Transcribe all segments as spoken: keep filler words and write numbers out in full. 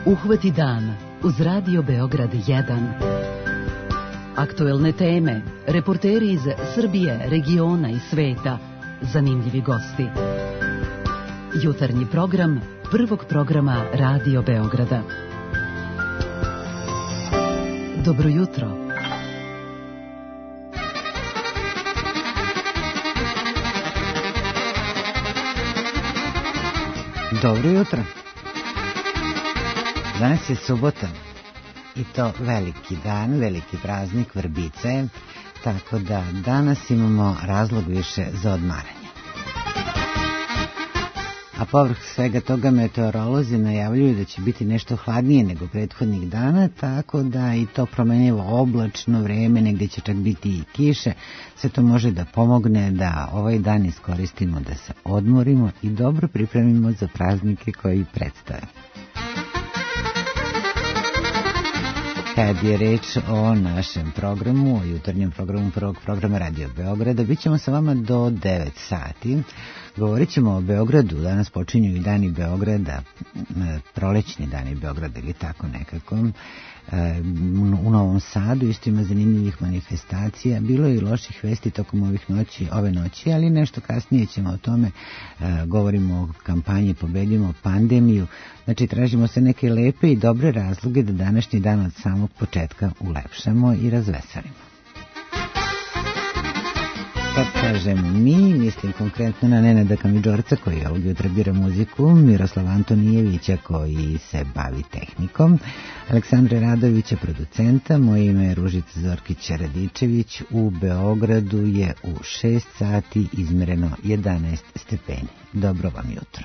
Uhvati dan uz Radio Beograd jedan. Aktuelne teme, reporteri iz Srbije, regiona i sveta, zanimljivi gosti. Jutarnji program prvog programa Radio Beograda. Dobro jutro. Dobro jutro. Danas je subota i to veliki dan, veliki praznik Vrbice, tako da danas imamo razlog više za odmaranje. A povrh svega toga meteorolozi najavljuju da će biti nešto hladnije nego prethodnih dana, tako da i to promenjivo oblačno vreme, negdje će čak biti i kiše. Sve to može da pomogne da ovaj dan iskoristimo da se odmorimo i dobro pripremimo za praznike koji predstave. Kad je reč o našem programu, o jutarnjem programu prvog programa Radio Beograda, bit ćemo sa vama do devet sati. Govorit ćemo o Beogradu, danas počinju i dani Beograda, prolećni dani Beograda ili tako nekako. U Novom Sadu isto ima zanimljivih manifestacija, bilo je i loših vesti tokom ovih noći, ove noći, ali nešto kasnije ćemo o tome, govorimo o kampanji Pobedimo pandemiju, znači tražimo se neke lepe i dobre razloge da današnji dan od samog početka ulepšamo i razveselimo. Kad kažem mi, mislim konkretno na Nenada Kamidžorca koji ovog jutra bira muziku, Miroslava Antonijevića koji se bavi tehnikom, Aleksandra Radovića producenta, moje ime je Ružica Zorkić-Radičević, u Beogradu je u šest sati izmereno jedanaest stepeni. Dobro vam jutro.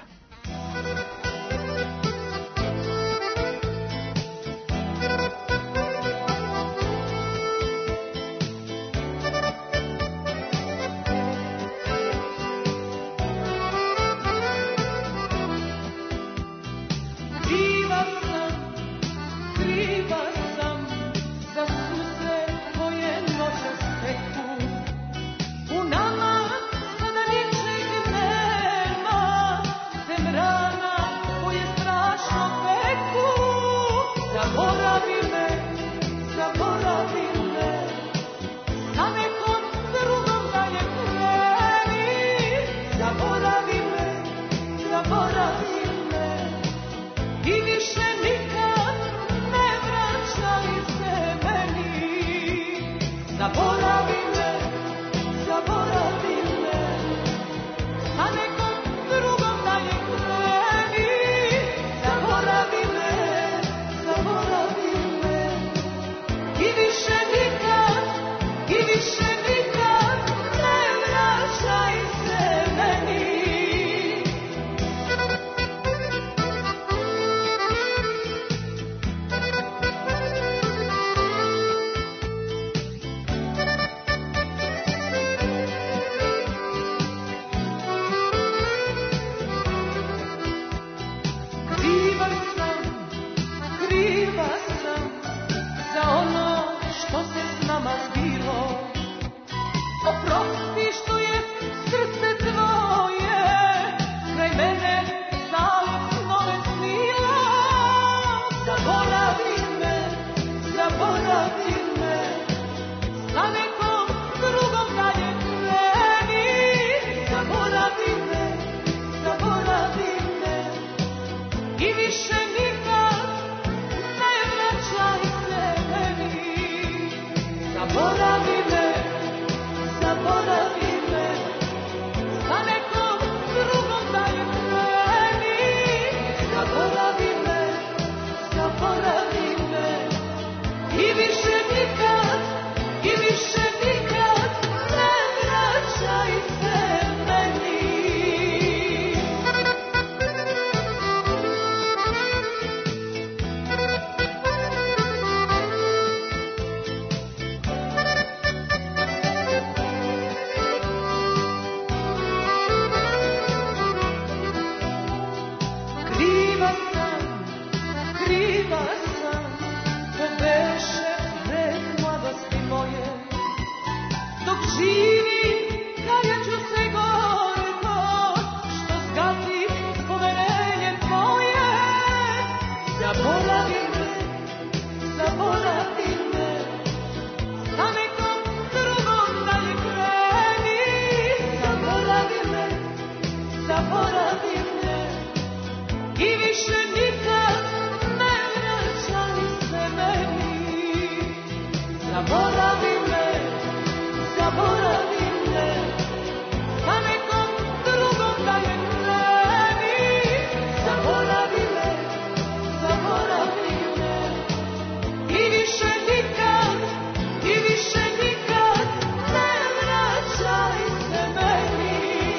zaboravi me i više nikad ne vraćaj se meni. Zaboravi me, zaboravi me, pa nekom drugom da je kreni. Zaboravi me, zaboravi me i više nikad, i više nikad ne vraćaj se meni.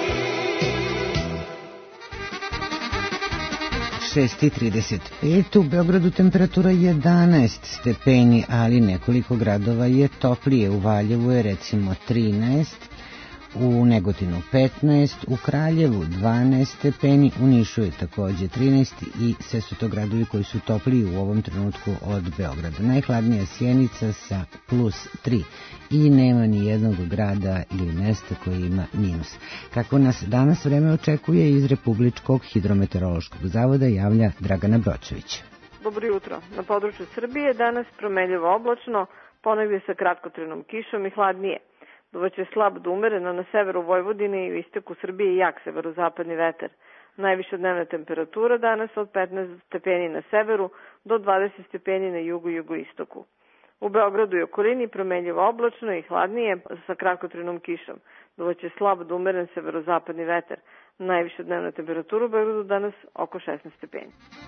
šest i trideset pet, u Beogradu temperatura jedanaest stepeni, ali nekoliko gradova je toplije. U Valjevu je recimo trinaest, u Negotinu petnaest, u Kraljevu dvanaest stepeni, u Nišu je takođe trinaest i sve su to gradovi koji su topliji u ovom trenutku od Beograda. Najhladnija Sjenica sa plus tri i nema ni jednog grada ili mesta koji ima minus. Kako nas danas vreme očekuje iz Republičkog hidrometeorološkog zavoda, javlja Dragana Bročević. Dobro jutro. Na području Srbije danas promenljivo oblačno, ponegdje sa kratkotrenom kišom i hladnije. Duvaće slab do umereno na severu Vojvodine i u istoku Srbije jak severozapadni vetar. Najviša dnevna temperatura danas od petnaest stepeni na severu do dvadeset stepeni na jugu i jugoistoku. U Beogradu i okolini promenljivo oblačno i hladnije sa kratkotrenom kišom. Duvaće slab do umeren severozapadni vetar. Najviša dnevna temperatura u Beogradu danas oko šesnaest stepeni.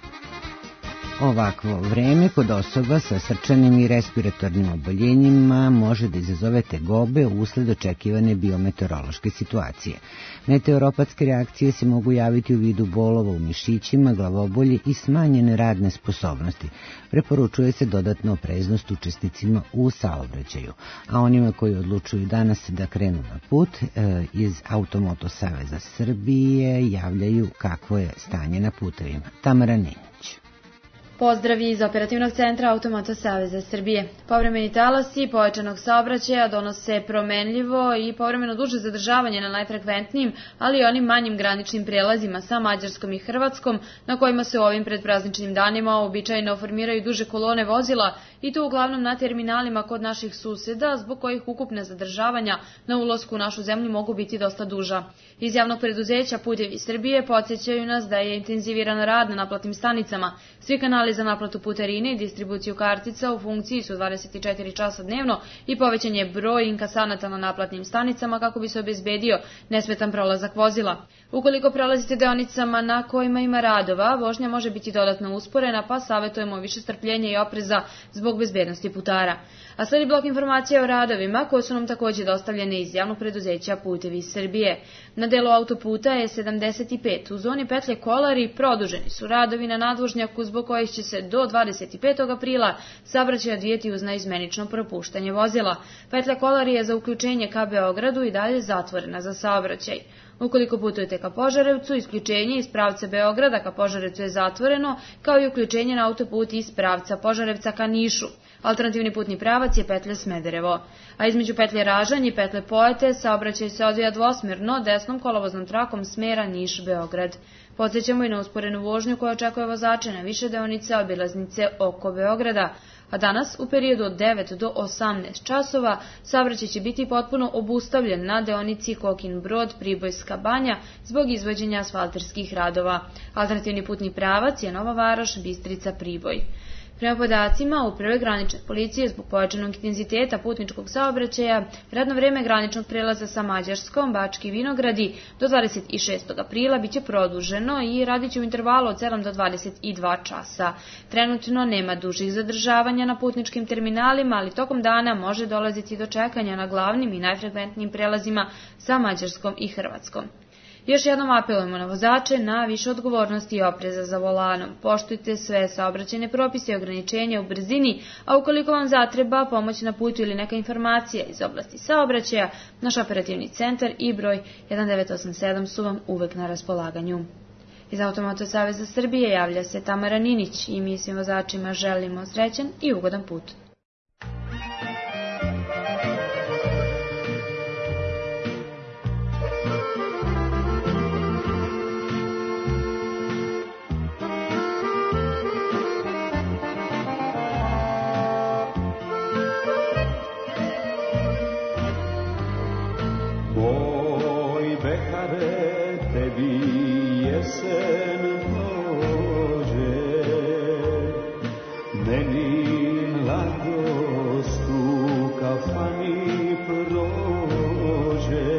Ovakvo vreme kod osoba sa srčanim i respiratornim oboljenjima može da izazove tegobe usled očekivane biometeorološke situacije. Meteoropatske reakcije se mogu javiti u vidu bolova u mišićima, glavobolje i smanjene radne sposobnosti. Preporučuje se dodatna opreznost učesnicima u saobraćaju, a onima koji odlučuju danas da krenu na put iz Automoto Saveza Srbije javljaju kakvo je stanje na putevima. Tamara Ninić. Pozdravi iz Operativnog centra Automoto Saveza Srbije. Povremeni talasi pojačanog saobraćaja donose promenljivo i povremeno duže zadržavanje na najfrekventnijim, ali i onim manjim graničnim prelazima sa Mađarskom i Hrvatskom, na kojima se u ovim predprazničnim danima običajno formiraju duže kolone vozila i to uglavnom na terminalima kod naših suseda, zbog kojih ukupne zadržavanja na ulasku u našu zemlju mogu biti dosta duža. Iz javnog preduzeća Putevi Srbije podsjećaju nas da je intenziviran rad na naplatnim stanicama. Svi kanali za naplatu putarine i distribuciju kartica u funkciji su dvadeset četiri časa dnevno i povećan je broj inkasanata na naplatnim stanicama kako bi se obezbedio nesmetan prolazak vozila. Ukoliko prolazite deonicama na kojima ima radova, vožnja može biti dodatno usporena, pa savjetujemo više strpljenja i opreza zbog bezbednosti putara. A sledi blok informacija o radovima koje su nam takođe dostavljene iz javnog preduzeća Putevi Srbije. Na delu autoputa je sedamdeset pet u zoni petlje Kolari produženi su radovi na nadvožnjaku zbog kojih će se do dvadeset petog aprila saobraćaj odvijati uz naizmenično propuštanje vozila. Petlja Kolari je za uključenje ka Beogradu i dalje zatvorena za saobraćaj. Ukoliko putujete ka Požarevcu, isključenje iz pravca Beograda ka Požarevcu je zatvoreno, kao i uključenje na autoput iz pravca Požarevca ka Nišu. Alternativni putni pravac je petlja Smederevo. A između petlje Ražanj i petlje Pojate saobraćaj se odvija dvosmerno desnom kolovoznom trakom smera Niš-Beograd. Podsjećamo i na usporenu vožnju koja očekuje vozače na više deonice obilaznice oko Beograda. A danas, u periodu od devet do osamnaest časova, saobraćaj će biti potpuno obustavljen na deonici Kokin Brod – Pribojska Banja zbog izvođenja asfalterskih radova. Alternativni putni pravac je Nova Varoš – Bistrica – Priboj. Prema podacima Uprave granične policije, zbog pojačanog intenziteta putničkog saobraćaja, radno vreme graničnog prelaza sa Mađarskom, Bački Vinogradi, do dvadeset šestog aprila biće produženo i radit će u intervalu od sedam do dvadeset dva časa. Trenutno nema dužih zadržavanja na putničkim terminalima, ali tokom dana može dolaziti do čekanja na glavnim i najfrekventnijim prelazima sa Mađarskom i Hrvatskom. Još jednom apelujemo na vozače na više odgovornosti i opreza za volanom. Poštujte sve saobraćajne propise i ograničenja u brzini, a ukoliko vam zatreba pomoć na putu ili neka informacija iz oblasti saobraćaja, naš operativni centar i broj jedan devet osam sedam su vam uvek na raspolaganju. Iz Automoto Saveza Srbije javlja se Tamara Ninić i mi svim vozačima želimo srećan i ugodan put. Tebi tebi jesen dođe, meni mladost u kafani prođe.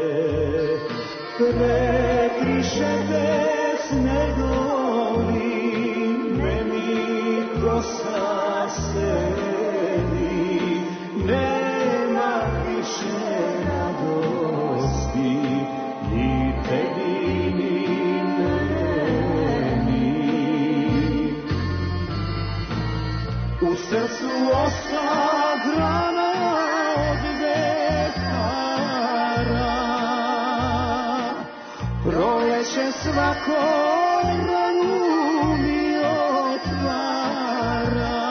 Prekriše te snegovi, meni kosa sedi, nema više radosti, ni tebi ni meni. U srcu osta grana od vekara, proleće svako ranu mi otvara.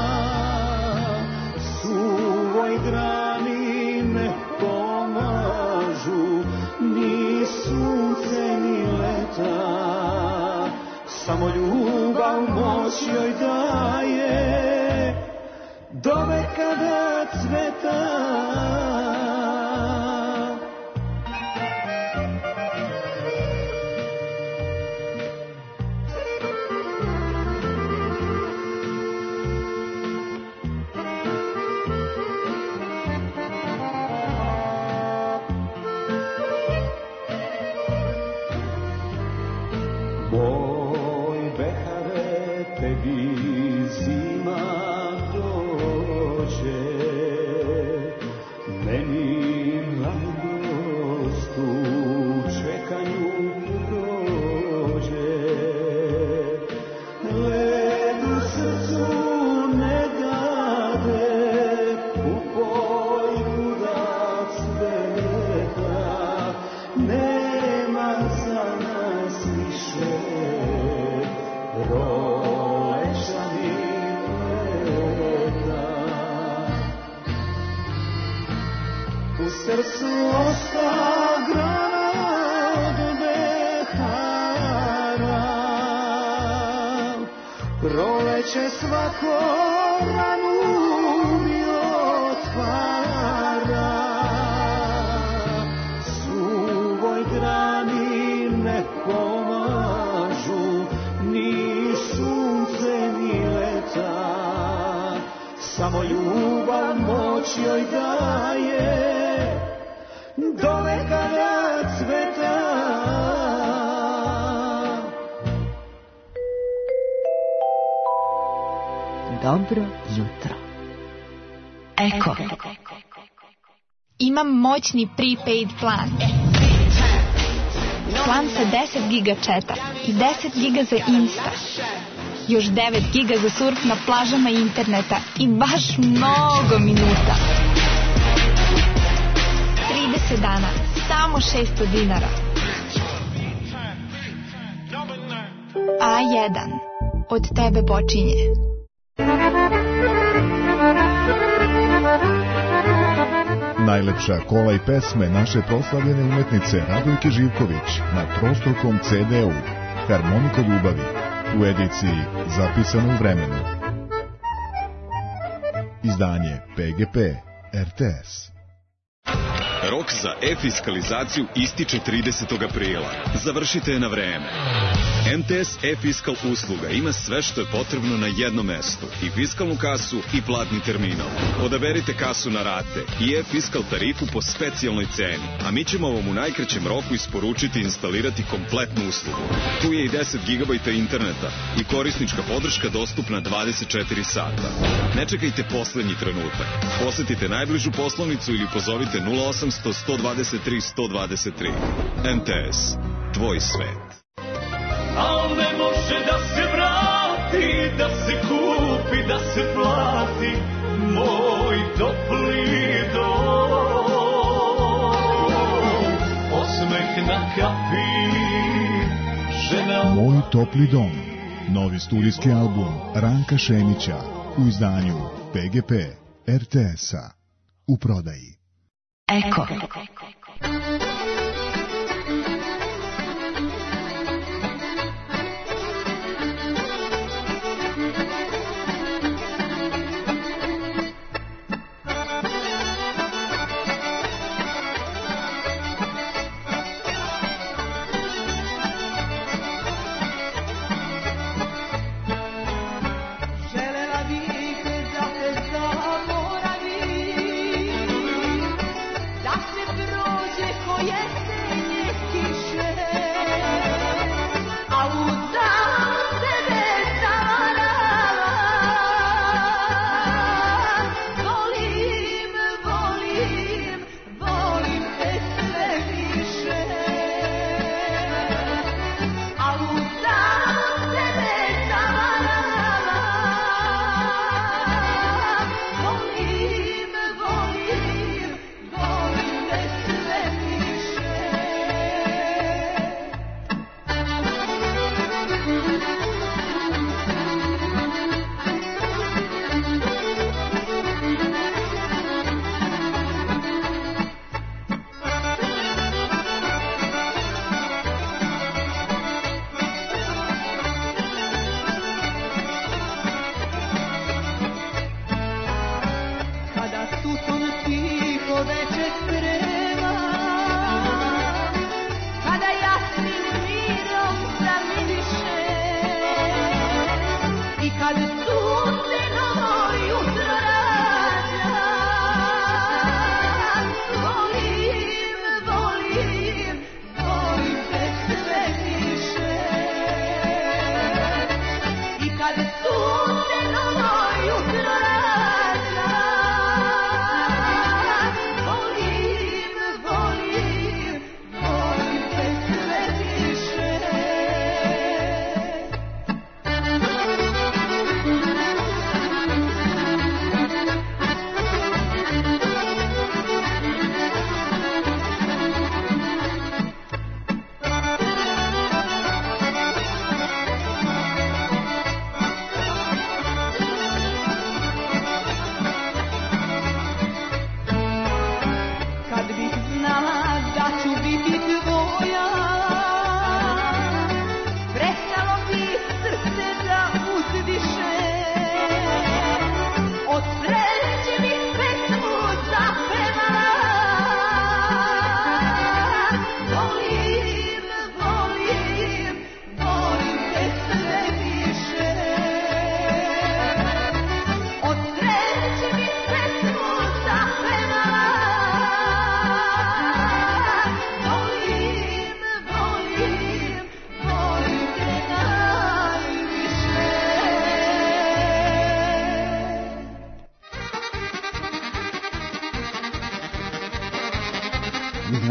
Suvoj grani ne pomažu ni sunce ni leta, samo ljubav moć joj daje do veka da cveta. Proleće svako ranu mi otvara, suvoj grani ne pomažu ni sunce ni leta, samo ljubav moć joj daje do veka da cveta. Dobro jutro. Eko. Imam moćni prepaid plan. Plan sa deset giga četa i deset giga za Insta. Još devet giga za surf na plažama interneta i baš mnogo minuta. trideset dana, samo šesto dinara. A jedan. Od tebe počinje. Najlepša kola i pesme naše proslavljene umetnice Radojke Živković na trostrukom ce de u Harmoniko ljubavi u ediciji Zapisano u vremenu. Izdanje pe ge pe er te es. Rok za e-fiskalizaciju ističe tridesetog aprila. Završite je na vreme. em te es e-fiskal usluga ima sve što je potrebno na jednom mestu. I fiskalnu kasu i platni terminal. Odaberite kasu na rate i e-fiskal tarifu po specijalnoj ceni. A mi ćemo vam u najkraćem roku isporučiti i instalirati kompletnu uslugu. Tu je i deset gigabajta interneta i korisnička podrška dostupna dvadeset četiri sata. Ne čekajte poslednji trenutak. Posetite najbližu poslovnicu ili pozovite nula osamsto sto dvadeset tri sto dvadeset tri. em te es. Tvoj svet. Al ne može da se vrati, da se kupi, da se plati moj topli dom. Osmeh na kapi, žena... Moj topli dom. Novi studijski album Ranka Šemića u izdanju pe ge pe er te es-a. U prodaji. Eko.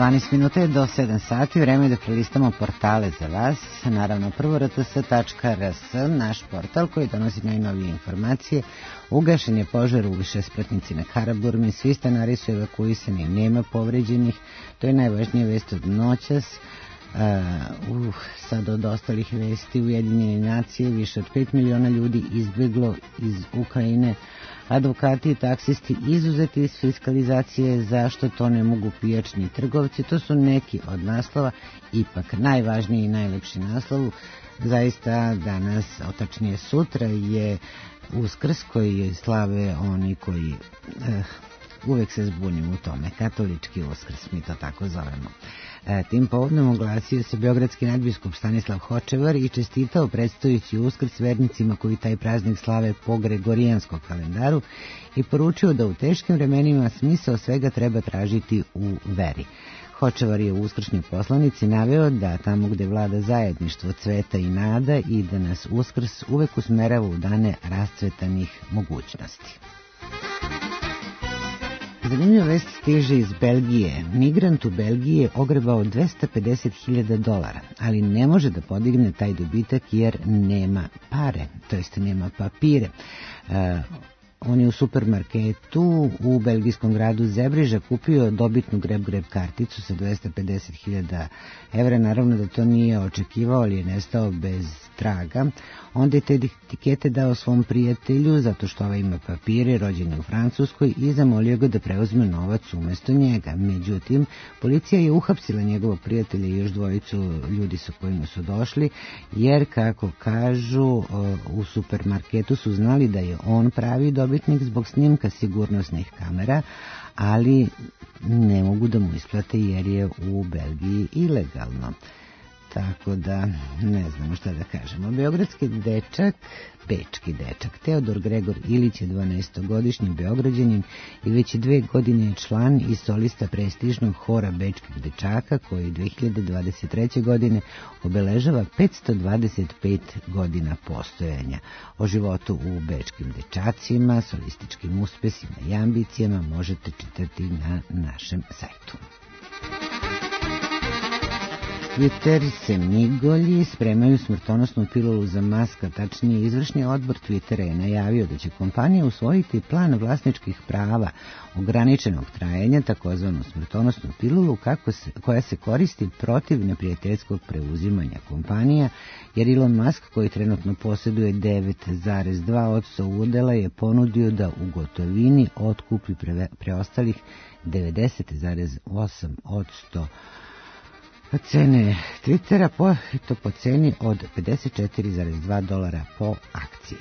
dvanaest minuta je do sedam sati, vreme je da prelistamo portale za vas. Naravno, prvo r t s tačka r s, naš portal koji donosi najnovije informacije. Ugašen je požar u višespratnici na Karaburmi, svi stanari su evakuisani, nema povređenih. To je najvažnija vest od noćas. Uh, uh, sad od ostalih vesti, Ujedinjene nacije, više od pet miliona ljudi izbjeglo iz Ukrajine. Advokati i taksisti izuzeti iz fiskalizacije, zašto to ne mogu pijačni trgovci. To su neki od naslova, ipak najvažniji i najlepši naslov. Zaista danas, otačnije sutra, je Uskrs koji slave oni koji eh, uvek se zbunimo u tome, katolički Uskrs, mi to tako zovemo. E, tim povodom oglasio se beogradski nadbiskup Stanislav Hočevar i čestitao predstojući Uskrs vernicima koji taj praznik slave po gregorijanskom kalendaru i poručio da u teškim vremenima smisao svega treba tražiti u veri. Hočevar je u uskršnjoj poslanici naveo da tamo gde vlada zajedništvo, cveta i nada i da nas Uskrs uvek usmerava u dane rascvetanih mogućnosti. Zanimljiva vest stiže iz Belgije. Migrant u Belgiji je ogrebao dvesta pedeset hiljada dolara, ali ne može da podigne taj dobitak jer nema pare, to jest nema papire. Uh, On je u supermarketu u belgijskom gradu Zebriža kupio dobitnu greb-greb karticu sa dvesta pedeset hiljada evra. Naravno da to nije očekivao, ali je nestao bez traga. Onda je te etikete dao svom prijatelju, zato što ovaj ima papire, rođen je u Francuskoj, i zamolio ga da preuzme novac umesto njega. Međutim, policija je uhapsila njegovog prijatelja i još dvojicu ljudi sa kojima su došli, jer, kako kažu, u supermarketu su znali da je on pravi dobitnik zbog snimka sigurnosnih kamera, ali ne mogu da mu isplate jer je u Belgiji ilegalno. Tako da ne znamo šta da kažemo. Beogradski dečak, bečki dečak, Teodor Gregor Ilić je dvanaestogodišnji Beograđanin i već dve godine je član i solista prestižnog hora bečkih dečaka koji dve hiljade dvadeset treće. godine obeležava petsto dvadeset pet godina postojanja. O životu u bečkim dečacima, solističkim uspesima i ambicijama možete čitati na našem sajtu. Twitter se migolji, spremaju smrtonosnu pilulu za Maska, tačnije izvršni odbor Twittera je najavio da će kompanija usvojiti plan vlasničkih prava ograničenog trajanja, takozvanu smrtonosnu pilulu kako se, koja se koristi protiv neprijateljskog preuzimanja kompanija, jer Elon Musk, koji trenutno posjeduje devet zarez dva posto udela, je ponudio da u gotovini otkupi pre, preostalih devedeset zarez osam posto cene Twittera, po, to po ceni od pedeset četiri zarez dva dolara po akciji.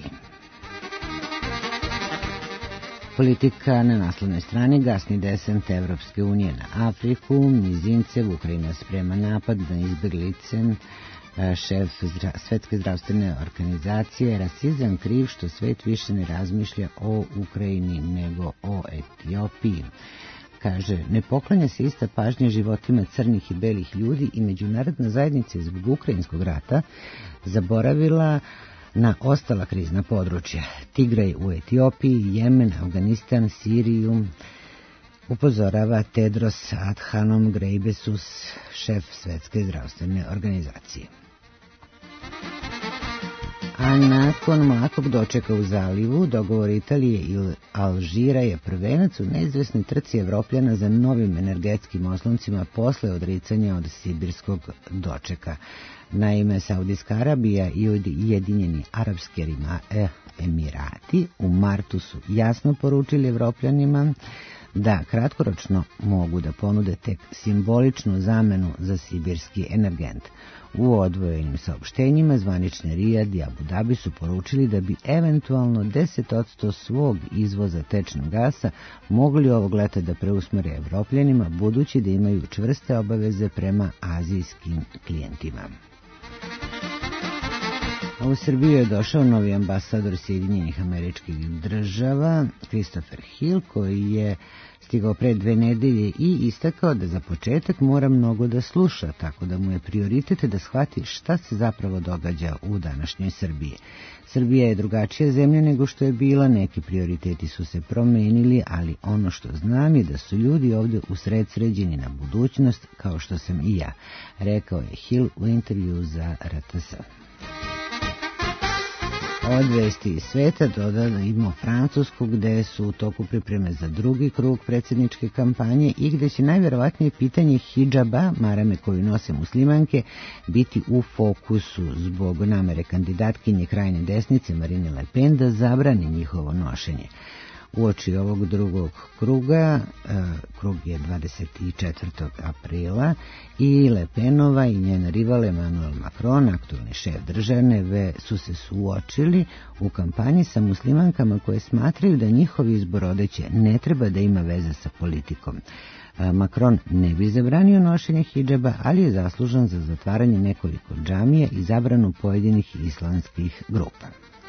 Politika na naslovnoj strani, gasni desant Evropske unije na Afriku, Mizincev, Ukrajina sprema napad na izbjeglice, šef zdra, Svetske zdravstvene organizacije, rasizam kriv što svet više ne razmišlja o Ukrajini nego o Etiopiji. Kaže, ne poklanja se ista pažnja životima crnih i belih ljudi i međunarodna zajednica zbog ukrajinskog rata zaboravila na ostala krizna područja. Tigraj u Etiopiji, Jemen, Afganistan, Siriju, upozorava Tedros Adhanom Ghebreyesus, šef Svetske zdravstvene organizacije. A nakon mlakog dočeka u zalivu, dogovor Italije i Alžira je prvenac u neizvesnoj trci Evropljana za novim energetskim osloncima posle odricanja od sibirskog dočeka. Naime, Saudijska Arabija i Ujedinjeni Arapski Emirati u martu su jasno poručili Evropljanima da kratkoročno mogu da ponude tek simboličnu zamenu za sibirski energent. U odvojenim saopštenjima zvanični Rijad i Abu Dhabi su poručili da bi eventualno deset posto svog izvoza tečnog gasa mogli ovog leta da preusmere Evropljanima, budući da imaju čvrste obaveze prema azijskim klijentima. A u Srbiju je došao novi ambasador Sjedinjenih Američkih Država, Christopher Hill, koji je stigao pre dve nedelje i istakao da za početak mora mnogo da sluša, tako da mu je prioritet da shvati šta se zapravo događa u današnjoj Srbiji. Srbija je drugačija zemlja nego što je bila, neki prioriteti su se promenili, ali ono što znam je da su ljudi ovdje usred sređeni na budućnost, kao što sam i ja, rekao je Hill u intervju za R T S. Od vesti iz sveta dodajmo Francusku, gde su u toku pripreme za drugi krug predsjedničke kampanje i gde će najvjerovatnije pitanje hidžaba, marame koju nose muslimanke, biti u fokusu zbog namere kandidatkinje krajnje desnice Marine Le Pen da zabrani njihovo nošenje. Uoči ovog drugog kruga, krug je dvadeset četvrtog aprila, i Le Penova i njena rival Emmanuel Macron, aktualni šef države, su se suočili u kampanji sa muslimankama koje smatraju da njihov izbor odeće ne treba da ima veze sa politikom. Macron ne bi zabranio nošenje hidžaba, ali je zaslužan za zatvaranje nekoliko džamija i zabranu pojedinih islamskih grupa.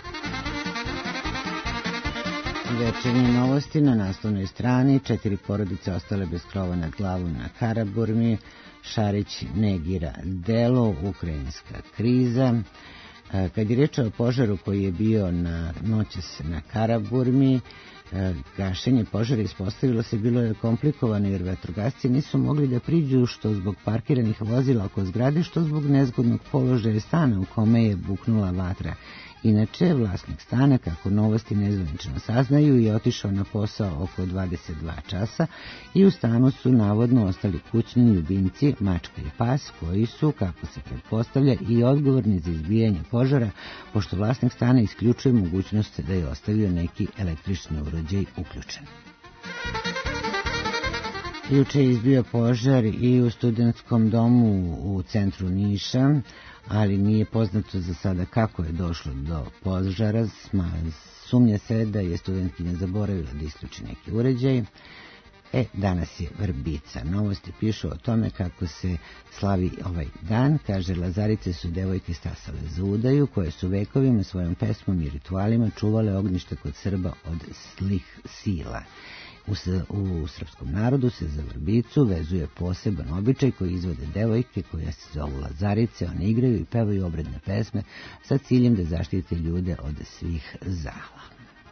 Večernje novosti na naslovnoj strani. Četiri porodice ostale bez krova nad glavom na Karaburmi. Šarić negira delo, ukrajinska kriza. Kad je reč o požaru koji je bio na noćas na Karaburmi, gašenje požara ispostavilo se bilo je komplikovano jer vatrogasci nisu mogli da priđu, što zbog parkiranih vozila oko zgrade, što zbog nezgodnog položaja stana u kome je buknula vatra. Inače, vlasnik stana, kako novosti nezvanično saznaju, je otišao na posao oko dvadeset dva časa i u stanu su navodno ostali kućni ljubimci, mačka i pas, koji su, kako se pretpostavlja, i odgovorni za izbijanje požara, pošto vlasnik stana isključuje mogućnost da je ostavio neki električni uređaj uključen. Juče je izbio požar i u studentskom domu u centru Niša, ali nije poznato za sada kako je došlo do požara. Sumnja se da je studentkinja zaboravila da isključi neki uređaj. E, danas je Vrbica. Novosti pišu o tome kako se slavi ovaj dan. Kaže, Lazarice su devojke stasale za udaju, koje su vekovima svojom pesmom i ritualima čuvale ognjište kod Srba od zlih sila. U, u srpskom narodu se za Vrbicu vezuje poseban običaj koji izvode devojke koje se zovu Lazarice. One igraju i pevaju obredne pesme sa ciljem da zaštite ljude od svih zala.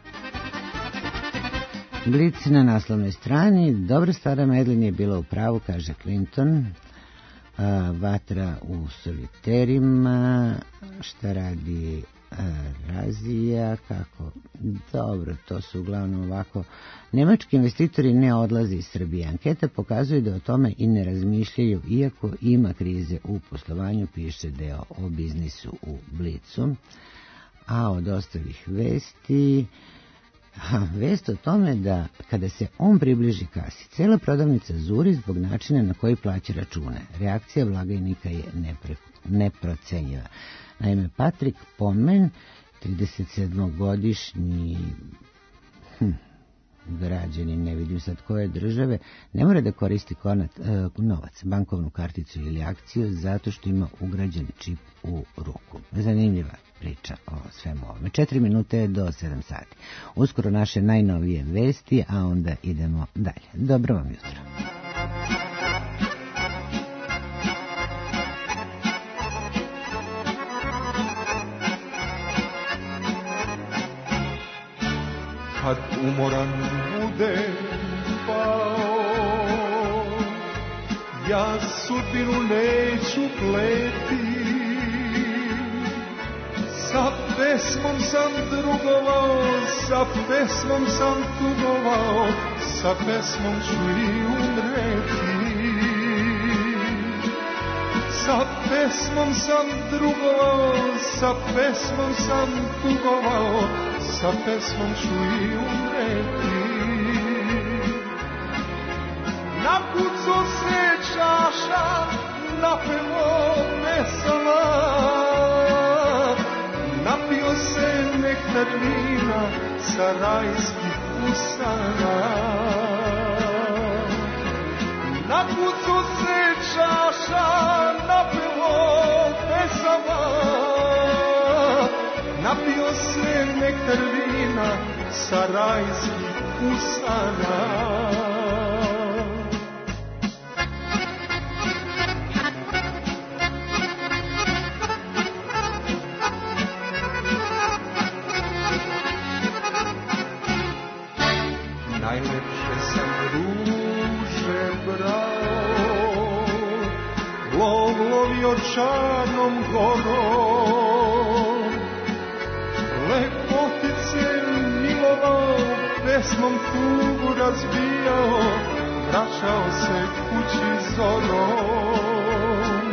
Blic na naslovnoj strani. Dobra stara Medlin je bila u pravu, kaže Clinton. A, vatra u soliterima. Šta radi a, Razija? Kako? Dobro, to su uglavnom ovako. Nemački investitori ne odlaze iz Srbije. Anketa pokazuje da o tome i ne razmišljaju, iako ima krize u poslovanju, piše deo o biznisu u Blicu. A od ostalih vesti... Ha, vest o tome da kada se on približi kasi, cela prodavnica zuri zbog načina na koji plaća račune. Reakcija blagajnika je nepre, neprocenjiva. Naime, Patrik Pomen, tridesetsedmogodišnji hm, građanin, ne vidim sad koje države, ne mora da koristi konat, e, novac, bankovnu karticu ili akciju, zato što ima ugrađen čip u ruku. Zanimljiva priča o svemu ovome. Četiri minute do sedam sati. Uskoro naše najnovije vesti, a onda idemo dalje. Dobro vam jutro. Kad umoran budem pao, ja sudbinu neću pleti. Sa pesmom sam drugovao, sa pesmom sam tugovao, sa pesmom ću i umreti. Sa pesmom sam drugovao, sa pesmom sam tugovao, sa pesmom ću i umreti. Napuco se čaša, napelo pesama, napio se nektar vina sa rajskih usana. Napuco se čaša, napelo pesama, sarajskih usana. Najlepše sam ruže brao, lov lovio Čarnom gorom, lepotice milovao, pesmom tugu razbijao, vraćao se kući zorom.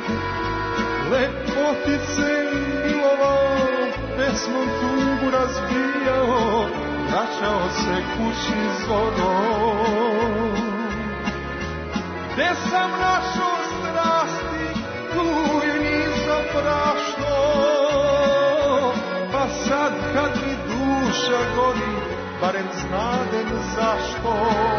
Lepotice milovao, pesmom tugu razbijao, vraćao se kući zorom. Gde sam našao strasti, tu je nisam prašno, pa sad kad mi duša gori, barem znadem zašto.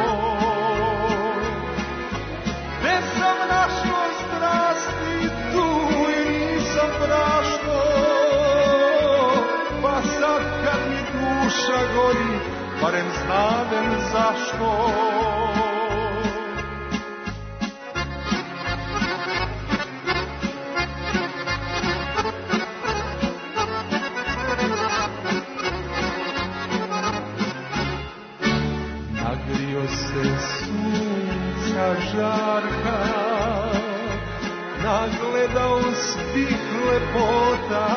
Gde sam našao strasti, tu je nisam prašno, pa sad kad mi duša gori, barem znadem zašto. Nagrio se sunca žarka, nagledao svih lepota,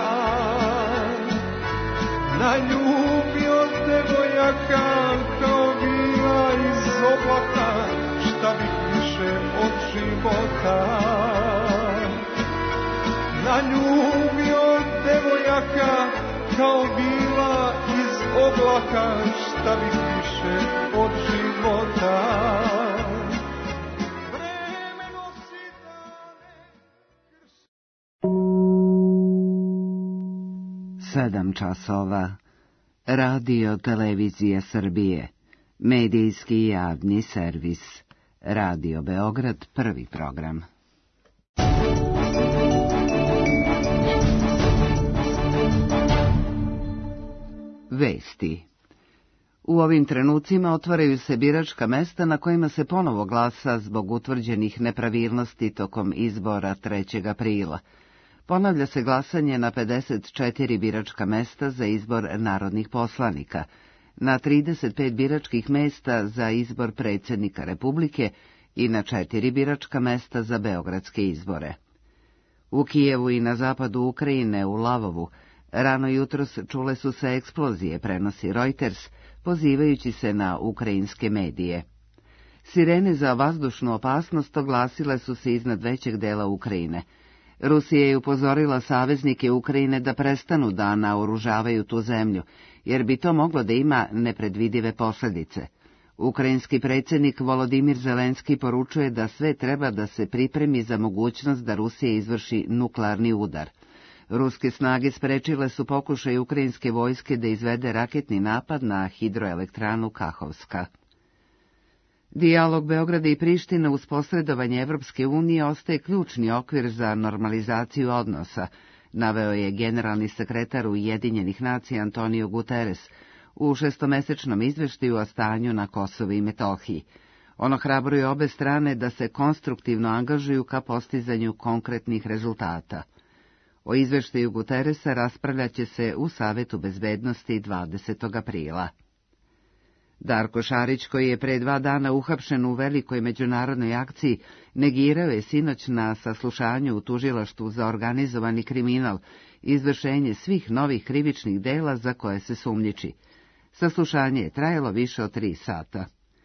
naljubio devojaka kao vila iz oblaka, šta bih više od života. Naljubio devojaka kao vila iz oblaka, šta bih više od života. Sedam časova. Radio Televizija Srbije. Medijski javni servis. Radio Beograd, prvi program. Vesti. U ovim trenucima otvaraju se biračka mesta na kojima se ponovo glasa zbog utvrđenih nepravilnosti tokom izbora trećeg aprila. Ponavlja se glasanje na pedeset četiri biračka mesta za izbor narodnih poslanika, na trideset pet biračkih mesta za izbor predsjednika Republike i na četiri biračka mesta za beogradske izbore. U Kijevu i na zapadu Ukrajine, u Lavovu, rano jutros čule su se eksplozije, prenosi Reuters, pozivajući se na ukrajinske medije. Sirene za vazdušnu opasnost oglasile su se iznad većeg dela Ukrajine. Rusija je upozorila saveznike Ukrajine da prestanu da naoružavaju tu zemlju, jer bi to moglo da ima nepredvidive posljedice. Ukrajinski predsjednik Volodimir Zelenski poručuje da sve treba da se pripremi za mogućnost da Rusija izvrši nuklearni udar. Ruske snage sprečile su pokušaj ukrajinske vojske da izvede raketni napad na hidroelektranu Kahovska. Dijalog Beograda i Prištine uz posredovanje Evropske unije ostaje ključni okvir za normalizaciju odnosa, naveo je generalni sekretar Ujedinjenih nacija Antonio Guterres u šestomesečnom izveštaju o stanju na Kosovu i Metohiji. On ohrabruje obe strane da se konstruktivno angažuju ka postizanju konkretnih rezultata. O izveštaju Guterresa raspravljaće se u Savetu bezbednosti dvadesetog aprila. Darko Šarić, koji je pre dva dana uhapšen u velikoj međunarodnoj akciji, negirao je sinoć na saslušanju u tužilaštvu za organizovani kriminal izvršenje svih novih krivičnih dela za koje se sumnjiči. Saslušanje je trajalo više od tri sata.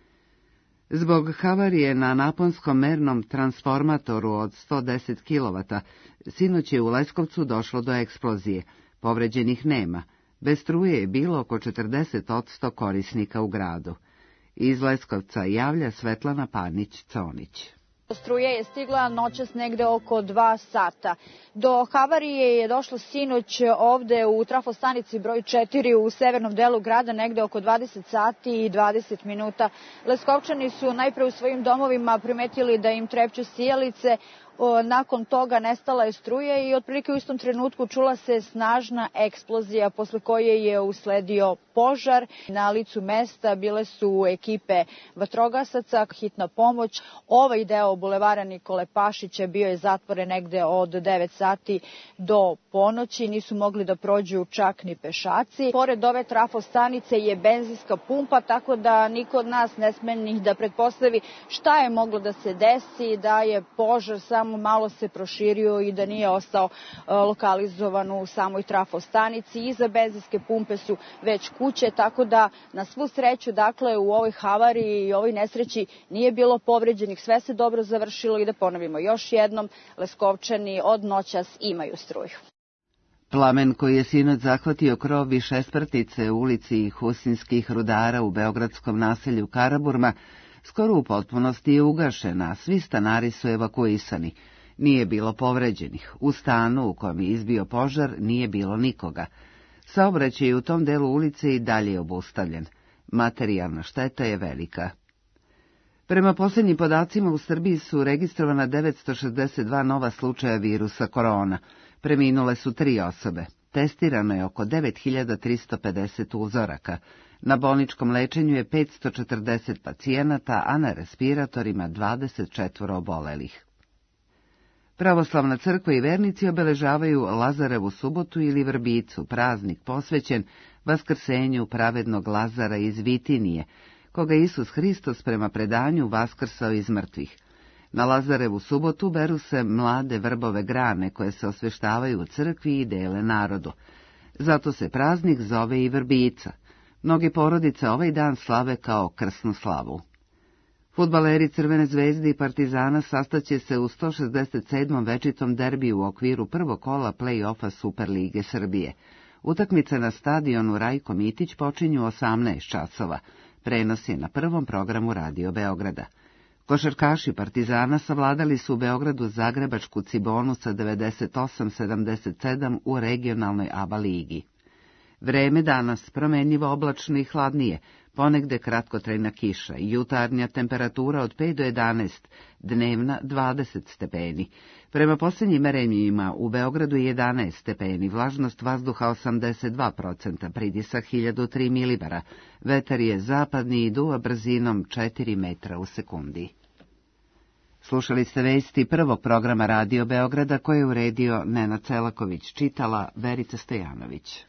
Zbog havarije na naponskom mernom transformatoru od sto deset kilovata, sinoć je u Leskovcu došlo do eksplozije. Povređenih nema. Bez struje je bilo oko četrdeset posto korisnika u gradu. Iz Leskovca javlja Svetlana Panić-Conić. Struja je stigla noćas negde oko dva sata. Do havarije je došlo sinoć ovde u trafostanici broj četiri u severnom delu grada negde oko dvadeset sati i dvadeset minuta. Leskovčani su najpre u svojim domovima primetili da im trepću sijalice. Nakon toga nestala je struja i otprilike u istom trenutku čula se snažna eksplozija posle koje je usledio požar. Na licu mesta bile su ekipe vatrogasaca, hitna pomoć. Ovaj deo bulevara Nikole Pašića bio je zatvoren negde od devet sati do ponoći. Nisu mogli da prođu čak ni pešaci. Pored ove trafostanice je benzinska pumpa, tako da niko od nas ne sme ni da pretpostavi šta je moglo da se desi, da je požar samo malo se proširio i da nije ostao lokalizovan u samoj trafostanici. Iza benzinske pumpe su već kuće, tako da na svu sreću, dakle, u ovoj havariji i ovoj nesreći nije bilo povređenih, sve se dobro završilo i da ponovimo još jednom, Leskovčani od noćas imaju struju. Plamen koji je sinoć zahvatio krov višesprtice u ulici Husinskih rudara u beogradskom naselju Karaburma skoro u potpunosti je ugašen, a svi stanari su evakuisani. Nije bilo povređenih. U stanu u kojem je izbio požar nije bilo nikoga. Saobraćaj u tom delu ulice i dalje je obustavljen. Materijalna šteta je velika. Prema posljednjim podacima u Srbiji su registrovana devetsto šezdeset dva nova slučaja virusa korona. Preminule su tri osobe. Testirano je oko devet hiljada tristo pedeset uzoraka. Na bolničkom lečenju je petsto četrdeset pacijenata, a na respiratorima dvadeset četvoro obolelih. Pravoslavna crkva i vernici obeležavaju Lazarevu subotu ili vrbicu, praznik posvećen vaskrsenju pravednog Lazara iz Vitinije, koga Isus Hristos prema predanju vaskrsao iz mrtvih. Na Lazarevu subotu beru se mlade vrbove grane koje se osveštavaju u crkvi i dele narodu. Zato se praznik zove i vrbica. Mnogi porodice ovaj dan slave kao krsnu slavu. Fudbaleri Crvene zvezde i Partizana sastaće se u sto šezdeset sedmom večitom derbiju u okviru prvog kola play-offa Superlige Srbije. Utakmice na stadionu Rajko Mitić počinju osamnaest časova. Prenos je na prvom programu Radio Beograda. Košarkaši Partizana savladali su u Beogradu zagrebačku Cibonu sa devedeset osam sedamdeset sedam u regionalnoj A B A ligi. Vreme danas promenljivo oblačno i hladnije, ponegde kratkotrajna kiša, jutarnja temperatura od pet do jedanaest, dnevna dvadeset stepeni. Prema posljednjim merenjima u Beogradu je jedanaest stepeni, vlažnost vazduha osamdeset dva procenta, pritisak hiljadu tri milibara, vetar je zapadni i duva brzinom četiri metra u sekundi. Slušali ste vesti prvog programa Radio Beograda koje je uredio Nenad Celaković, čitala Verica Stojanović.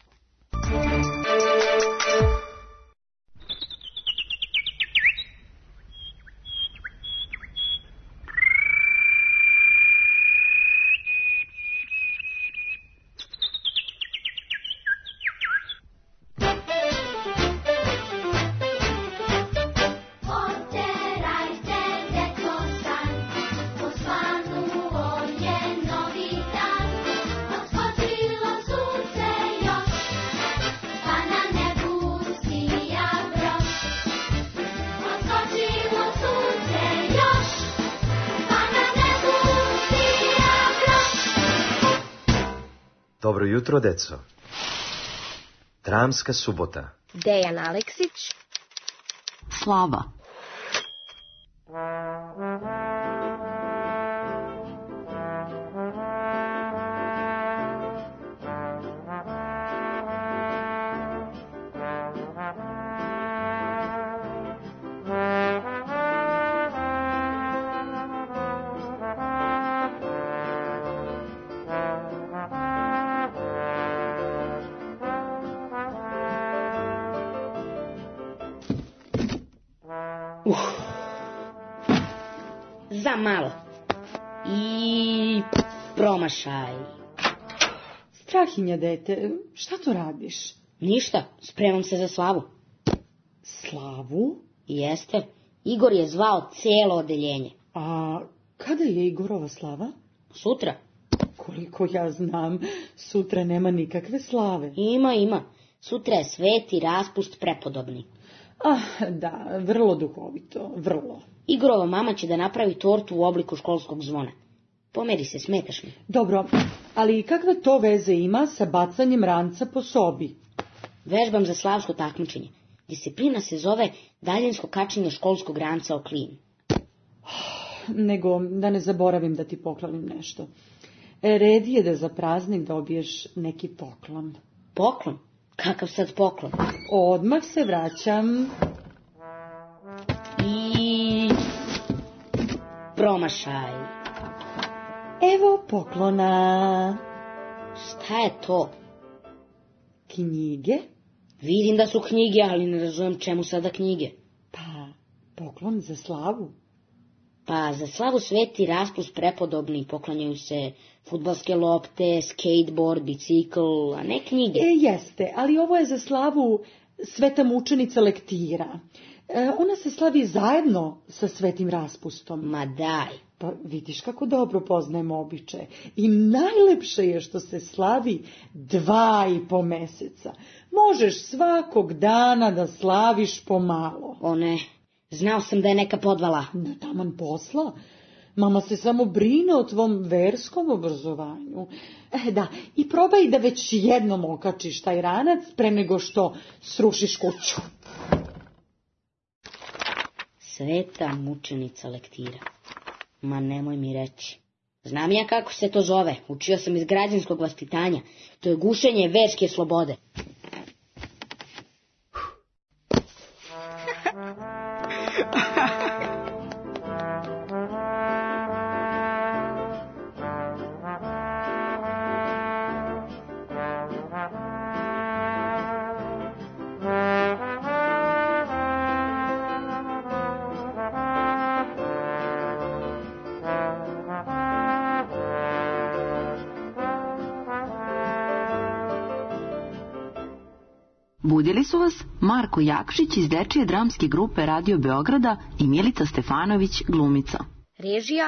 Dobro jutro, deco. Dramska subota. Dejan Aleksić. Slava. Uh. Za malo. I promašaj. Strahinja, dete, šta to radiš? Ništa, spremam se za slavu. Slavu? Jeste, Igor je zvao cijelo odeljenje. A kada je Igorova slava? Sutra. Koliko ja znam, sutra nema nikakve slave. Ima, ima. Sutra je sveti raspust prepodobni. Ah, da, vrlo duhovito, vrlo. Igorova mama će da napravi tortu u obliku školskog zvona. Pomeri se, smetaš mi. Dobro, ali kakve to veze ima sa bacanjem ranca po sobi? Vežbam za slavsko takmičenje. Disciplina se zove daljinsko kačenje školskog ranca o klin. nego da ne zaboravim da ti poklonim nešto. Red je da za praznik dobiješ neki poklon. Poklon? Kakav sad poklon? Odmah se vraćam. I... promašaj. Evo poklona. Šta je to? Knjige? Vidim da su knjige, ali ne razumem čemu sada knjige. Pa, poklon za slavu. Pa, za slavu Sveti Raspust prepodobni poklanjaju se fudbalske lopte, skateboard, bicikl, a ne knjige. E, jeste, ali ovo je za slavu Sveta mučenica lektira. E, ona se slavi zajedno sa Svetim Raspustom. Ma daj. Pa vidiš kako dobro poznajemo običaje. I najlepše je što se slavi dva i po meseca. Možeš svakog dana da slaviš pomalo. O ne, znao sam da je neka podvala. Ne, taman posla. Mama se samo brine o tvom verskom obrazovanju. E, da, i probaj da već jednom okačiš taj ranac pre nego što srušiš kuću. Sveta mučenica lektira. Ma nemoj mi reći. Znam ja kako se to zove. Učio sam iz građanskog vaspitanja. To je gušenje verske slobode. Budili su vas Marko Jakšić iz dečije dramske grupe Radio Beograda i Milica Stefanović, glumica. Režija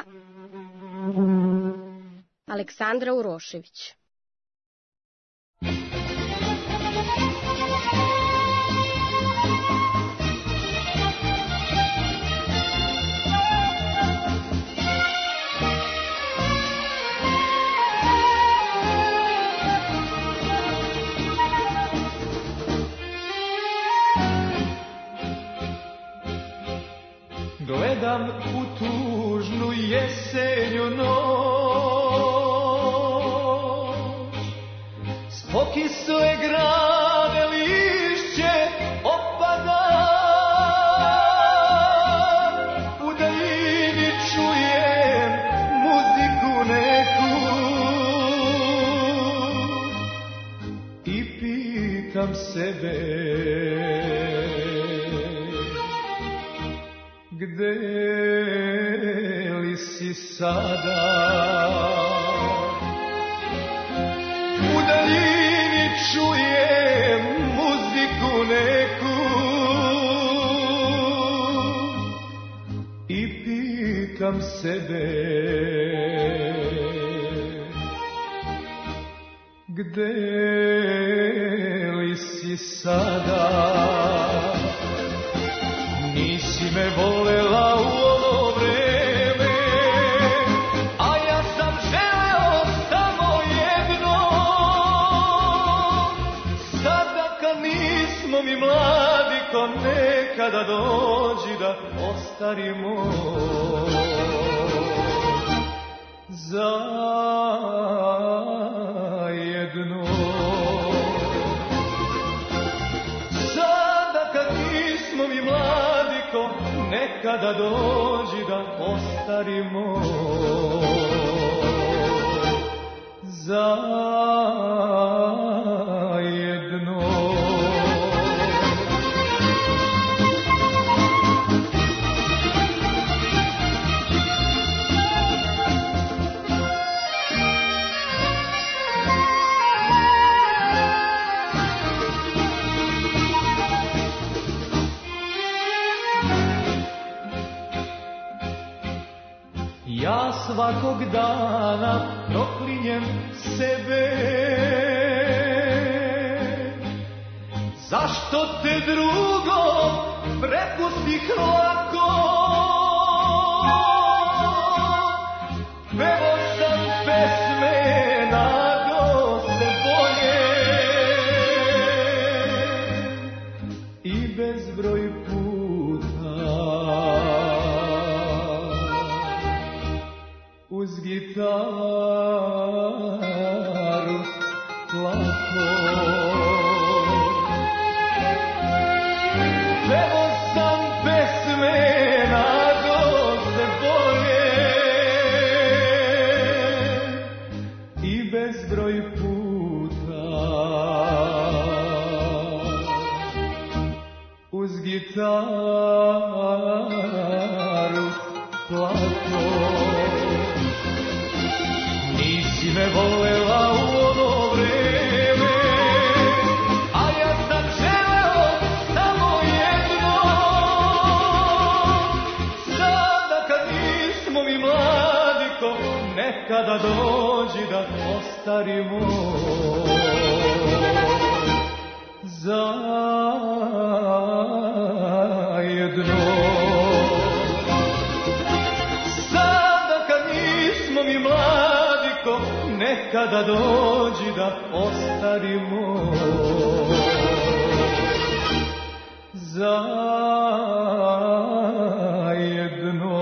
Aleksandra Urošević. Gledam u tužnu jesenju noć, s pokisle grane lišće opada, u daljini čujem muziku neku i pitam sebe gde li si sada? U daljini čujem muziku neku i pitam sebe gde li si sada? Nisi me volela u ono vreme, a ja sam želeo samo jedno. Sada kad nismo mi mladi ko nekada, dođi da ostarimo zajedno. Sada kad nismo mi mladi ko nekada, dođi da ostarimo zajedno. Ja svakog dana proklinjem sebe, zašto te drugom prepustih lako. Pevo sam pesme nadose bolje i bezbroj puta plato. Pevo sam pesme na doze bolje i bezbroj puta uz gitaru plato. Nisi me volela u ono vreme, a ja sam želeo samo jedno. Sada kad nismo mi mladi, ko nekada dođi da ostarimo zajedno. Sada kad nismo mi mladi, ko nekada dođi da ostarimo zajedno.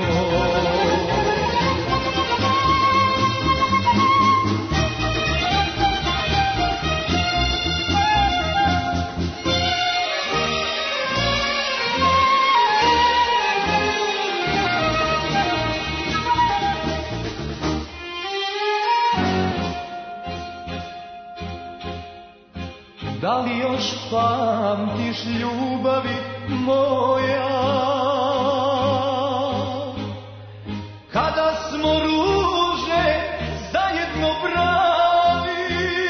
Da li još pamtiš ljubavi moja, kada smo ruže zajedno brali?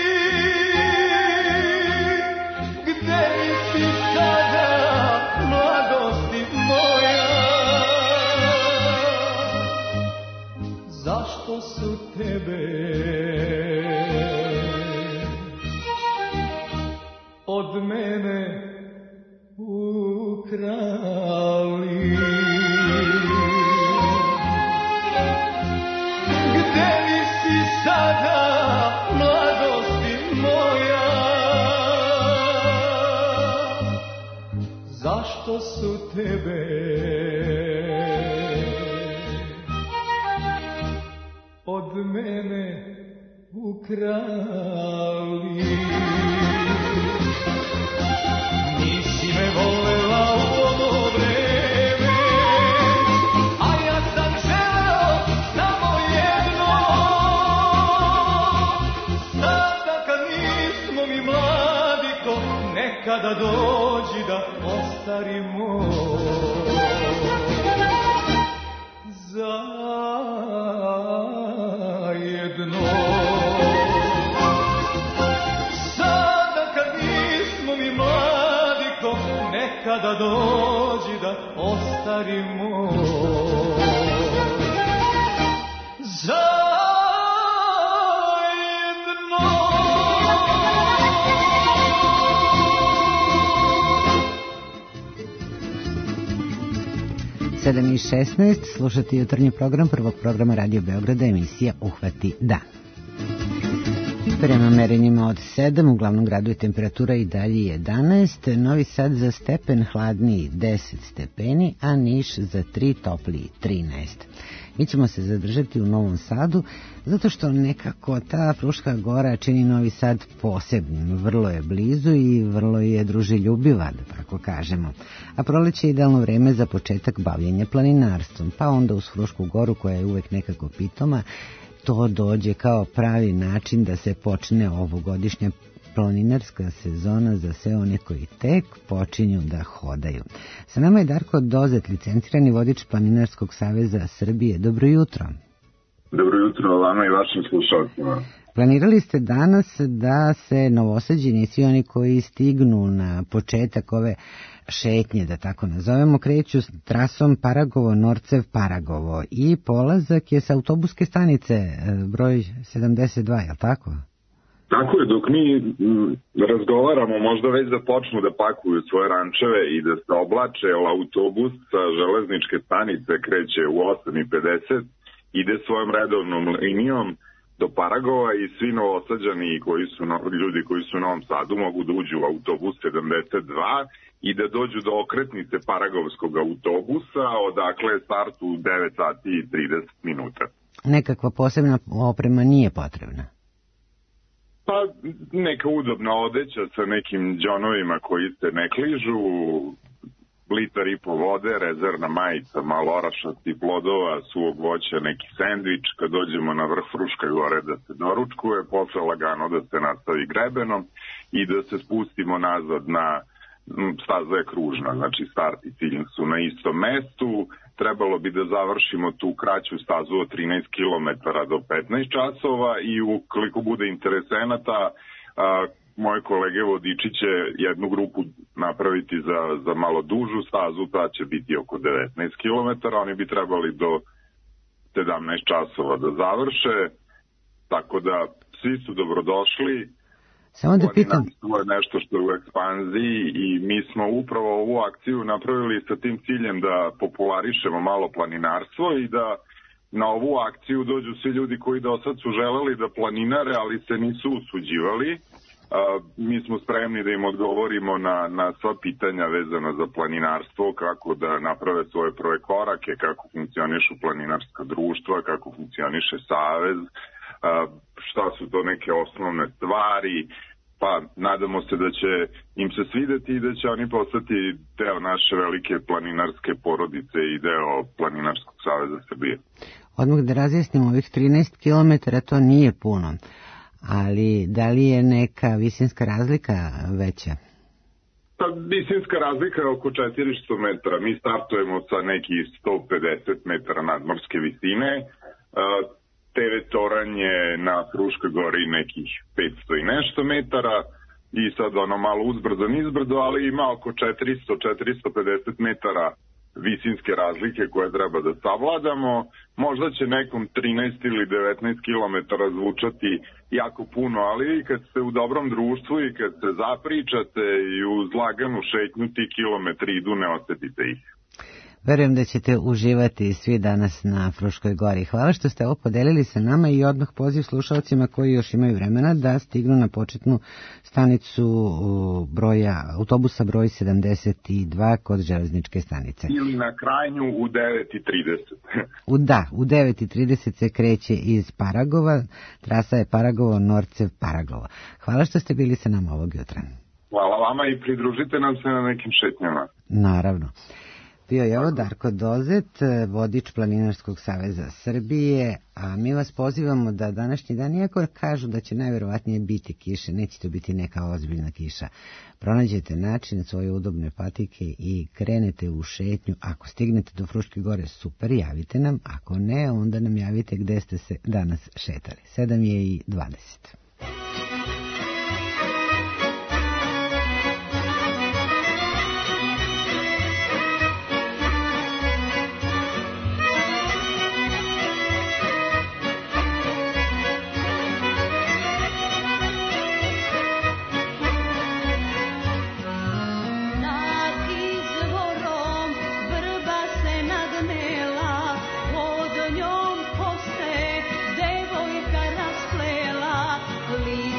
Gde li si sada, mladosti moja? Zašto su tebe od mene ukrali? Gde li si sada, mladosti moja? Zašto su tebe od mene ukrali? Nisi me volela u ono vreme, a ja sam želeo samo jedno. Sada kad nismo mi mladi, ko nekada dođi da ostarimo zajedno. Nekada dođi da ostarimo zajedno. sedam i šesnaest, slušate jutarnji program prvog programa Radio Beograda, emisija Uhvati dan. Prema merenjima od sedam, u glavnom gradu je temperatura i dalje jedanaest, Novi Sad za stepen hladniji deset stepeni, a Niš za tri topliji trinaest. Mi ćemo se zadržati u Novom Sadu, zato što nekako ta Fruška gora čini Novi Sad posebnim, vrlo je blizu i vrlo je druželjubiva, da tako kažemo. A proleće je idealno vreme za početak bavljenja planinarstvom, pa onda uz Frušku goru, koja je uvek nekako pitoma, to dođe kao pravi način da se počne ovogodišnja planinarska sezona za sve one koji tek počinju da hodaju. Sa nama je Darko Dozet, licencirani vodič Planinarskog saveza Srbije. Dobro jutro. Dobro jutro vama i vašim slušalcima. Planirali ste danas da se Novosađeni i svi oni koji stignu na početak ove šetnje, da tako nazovemo, kreću s trasom Paragovo-Norcev-Paragovo i polazak je sa autobuske stanice broj sedamdeset dva, je li tako? Tako je, dok mi razgovaramo, možda već da počnu da pakuju svoje rančeve i da se oblače, autobus sa železničke stanice kreće u osam i pedeset, ide svojom redovnom linijom do Paragova i svi Novosađani koji su ljudi koji su u Novom Sadu mogu da uđu u autobus sedamdeset dva i da dođu do okretnice Paragovskog autobusa, odakle start u devet sati i trideset minuta. Nekakva posebna oprema nije potrebna? Pa neka udobna odeća sa nekim džonovima koji se ne kližu, litar i po vode, rezervna majica, malo orašastih plodova, suvog voća, neki sendvič, kad dođemo na vrh Fruške gore da se doručkuje, posle lagano da se nastavi grebenom i da se spustimo nazad na staza je kružna, znači start i cilj su na istom mestu, trebalo bi da završimo tu kraću stazu od trinaest kilometara do petnaest časova i ukoliko bude interesenata, a, moje kolege vodiči će jednu grupu napraviti za, za malo dužu stazu, ta će biti oko devetnaest kilometara, oni bi trebali do sedamnaest časova da završe, tako da svi su dobrodošli. Samo da pitam. To je nešto što je u ekspanziji i mi smo upravo ovu akciju napravili sa tim ciljem da popularišemo malo planinarstvo i da na ovu akciju dođu svi ljudi koji do sad su želeli da planinare, ali se nisu usuđivali. A, mi smo spremni da im odgovorimo na, na sva pitanja vezana za planinarstvo, kako da naprave svoje prve korake, kako funkcionišu planinarska društva, kako funkcioniše savez, a, šta su to neke osnovne stvari, pa nadamo se da će im se svideti i da će oni postati deo naše velike planinarske porodice i deo Planinarskog saveza Srbije. Odmah da razjasnimo, ovih trinaest kilometara to nije puno, ali da li je neka visinska razlika veća? Pa visinska razlika je oko četiristo metara. Mi startujemo sa nekih sto pedeset metara nadmorske visine. Te toranj je na Fruškoj gori nekih petsto i nešto metara i sad ono malo uzbrdo nizbrdo, ali ima oko četiristo do četiristo pedeset metara visinske razlike koje treba da savladamo. Možda će nekom trinaest ili devetnaest kilometara zvučati jako puno, ali kad ste u dobrom društvu i kad se zapričate i uz laganu šetnju ti kilometri idu, ne osetite ih. Verujem da ćete uživati svi danas na Fruškoj gori. Hvala što ste ovo podelili sa nama i odmah poziv slušalcima koji još imaju vremena da stignu na početnu stanicu broja, autobusa broj sedamdeset dva kod železničke stanice. Ili na krajnju u devet i trideset. U, da, u devet i trideset se kreće iz Paragova, trasa je Paragovo-Norcev Paragovo. Hvala što ste bili sa nama ovog jutra. Hvala vama i pridružite nam se na nekim šetnjama. Naravno. Bio je ovo Darko Dozet, vodič Planinarskog saveza Srbije, a mi vas pozivamo da današnji dan, iako kažu da će najverovatnije biti kiše, neće to biti neka ozbiljna kiša, pronađete način svoje udobne patike i krenete u šetnju. Ako stignete do Fruške gore, super, javite nam, ako ne, onda nam javite gde ste se danas šetali. sedam je i dvadeset. Pod njom poste devojka rasplela,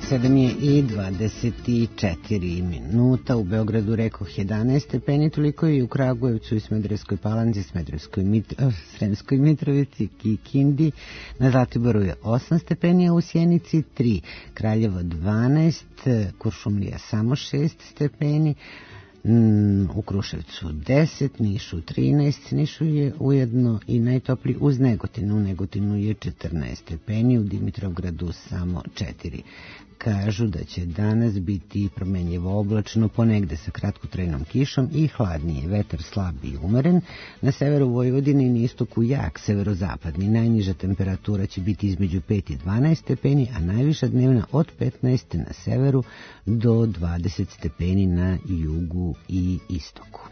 sedam je i dvadeset četiri minuta, u Beogradu rekoh jedanaest stepeni, toliko je i u Kragujevcu i Smederevskoj Palanci, Smederevskoj Mitro, Sremskoj Mitrovici, Kikindi, na Zlatiboru je osam stepeni, a u Sjenici tri, Kraljevo dvanaest, Kuršumlija samo šest stepeni, u Kruševcu deset, Nišu trinaest, Nišu je ujedno i najtopliji uz Negotinu, u Negotinu je četrnaest stepeni, u Dimitrovgradu samo četiri. Kažu da će danas biti promenljivo oblačno, ponegde sa kratkotrajnom kišom i hladnije, vetar slab i umeren, na severu Vojvodine i na istoku jak severozapadni, najniža temperatura će biti između pet i dvanaest stepeni, a najviša dnevna od petnaest na severu do dvadeset stepeni na jugu i istoku.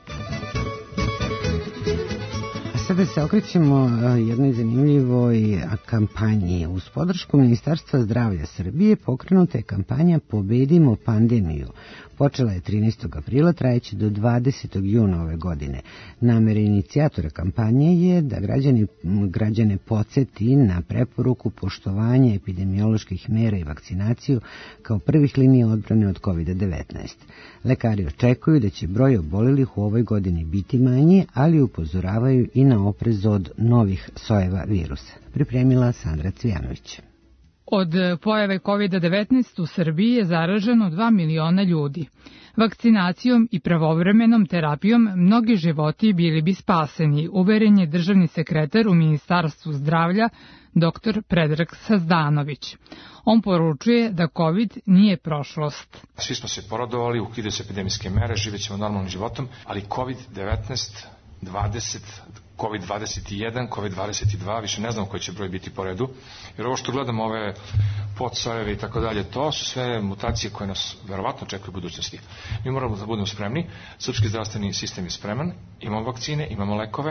Sada se okrećemo jednoj zanimljivoj kampanji. Uz podršku Ministarstva zdravlja Srbije pokrenuta je kampanja Pobedimo pandemiju. Počela je trinaestog aprila, trajeće do dvadesetog juna ove godine. Namera inicijatora kampanje je da građani, građane podsjeti na preporuku poštovanja epidemioloških mera i vakcinaciju kao prvih linija odbrane od kovid devetnaest. Lekari očekuju da će broj obolelih u ovoj godini biti manji, ali upozoravaju i na oprez od novih sojeva virusa. Pripremila Sandra Cvijanović. Od pojave kovid devetnaest u Srbiji je zaraženo dva miliona ljudi. Vakcinacijom i pravovremenom terapijom mnogi životi bili bi spaseni, uveren je državni sekretar u Ministarstvu zdravlja dr. Predrag Sazdanović. On poručuje da COVID nije prošlost. Svi smo se poradovali, ukidaju se epidemijske mere, živećemo normalnim životom, ali kovid devetnaest, dvadeset, kovid dvadeset jedan, kovid dvadeset dva, više ne znamo koji će broj biti po redu, jer ovo što gledamo, ove podsojeve i tako dalje, to su sve mutacije koje nas verovatno čekaju u budućnosti. Mi moramo da budemo spremni, srpski zdravstveni sistem je spreman, imamo vakcine, imamo lekove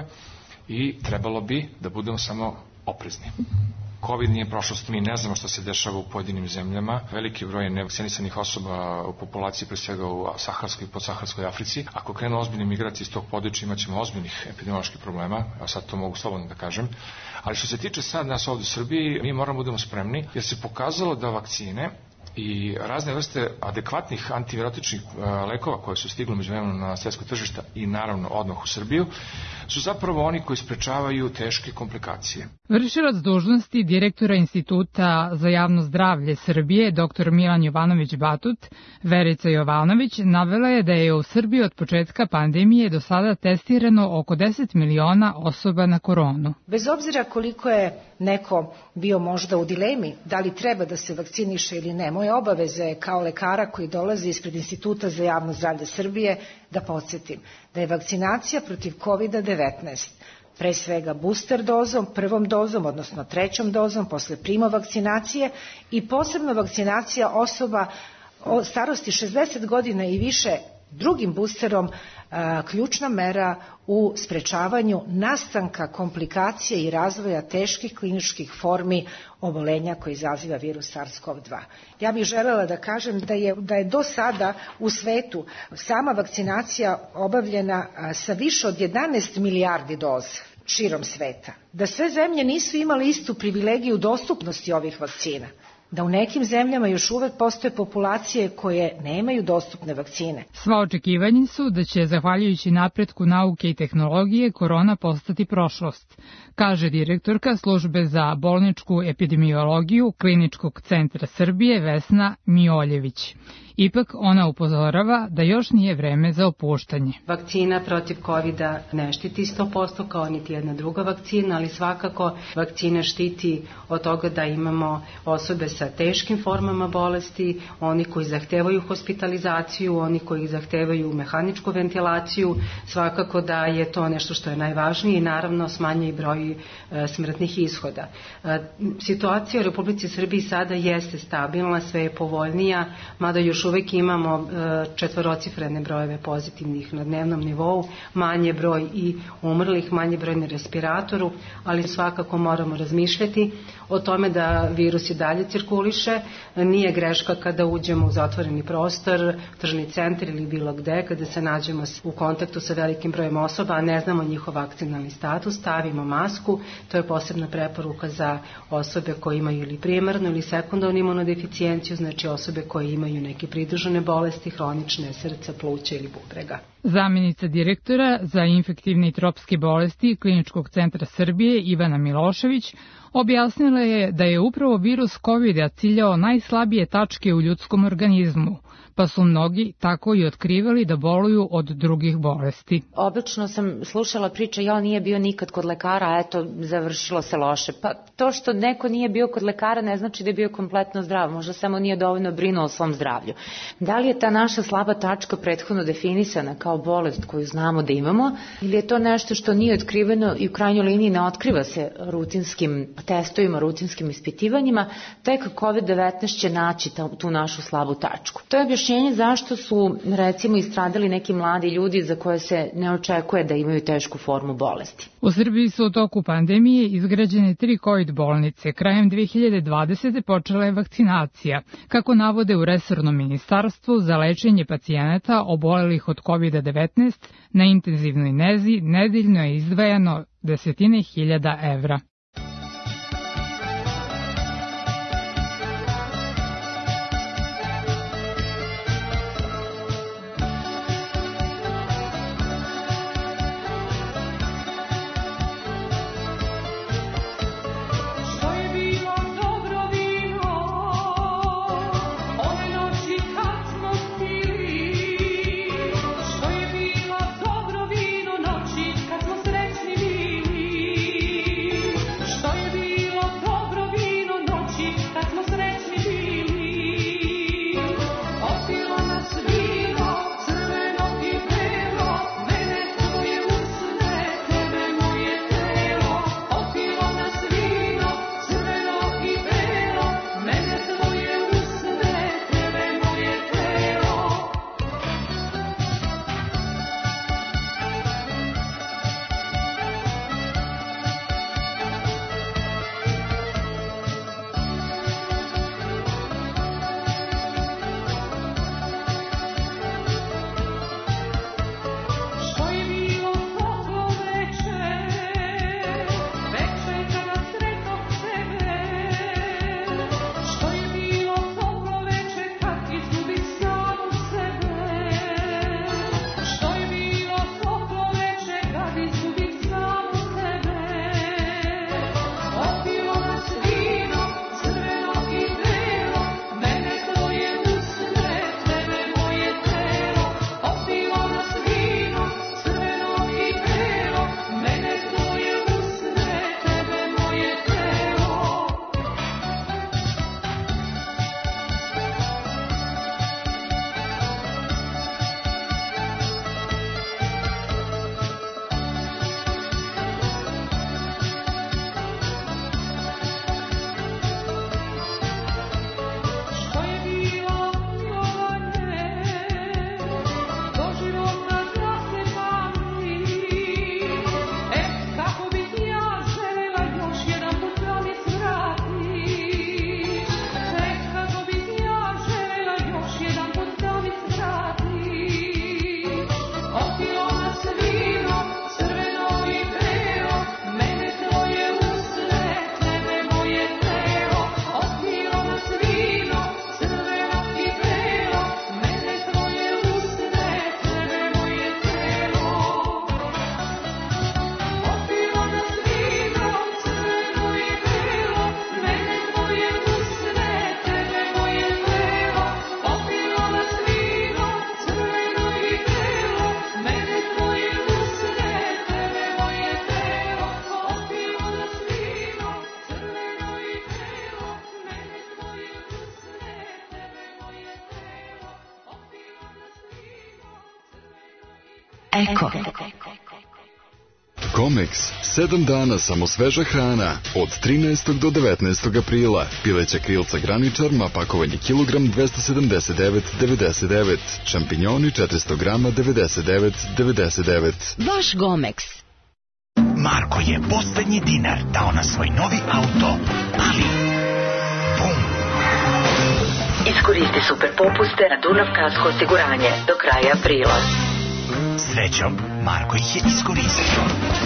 i trebalo bi da budemo samo oprezni. COVID nije prošlost, mi ne znamo šta se dešava u pojedinim zemljama. Veliki broj nevakcinisanih osoba u populaciji, pre svega u Saharskoj i podsaharskoj Africi. Ako krenu ozbiljne migracije iz tog područja, imaćemo ozbiljnih epidemioloških problema, a sad to mogu slobodno da kažem. Ali što se tiče sad nas ovde u Srbiji, mi moramo budemo spremni, jer se pokazalo da vakcine i razne vrste adekvatnih antivirotičnih lekova koje su stigli međuvremeno na svetsko tržište i naravno odmah u Srbiju, su zapravo oni koji sprečavaju teške komplikacije. Vršilac dužnosti direktora Instituta za javno zdravlje Srbije, dr. Milan Jovanović-Batut, Verica Jovanović, navela je da je u Srbiji od početka pandemije do sada testirano oko deset miliona osoba na koronu. Bez obzira koliko je neko bio možda u dilemi da li treba da se vakciniše ili ne, moja obaveza je kao lekara koji dolazi ispred Instituta za javno zdravlje Srbije da podsjetim da je vakcinacija protiv kovid devetnaest pre svega booster dozom, prvom dozom, odnosno trećom dozom, posle primo vakcinacije i posebno vakcinacija osoba starosti šezdeset godina i više drugim boosterom, ključna mera u sprečavanju nastanka komplikacije i razvoja teških kliničkih formi obolenja koji izaziva virus SARS-CoV dva. Ja bih želela da kažem da je, da je do sada u svetu sama vakcinacija obavljena sa više od jedanaest milijardi doza širom sveta. Da sve zemlje nisu imale istu privilegiju dostupnosti ovih vakcina. Da u nekim zemljama još uvek postoje populacije koje nemaju dostupne vakcine. Sva očekivanja su da će, zahvaljujući napretku nauke i tehnologije, korona postati prošlost, kaže direktorka Službe za bolničku epidemiologiju Kliničkog centra Srbije Vesna Mioljević. Ipak ona upozorava da još nije vreme za opuštanje. Vakcina protiv kovida ne štiti sto posto kao niti jedna druga vakcina, ali svakako vakcina štiti od toga da imamo osobe sa teškim formama bolesti, oni koji zahtevaju hospitalizaciju, oni koji zahtevaju mehaničku ventilaciju, svakako da je to nešto što je najvažnije i naravno smanjuje broj e, smrtnih ishoda. E, situacija u Republici Srbiji sada jeste stabilna, sve je povoljnija, mada još uvek imamo četvorocifrene brojeve pozitivnih na dnevnom nivou, manje broj i umrlih, manje broj na respiratoru, ali svakako moramo razmišljati o tome da virus i dalje cirkuliše. Nije greška kada uđemo u zatvoreni prostor, tržni centar ili bilo gde, kada se nađemo u kontaktu sa velikim brojem osoba, a ne znamo njihov vakcinalni status, stavimo masku. To je posebna preporuka za osobe koje imaju ili primarnu ili sekundarnu imunodeficijenciju, znači osobe koje imaju neke pridružene bolesti, hronične, srca, pluća ili bubrega. Zamjenica direktora za infektivne i tropske bolesti Kliničkog centra Srbije Ivana Milošević objasnila je da je upravo virus kovida ciljao najslabije tačke u ljudskom organizmu, pa su mnogi tako i otkrivali da boluju od drugih bolesti. Obično sam slušala priče, ja nije bio nikad kod lekara, a eto, završilo se loše. Pa to što neko nije bio kod lekara ne znači da je bio kompletno zdrav, možda samo nije dovoljno brinuo o svom zdravlju. Da li je ta naša slaba tačka prethodno definisana kao bolest koju znamo da imamo, ili je to nešto što nije otkriveno i u krajnjoj liniji ne otkriva se rutinskim testovima, rutinskim ispitivanjima, tek kovid devetnaest će naći tu našu slabu tačku. To je objašnjenje zašto su, recimo, istradali neki mladi ljudi za koje se ne očekuje da imaju tešku formu bolesti. U Srbiji su u toku pandemije izgrađene tri kovid bolnice. Krajem dve hiljade dvadesete počela je vakcinacija. Kako navode u resornom ministarstvu za lečenje pacijenata obolelih od kovid devetnaest, na intenzivnoj nezi nedeljno je izdvajano desetine hiljada evra. Eko. Comex, sedam dana samo sveža hrana, od trinaestog do devetnaestog aprila. Pileća krilca graničar, pakovanje kilogram dvesta sedamdeset devet devedeset devet, šampinjoni četiristo grama devedeset devet devedeset devet. Vaš Gomex. Marko je poslednji dinar dao na svoj novi auto, ali bum! Iskoristi super popuste na Dunav Kasko osiguranje do kraja aprila. Srećom, Marko ih je iskoristio.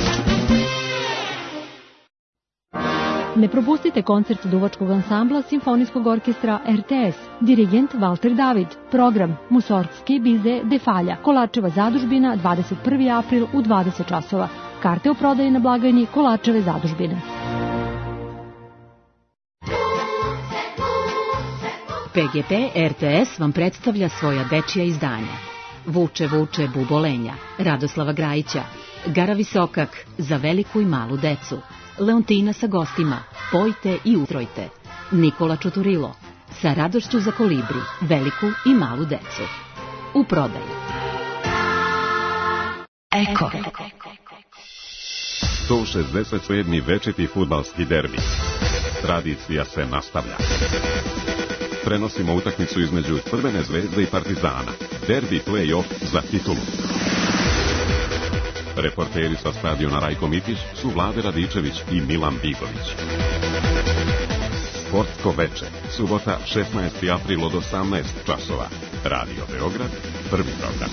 Ne propustite koncert duvačkog ansambla Simfonijskog orkestra R T S, dirigent Valter David, program Musorgski bize Defalja, Kolačeva zadužbina, dvadeset prvi april u dvadeset časova. Karte o prodaji na blagajni Kolačeve zadužbine. P G P R T S vam predstavlja svoja dečija izdanja. Vuče, vuče, bubolenja, Radoslava Grajića, Gara Visokak, za veliku i malu decu, Leontina sa gostima, Pojte i ustrojte, Nikola Čuturilo, sa radošću za kolibri, veliku i malu decu. U prodaji. Eko. sto šezdeset sedmi večiti fudbalski derbi. Tradicija se nastavlja. Prenosimo utakmicu između Crvene zvezde i Partizana. Derbi play-off za titulu. Reporteri sa stadiona Rajko Mitić su Vlade Radičević i Milan Bigović. Sportsko veče, subota šesnaesti april od osamnaest časova. Radio Beograd, prvi program.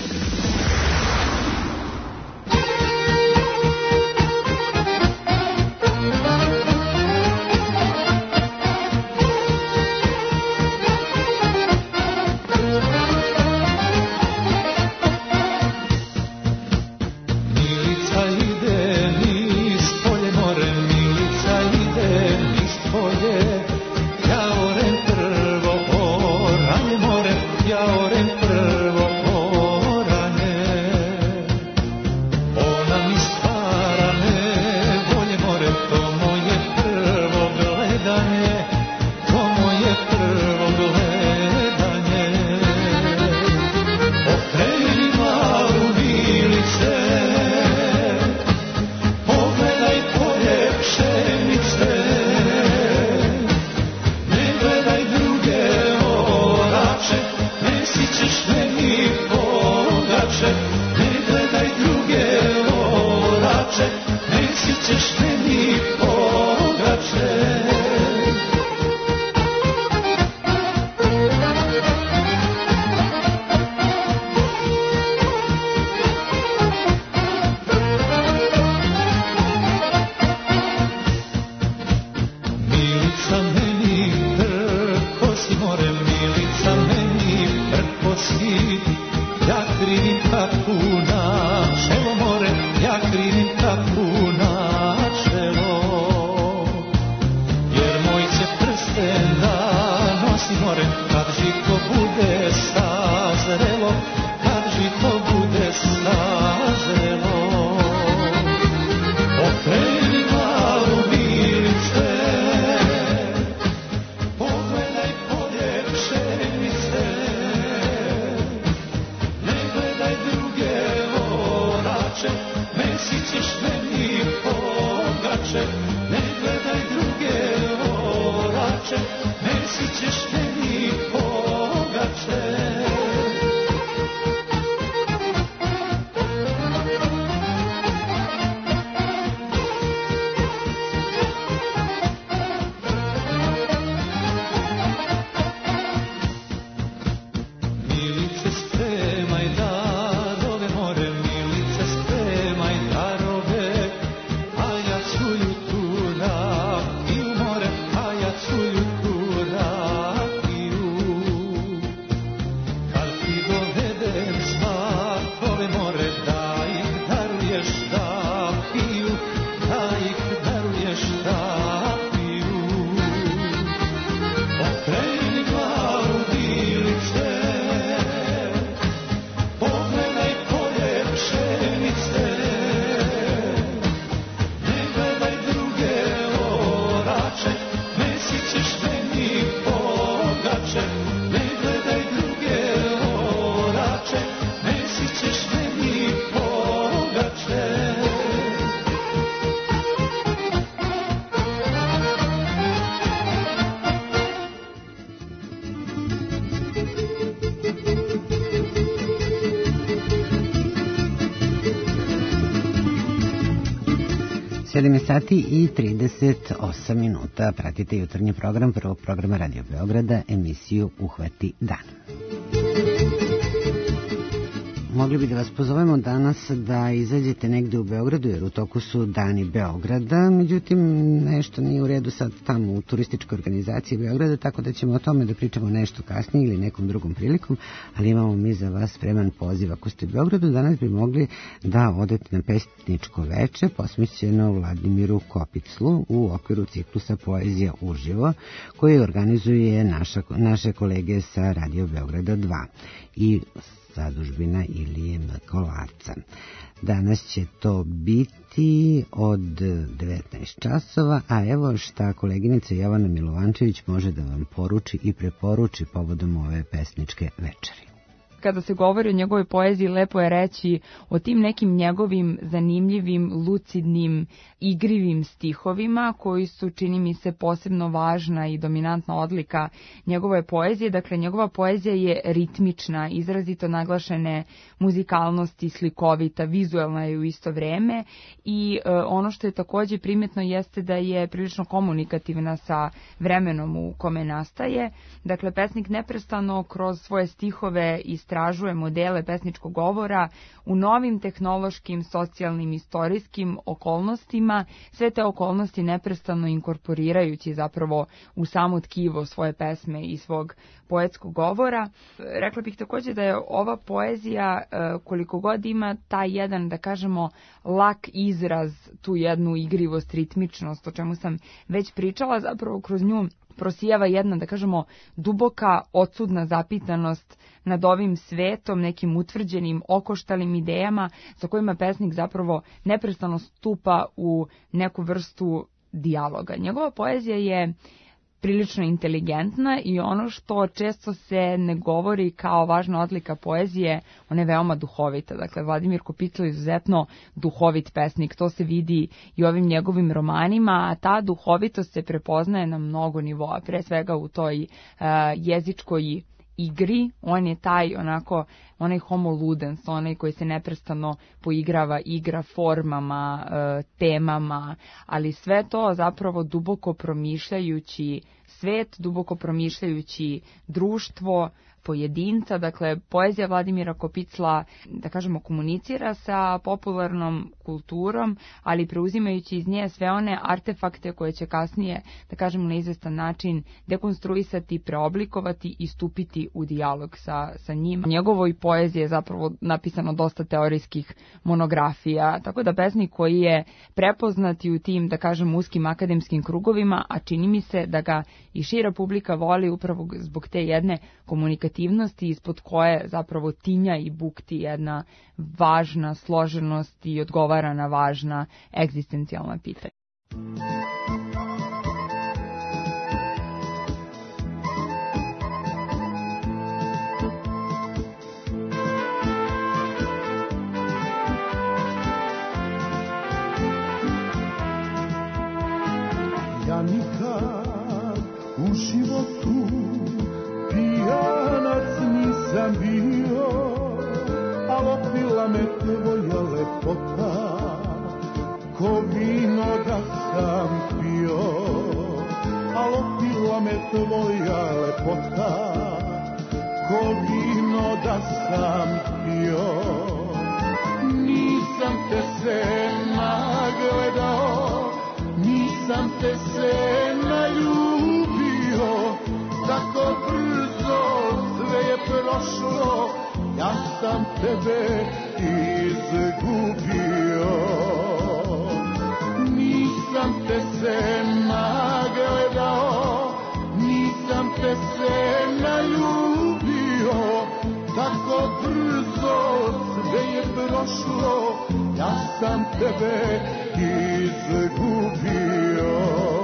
sedam je sati i trideset osam minuta. Pratite jutarnji program prvog programa Radio Beograda, emisiju Uhvati dan. Mogli bi da vas pozovemo danas da izađete negde u Beogradu, jer u toku su dani Beograda, međutim nešto nije u redu sad tamo u turističkoj organizaciji Beograda, tako da ćemo o tome da pričamo nešto kasnije ili nekom drugom prilikom, ali imamo mi za vas spreman poziv. Ako ste u Beogradu, danas bi mogli da odete na pesničko veče posvećeno Vladimiru Kopiclu u okviru ciklusa Poezija uživo, koji organizuje naša, naše kolege sa Radio Beograda dva i zadužbina Ilije Kolarca. Danas će to biti od devetnaest časova, a evo šta koleginica Jovana Milovančević može da vam poruči i preporuči povodom ove pesničke večeri. Kada se govori o njegovoj poeziji, lepo je reći o tim nekim njegovim zanimljivim, lucidnim, igrivim stihovima koji su, čini mi se, posebno važna i dominantna odlika njegove poezije. Dakle, njegova poezija je ritmična, izrazito naglašene muzikalnosti, slikovita, vizualna je u isto vreme i e, ono što je takođe primjetno jeste da je prilično komunikativna sa vremenom u kome nastaje. Dakle, pesnik neprestano kroz svoje stihove i istražuje modele pesničkog govora u novim tehnološkim, socijalnim, istorijskim okolnostima, sve te okolnosti neprestano inkorporirajući zapravo u samo tkivo svoje pesme i svog poetskog govora. Rekla bih takođe da je ova poezija, koliko god ima taj jedan, da kažemo, lak izraz, tu jednu igrivost, ritmičnost, o čemu sam već pričala, zapravo kroz nju prosijava jedna, da kažemo, duboka, odsudna zapitanost nad ovim svetom, nekim utvrđenim, okoštalim idejama sa kojima pesnik zapravo neprestano stupa u neku vrstu dijaloga. Njegova poezija je prilično inteligentna i ono što često se ne govori kao važna odlika poezije, ona je veoma duhovita. Dakle, Vladimir Kopiclo je izuzetno duhovit pesnik, to se vidi i ovim njegovim romanima, a ta duhovitost se prepoznaje na mnogo nivoa, pre svega u toj uh, jezičkoj igri. On je taj onako, onaj homo ludens, onaj koji se neprestano poigrava, igra formama, e, temama, ali sve to zapravo duboko promišljajući svet, duboko promišljajući društvo, pojedinca. Dakle, poezija Vladimira Kopicla, da kažemo, komunicira sa popularnom kulturom, ali preuzimajući iz nje sve one artefakte koje će kasnije, da kažemo, na izvestan način dekonstruisati, preoblikovati i stupiti u dijalog sa, sa njima. Njegovoj poeziji je zapravo napisano dosta teorijskih monografija, tako da pesnik koji je prepoznat i u tim, da kažem, uskim akademskim krugovima, a čini mi se da ga i šira publika voli upravo zbog te jedne komunikativnosti ispod koje zapravo tinja i bukti jedna važna složenost i odgovara na važna egzistencijalna pitanja. Ja nikad u životu pijanac nisam bio, al opila me tvoja lepota, ko vino da sam pio. Al opila me tvoja lepota, ko vino da sam pio. Nisam te se nagledao, nisam te se naljubio, tako brzo sve je prošlo, ja sam tebe izgubio. Nisam te se nagledao, nisam te se naljubio, tako brzo sve je prošlo, ja sam tebe izgubio.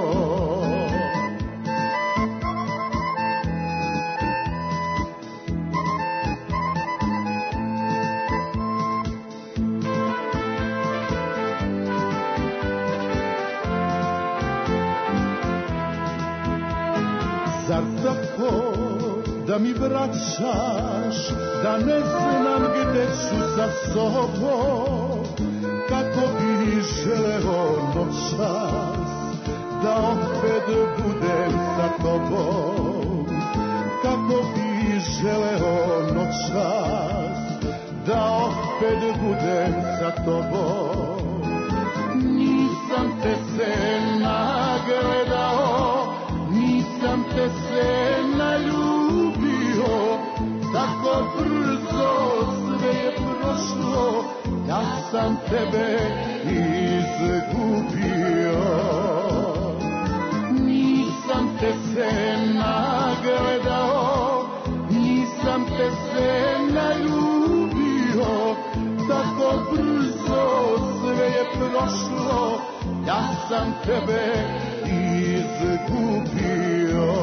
Zar tako da mi vraćaš, da ne znam gde ću sa sobom, kako bi želeo noćas da opet budem sa tobom, kako bi želeo noćas da opet budem sa tobom. Nisam te se nagledao, nisam te se naljubio, tako brzo sve je prošlo, ja sam tebe izgubio. Nisam te se nagledao, nisam te se naljubio, tako brzo sve je prošlo, ja sam tebe izgubio.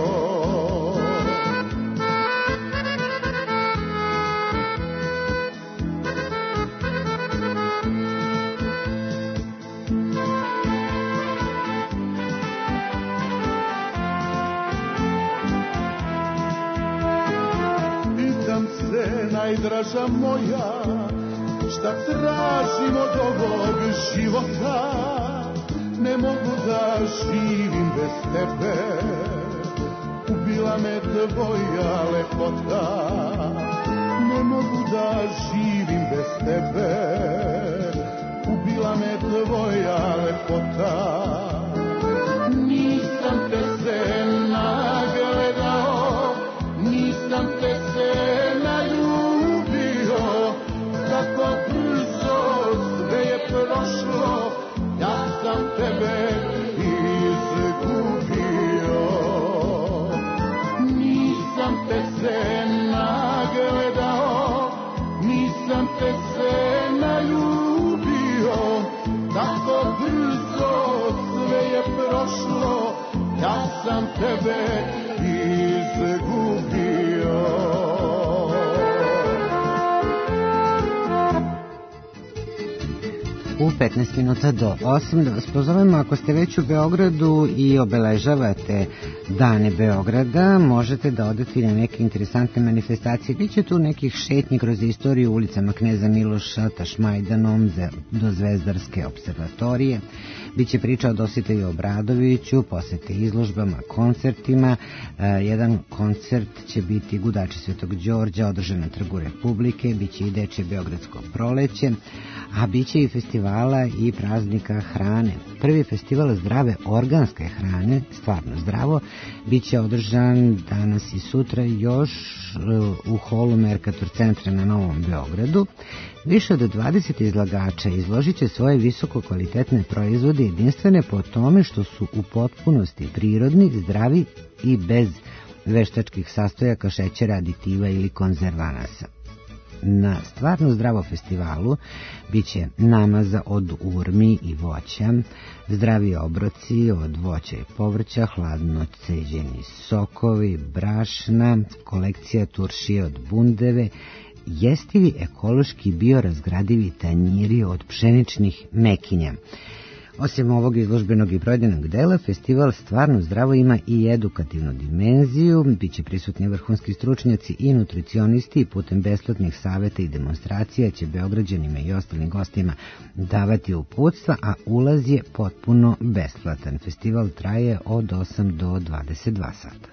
Pitam se, najdraža moja, šta tražim od ovog života, ne mogu da živim bez tebe, ubila me tvoja lepota, ne mogu da živim bez tebe, ubila me tvoja lepota. Nisam te se nagledao, nisam te se naljubio, tako brzo sve je prošlo, ja sam tebe izgubio. Nisam te se nagledao, nisam te se naljubio, tako brzo sve je prošlo, ja sam tebe izgubio. U petnaest minuta do osam da vas pozovemo, ako ste već u Beogradu i obeležavate dane Beograda, možete da odete na neke interesantne manifestacije. Biće tu nekih šetnji kroz istoriju ulicama Kneza Miloša, Tašmajdanom do Zvezdarske observatorije. Biće priča o Dositeju Obradoviću, posete izložbama, koncertima. E, jedan koncert će biti Gudači Svetog Đorđa, održan na Trgu Republike, biće i Dečje Beogradsko proleće, a biće i festivala i praznika hrane. Prvi festival zdrave organske hrane, stvarno zdravo, biće održan danas i sutra još u holu Mercator centra na Novom Beogradu. Više od dvadeset izlagača izložit će svoje visoko kvalitetne proizvode jedinstvene po tome što su u potpunosti prirodni, zdravi i bez veštačkih sastojaka, šećera, aditiva ili konzervanasa. Na stvarno zdravo festivalu biće namaza od urmi i voća, zdravi obroci od voća i povrća, hladno ceđeni sokovi, brašna, kolekcija turšije od bundeve, jestivi ekološki biorazgradivi tanjiri od pšeničnih mekinja. Osim ovog izložbenog i prodajnog dela, festival Stvarno zdravo ima i edukativnu dimenziju, biće prisutni vrhunski stručnjaci i nutricionisti i putem besplatnih saveta i demonstracija će Beograđanima i ostalim gostima davati uputstva, a ulaz je potpuno besplatan. Festival traje od osam do dvadeset dva sata.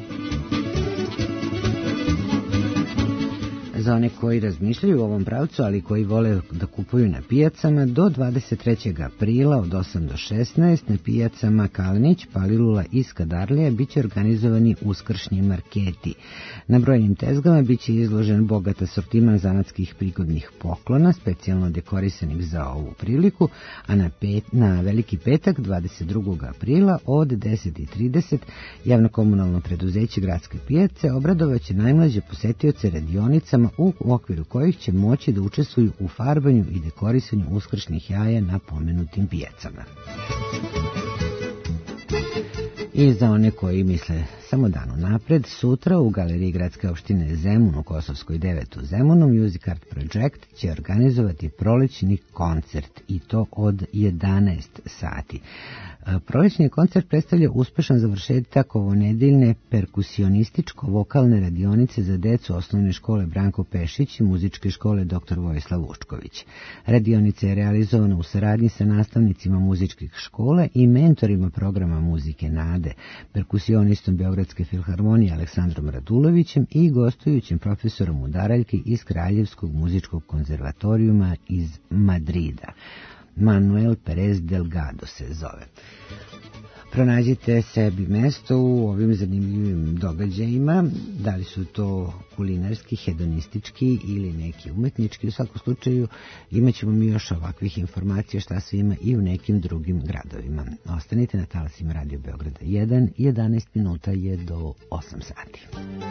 Za one koji razmišljaju u ovom pravcu, ali koji vole da kupuju na pijacama, do dvadeset trećeg aprila od osam do šesnaest na pijacama Kalnić, Palilula i Skadarlija biće organizovani uskršnji marketi. Na brojnim tezgama biće izložen bogat asortiman zanatskih prigodnih poklona, specijalno dekorisanih za ovu priliku, a na, pet, na Veliki petak dvadeset drugog aprila od deset i trideset javno komunalno preduzeće Gradske pijace obradovaće najmlađe posetioce radionicama u okviru kojih će moći da učestvuju u farbanju i dekorisanju uskršnjih jaja na pomenutim pijacama. I za one koji misle samo dan unapred, sutra u Galeriji gradske opštine Zemun u Kosovskoj devet u Zemunu Music Art Project će organizovati prolećni koncert i to od jedanaest sati. Prolećni koncert predstavlja uspešan završetak ovonedeljne perkusionističko-vokalne radionice za decu osnovne škole Branko Pešić i muzičke škole doktor Vojislav Vučković. Radionica je realizovana u saradnji sa nastavnicima muzičkih škola i mentorima programa muzike Nade, perkusionistom Beogradske filharmonije Aleksandrom Radulovićem i gostujućim profesorom udaraljki iz Kraljevskog muzičkog konzervatorijuma iz Madrida. Manuel Perez Delgado se zove. Pronađite sebi mesto u ovim zanimljivim događajima, da li su to kulinarski, hedonistički ili neki umetnički. U svakom slučaju imat ćemo mi još ovakvih informacija šta se ima i u nekim drugim gradovima. Ostanite na talasima Radio Beograda jedan, jedanaest minuta je do osam sati.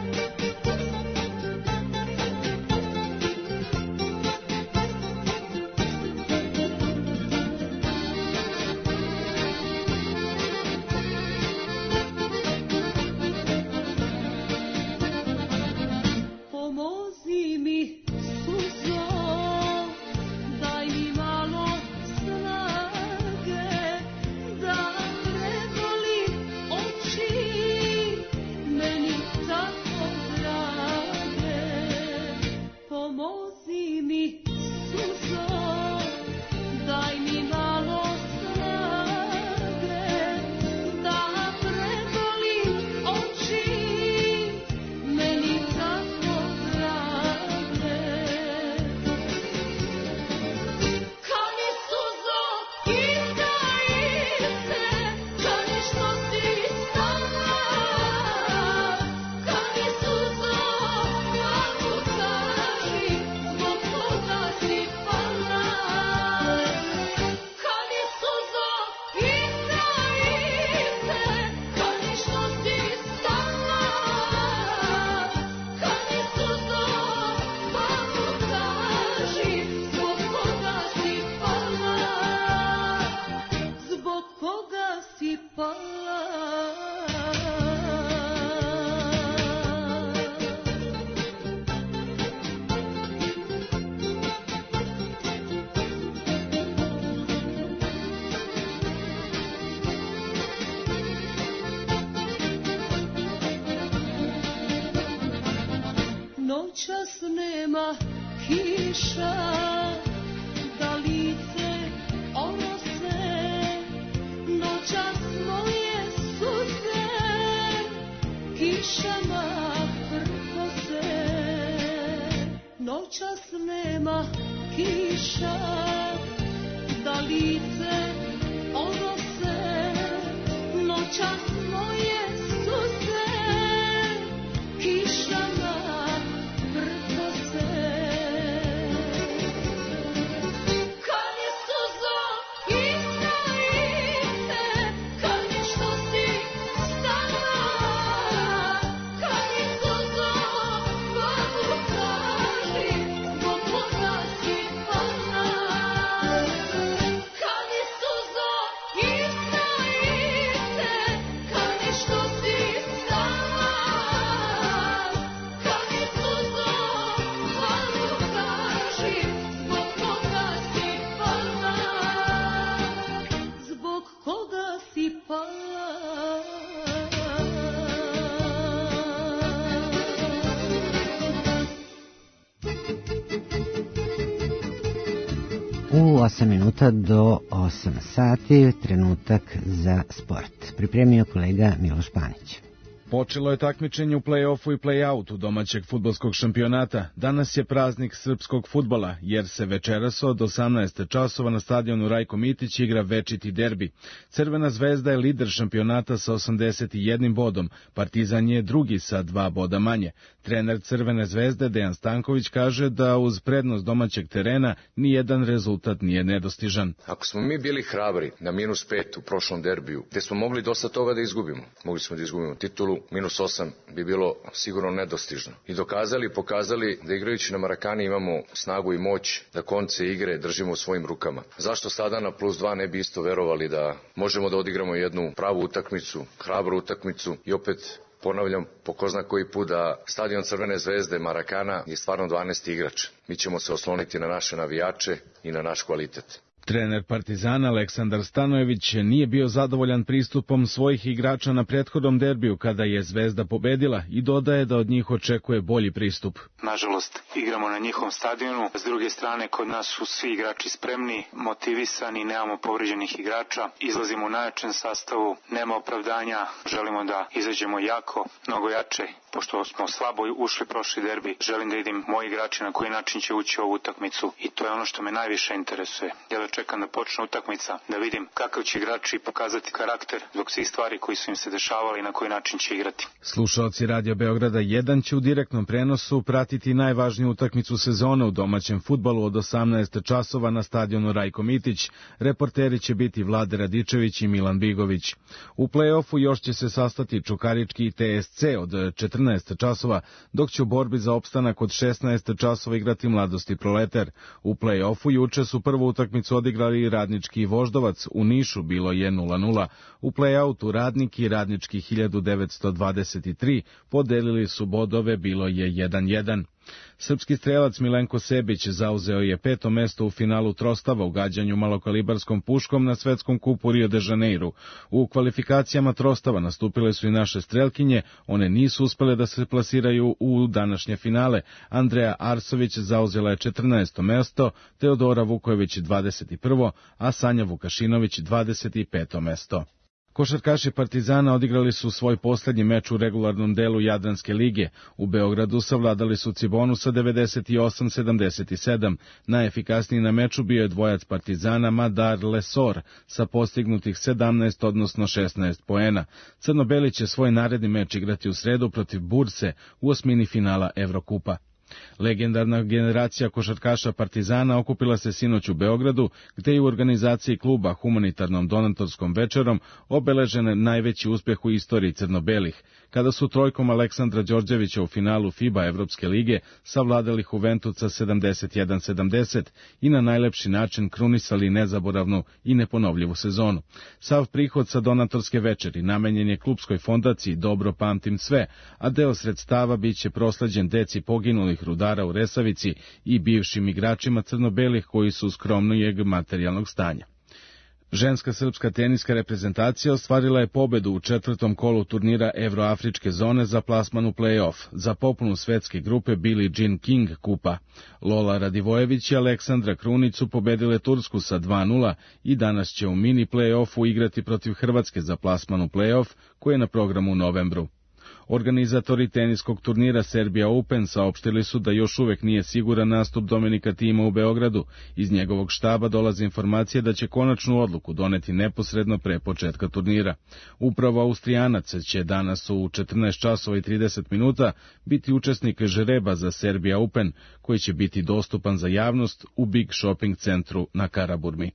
Noćas nema kiša, da lice onose, noćas moje suze, kišama prkose. Noćas nema kiša, da lice onose, noćas moje suze, kišama U osam minuta do osam sati, trenutak za sport. Pripremio kolega Miloš Panić. Počelo je takmičenje u play-offu i play-outu domaćeg fudbalskog šampionata. Danas je praznik srpskog fudbala, jer se večeras od osamnaest časova na stadionu Rajko Mitić igra večiti derbi. Crvena zvezda je lider šampionata sa osamdeset jedan bodom, Partizan je drugi sa dva boda manje. Trener Crvene zvezde Dejan Stanković kaže da uz prednost domaćeg terena nijedan rezultat nije nedostižan. Ako smo mi bili hrabri na minus pet u prošlom derbiju, gde smo mogli dosta toga da izgubimo, mogli smo da izgubimo titulu, Beogradu minus osam bi bilo sigurno nedostižno. I dokazali, pokazali da igrajući na Marakani imamo snagu i moć da konce igre držimo u svojim rukama. Zašto sada na plus dva ne bi isto verovali da možemo da odigramo jednu pravu utakmicu, hrabru utakmicu i opet ponavljam po ko zna koji put da stadion Crvene zvezde Marakana je stvarno dvanaesti igrač. Mi ćemo se osloniti na naše navijače i na naš kvalitet. Trener Partizana Aleksandar Stanojević nije bio zadovoljan pristupom svojih igrača na prethodnom derbiju kada je Zvezda pobedila i dodaje da od njih očekuje bolji pristup. Nažalost, igramo na njihovom stadionu. S druge strane, kod nas su svi igrači spremni, motivisani, nemamo povređenih igrača. Izlazimo u najjačem sastavu, nema opravdanja. Želimo da izađemo jako, mnogo jače. Pošto smo slabo ušli prošli derbi, želim da vidim moji igrači na koji način će ući u ovu utakmicu i to je ono što me najviše interesuje. Ja da čekam da počne utakmica, da vidim kakav će igrači pokazati karakter zbog svih stvari koji su im se dešavali i na koji način će igrati. Slušaoci Radio Beograda jedan će u direktnom prenosu pratiti najvažniju utakmicu sezone u domaćem fudbalu od osamnaest časova na stadionu Rajko Mitić. Reporteri će biti Vlade Radičević i Milan Bigović. U play-offu još će se sastati Čukarički i T S C od četrnaest časova, dok će u borbi za opstanak od šesnaest časova igrati Mladost i Proletar. U play-offu juče su prvu utakmicu odigrali Radnički i Voždovac, u Nišu bilo je nula nula. U play-outu Radnik i Radnički hiljadu devetsto dvadeset tri podelili su bodove, bilo je jedan jedan. Srpski strelac Milenko Sebić zauzeo je peto mesto u finalu trostava u gađanju malokalibarskom puškom na svetskom kupu Rio de Janeiru. U kvalifikacijama trostava nastupile su i naše strelkinje, one nisu uspele da se plasiraju u današnje finale. Andreja Arsović zauzela je četrnaesto mesto, Teodora Vukojević dvadeset prvo, a Sanja Vukašinović dvadeset peto mesto. Košarkaši Partizana odigrali su svoj posljednji meč u regularnom delu Jadranske lige. U Beogradu savladali su Cibonu sa devedeset osam sedamdeset sedam. Najefikasniji na meču bio je dvojac Partizana Madar Lesor sa postignutih sedamnaest odnosno šesnaest poena. Crno-beli će svoj naredni meč igrati u sredu protiv Burse u osmini finala Evrokupa. Legendarna generacija košarkaša Partizana okupila se sinoć u Beogradu, gde je u organizaciji kluba humanitarnom donatorskom večerom obeležen najveći uspjeh u istoriji crno-belih, kada su trojkom Aleksandra Đorđevića u finalu FIBA Evropske lige savladali Juventusa sedamdeset jedan sedamdeset i na najlepši način krunisali nezaboravnu i neponovljivu sezonu. Sav prihod sa donatorske večeri namenjen je klubskoj fondaciji Dobro pamtim sve, a deo sredstava biće prosleđen deci poginulih rudara u Resavici i bivšim igračima crno-belih koji su skromnijeg materijalnog stanja. Ženska srpska teniska reprezentacija ostvarila je pobedu u četvrtom kolu turnira Evroafričke zone za plasman u play-off. Za popunu svetske grupe Billie Jean King kupa. Lola Radivojević i Aleksandra Krunić su pobedile Tursku sa dva nula i danas će u mini play-offu igrati protiv Hrvatske za plasman u play-off koji je na programu u novembru. Organizatori teniskog turnira Serbia Open saopštili su da još uvek nije siguran nastup Dominika Tima u Beogradu. Iz njegovog štaba dolaze informacije da će konačnu odluku doneti neposredno pre početka turnira. Upravo Austrijanac će danas u četrnaest časova i trideset minuta biti učesnik žreba za Serbia Open, koji će biti dostupan za javnost u Big Shopping centru na Karaburmi.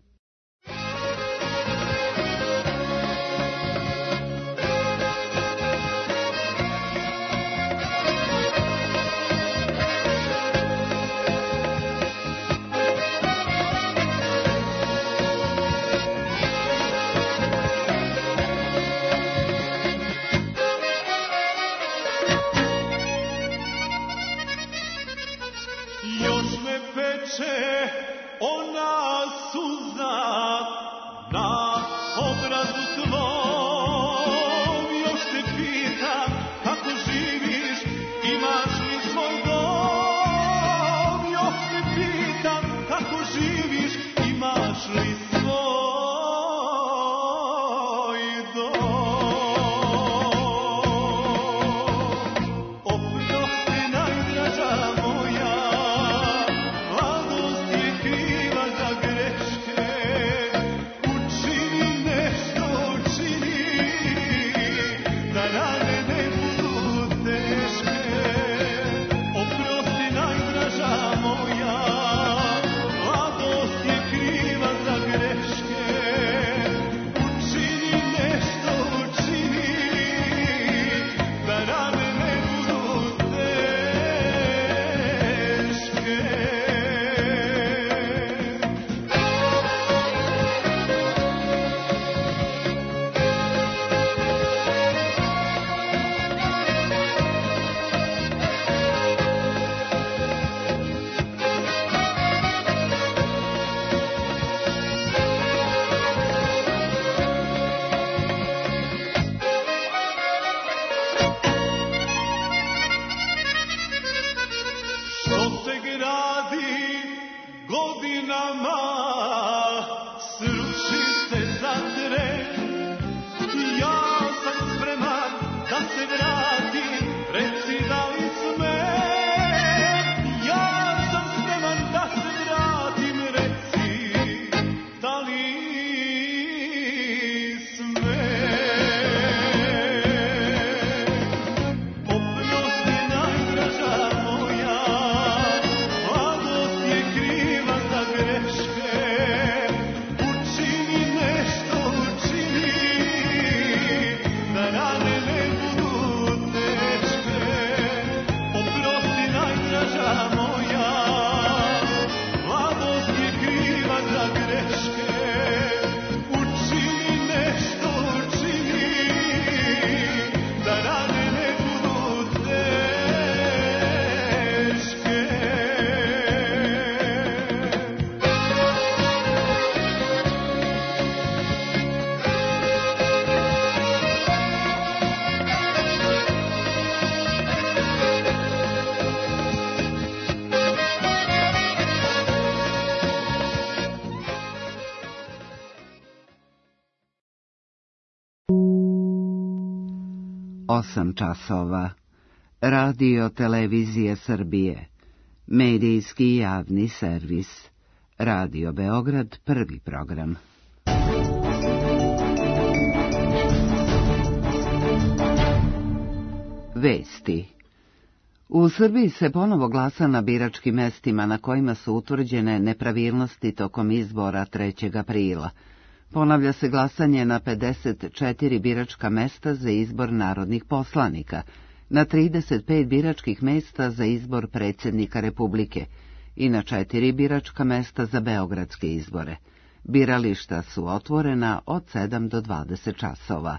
Moja, mladost je kriva za greške osam časova. Radio Televizije Srbije. Medijski javni servis. Radio Beograd, prvi program. Vesti. U Srbiji se ponovo glasa na biračkim mestima na kojima su utvrđene nepravilnosti tokom izbora trećeg aprila. Ponavlja se glasanje na pedeset četiri biračka mesta za izbor narodnih poslanika, na trideset pet biračkih mesta za izbor predsjednika Republike i na četiri biračka mesta za beogradske izbore. Birališta su otvorena od sedam do dvadeset časova.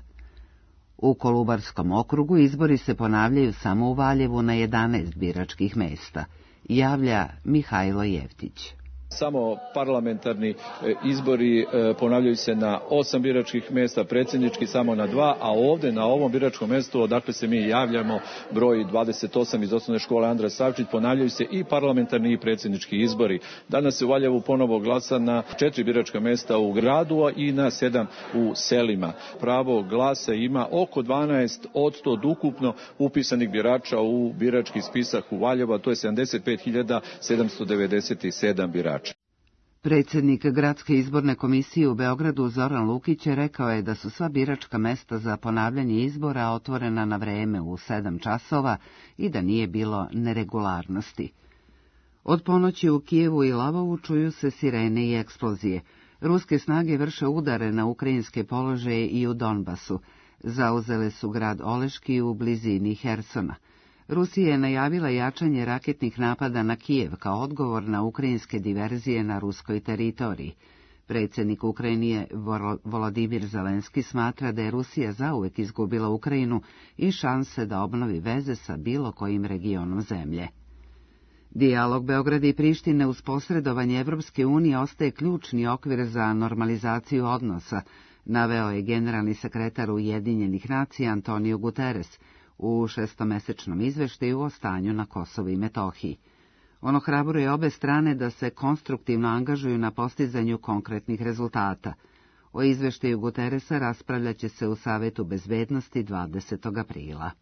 U Kolubarskom okrugu izbori se ponavljaju samo u Valjevu na jedanaest biračkih mesta, javlja Mihajlo Jevtić. Samo parlamentarni izbori ponavljaju se na osam biračkih mjesta, predsjednički samo na dva, a ovdje na ovom biračkom mjestu odakle se mi javljamo, broj dvadeset osam iz osnovne škole Andra Savčić, ponavljaju se i parlamentarni i predsjednički izbori. Danas se u Valjevu ponovo glasa na četiri biračka mjesta u gradu i na sedam u selima. Pravo glasa ima oko dvanaest posto od ukupno upisanih birača u birački spisak u Valjevu, a to je sedamdeset pet hiljada sedamsto devedeset sedam birača. Predsjednik Gradske izborne komisije u Beogradu Zoran Lukić rekao je da su sva biračka mesta za ponavljanje izbora otvorena na vreme u sedam časova i da nije bilo neregularnosti. Od ponoći u Kijevu i Lavovu čuju se sirene i eksplozije. Ruske snage vrše udare na ukrajinske položaje i u Donbasu. Zauzele su grad Oleški u blizini Hersona. Rusija je najavila jačanje raketnih napada na Kijev kao odgovor na ukrajinske diverzije na ruskoj teritoriji. Predsjednik Ukrajine Volodimir Zelenski smatra da je Rusija zauvek izgubila Ukrajinu i šanse da obnovi veze sa bilo kojim regionom zemlje. Dijalog Beograda i Prištine uz posredovanje Evropske unije ostaje ključni okvir za normalizaciju odnosa, naveo je generalni sekretar Ujedinjenih nacija Antonio Guterres u šestomesečnom izveštaju o stanju na Kosovu i Metohiji. On ohrabruje obe strane da se konstruktivno angažuju na postizanju konkretnih rezultata. O izveštaju Guterresa raspravljaće se u Savetu bezbednosti dvadesetog aprila.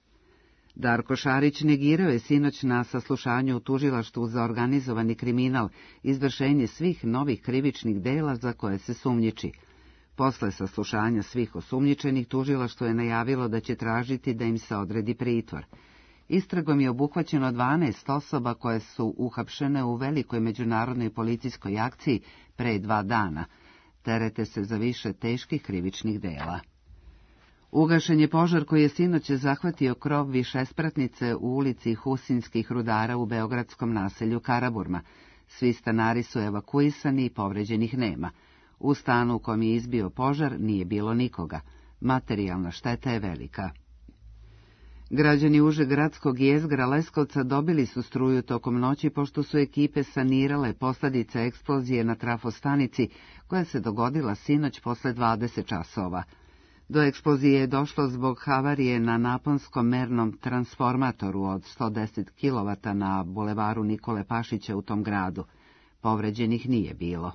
Darko Šarić negirao je sinoć na saslušanju u tužilaštvu za organizovani kriminal izvršenje svih novih krivičnih dela za koje se sumnjiči. Posle saslušanja svih osumnjičenih, tužilaštvo je najavilo da će tražiti da im se odredi pritvor. Istragom je obuhvaćeno dvanaest osoba koje su uhapšene u velikoj međunarodnoj policijskoj akciji pre dva dana. Terete se za više teških krivičnih dela. Ugašen je požar koji je sinoć zahvatio krov višespratnice u ulici Husinskih rudara u beogradskom naselju Karaburma. Svi stanari su evakuisani i povređenih nema. U stanu u kom je izbio požar nije bilo nikoga. Materijalna šteta je velika. Građani užeg gradskog jezgra Leskovca dobili su struju tokom noći pošto su ekipe sanirale posljedice eksplozije na trafostanici koja se dogodila sinoć posle dvadeset časova. Do eksplozije je došlo zbog havarije na naponskom mernom transformatoru od sto deset kilovata na bulevaru Nikole Pašića u tom gradu. Povređenih nije bilo.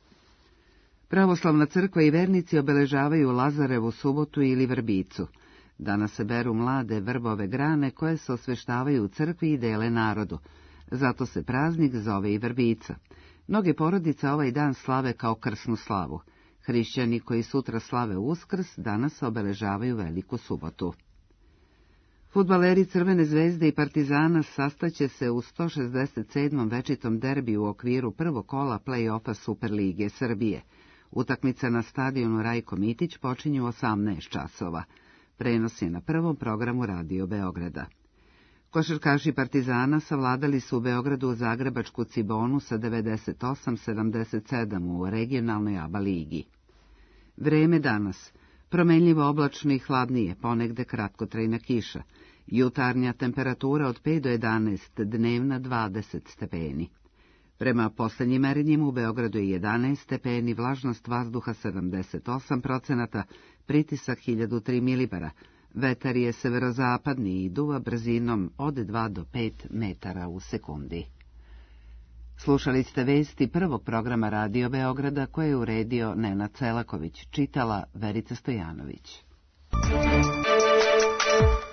Pravoslavna crkva i vernici obeležavaju Lazarevu subotu ili vrbicu. Danas se beru mlade vrbove grane koje se osveštavaju u crkvi i dele narodu. Zato se praznik zove i vrbica. Mnoge porodice ovaj dan slave kao krsnu slavu. Hrišćani koji sutra slave Uskrs danas obeležavaju Veliku subotu. Fudbaleri Crvene zvezde i Partizana sastaće se u sto šezdeset sedmom večitom derbiju u okviru prvog kola play-offa Superlige Srbije. Utakmica na stadionu Rajko Mitić počinje u osamnaest časova. Prenos je na prvom programu Radio Beograda. Košarkaši Partizana savladali su u Beogradu zagrebačku Cibonu sa devedeset osam sedamdeset sedam u regionalnoj A B A ligi. Vreme danas. Promenljivo oblačno i hladnije, ponegde kratkotrajna kiša. Jutarnja temperatura od pet do jedanaest, dnevna dvadeset stepeni. Prema posljednjim merenjima u Beogradu je jedanaest stepeni, vlažnost vazduha sedamdeset osam procenata, pritisak hiljadu tri milibara. Vetar je severozapadni i duva brzinom od dva do pet metara u sekundi. Slušali ste vesti prvog programa Radio Beograda koje je uredio Nenad Celaković, čitala Verica Stojanović.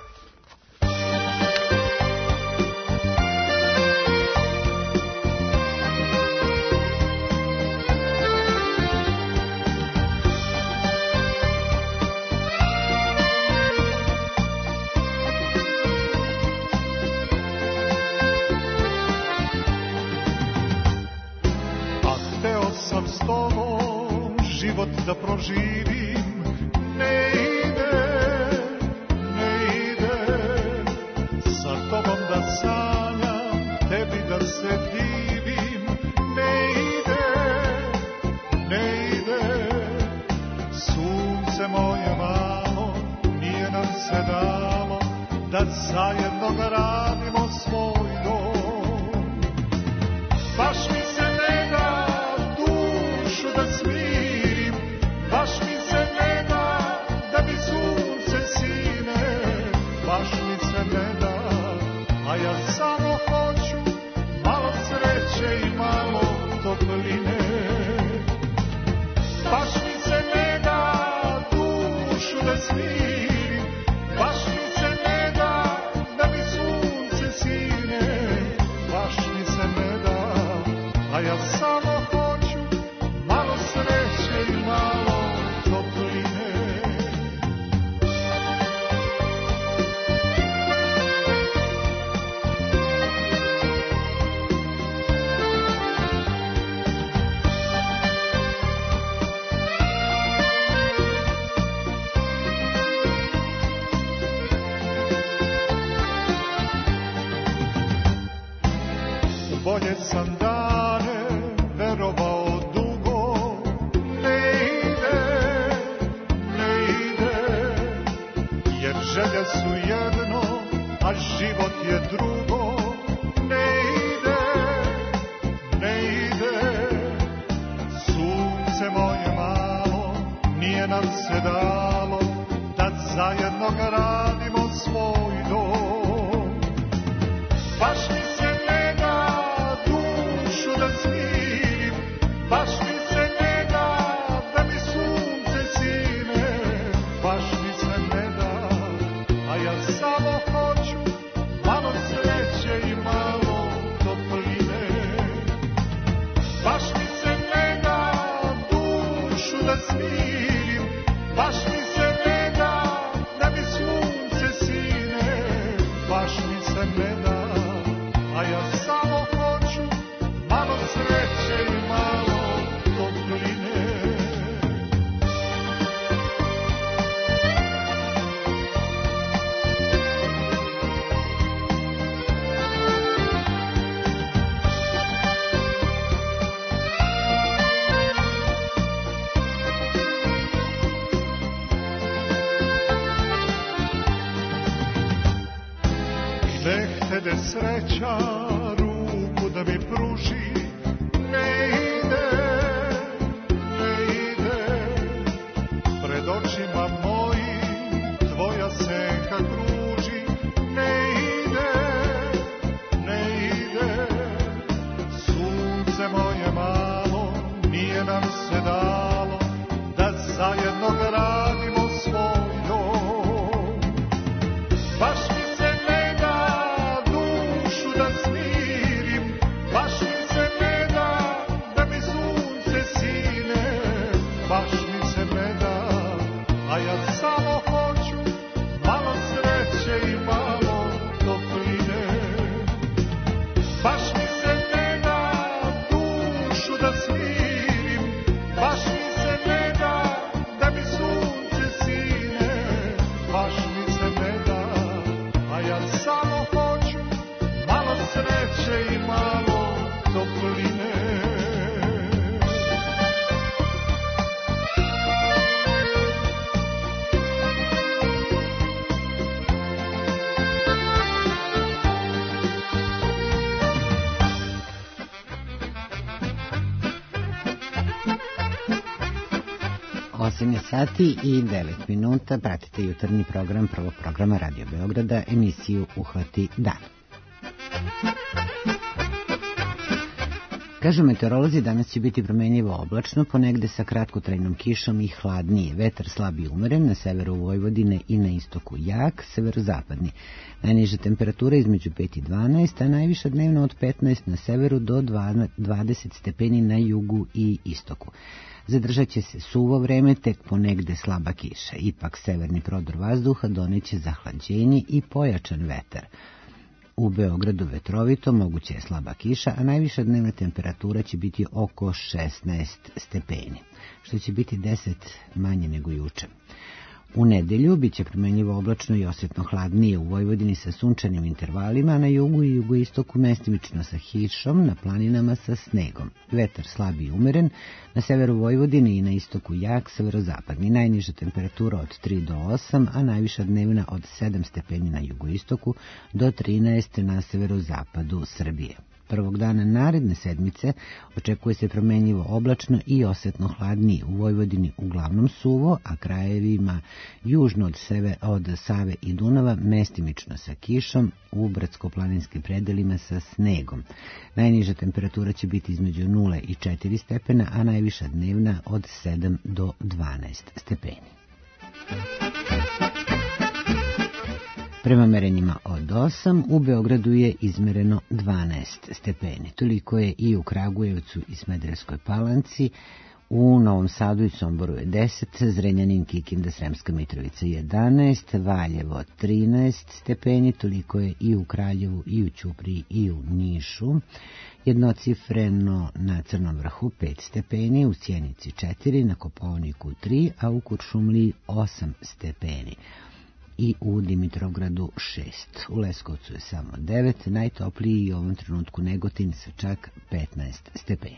život da proživim, ne ide, ne ide. Sa tobom da sanjam, tebi da se divim, ne ide, ne ide. Sunce moje malo, nije nam se dalo da zajedno gradimo svoj dom. Baš mi se ne da dušu da smirim, baš mi se ne da da mi sunce sine, baš mi se ne da, a ja samo hoću malo sreće i malo topline. Baš mi se ne da dušu da smirim, baš mi se ne da da mi sunce sine, baš mi se ne da, a ja samo hoću malo sreće i malo topline. Bolje sam dane verovao dugo, ne ide, ne ide, jer želje su jedno, a život je drugo, ne ide, ne ide. Sunce moje malo, nije nam se dalo da zajedno gradimo svoj dom. Baš mi se ne da dušu da smirim, baš mi se ne da da mi sunce sine, baš mi se ne da, a ja samo hoću malo sreće i malo topline. Baš mi se ne da dušu da smirim, baš mi se ne da da mi sunce sine, baš mi se ne da, a ja samo hoću malo sreće i malo topline. Htede sreća ruku da mi pruži, ne ide, ne ide. Pred očima mojim tvoja senka kruži, ne ide, ne ide. Sunce moje malo, nije nam se dalo da zajedno gradimo svoj dom. Baš mi se ne da dušu da smirim, baš mi se ne da da mi sunce sine, baš mi se ne da, a ja samo hoću malo sreće i malo topline. Baš mi se ne da dušu da smirim, baš mi se ne da da mi sunce sine, baš mi se ne da, a ja samo hoću malo sreće i malo topline. osam je sati i devet minuta. Pratite jutarnji program prvog programa Radio Beograda, emisiju Uhvati dan. Kažu meteorolozi, danas će biti promenljivo oblačno, ponegde sa kratkotrajnom kišom i hladnije. Vetar slab i umeren, na severu Vojvodine i na istoku jak, severozapadni. Najniža temperatura između pet i dvanaest, a najviša dnevno od petnaest na severu do dvadeset stepeni na jugu i istoku. Zadržat će se suvo vreme, tek ponegde slaba kiša. Ipak severni prodor vazduha doneće zahlađenje i pojačan vetar. U Beogradu vetrovito, moguće je slaba kiša, a najviša dnevna temperatura će biti oko šesnaest stepeni, što će biti deset manje nego juče. U nedelju biće primenjivo oblačno i osjetno hladnije u Vojvodini sa sunčanim intervalima, a na jugu i jugoistoku mestimično sa kišom, na planinama sa snegom. Vetar slab i umeren, na severu Vojvodine i na istoku jak, severozapadni. Najniža temperatura od tri do osam, a najviša dnevna od sedam stepeni na jugoistoku do trinaest na severozapadu Srbije. Prvog dana naredne sedmice očekuje se promenjivo oblačno i osjetno hladnije, u Vojvodini uglavnom suvo, a krajevima južno od, seve, od Save i Dunava mestimično sa kišom, u brdsko-planinskim predelima sa snegom. Najniža temperatura će biti između nula i četiri stepena, a najviša dnevna od sedam do dvanaest stepeni. Prema merenjima od osam, u Beogradu je izmereno dvanaest stepeni. Toliko je i u Kragujevcu i Smederevskoj Palanci, u Novom Sadu i Somboru je deset, Zrenjanin, Kikinda, Sremska Mitrovica jedanaest, Valjevo trinaest stepeni, toliko je i u Kraljevu, i u Ćupriji, i u Nišu. Jednocifreno na Crnom Vrhu pet stepeni, u Sjenici četiri, na Kopaoniku tri, a u Kuršumliji osam stepeni. I u Dimitrovgradu šest. U Leskovcu je samo devet, najtopliji je u ovom trenutku Negotin sa čak petnaest stepeni.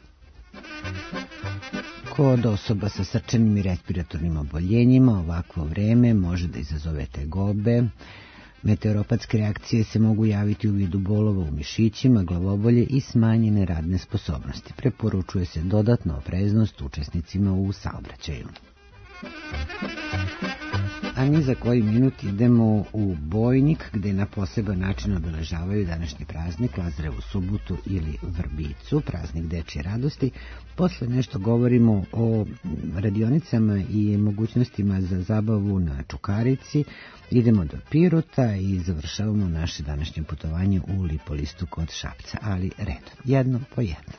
Kod osoba sa srčanim i respiratornim oboljenjima ovakvo vreme može da izazove tegobe. Meteoropatske reakcije se mogu javiti u vidu bolova u mišićima, glavobolje i smanjene radne sposobnosti. Preporučuje se dodatna opreznost učesnicima u saobraćaju. A mi za koji minut idemo u Bojnik, gde na poseban način obeležavaju današnji praznik, Lazarevu subotu ili Vrbicu, praznik dečje radosti. Posle nešto govorimo o radionicama i mogućnostima za zabavu na Čukarici. Idemo do Pirota i završavamo naše današnje putovanje u Lipolistu kod Šapca, ali redom, jedno po jedno.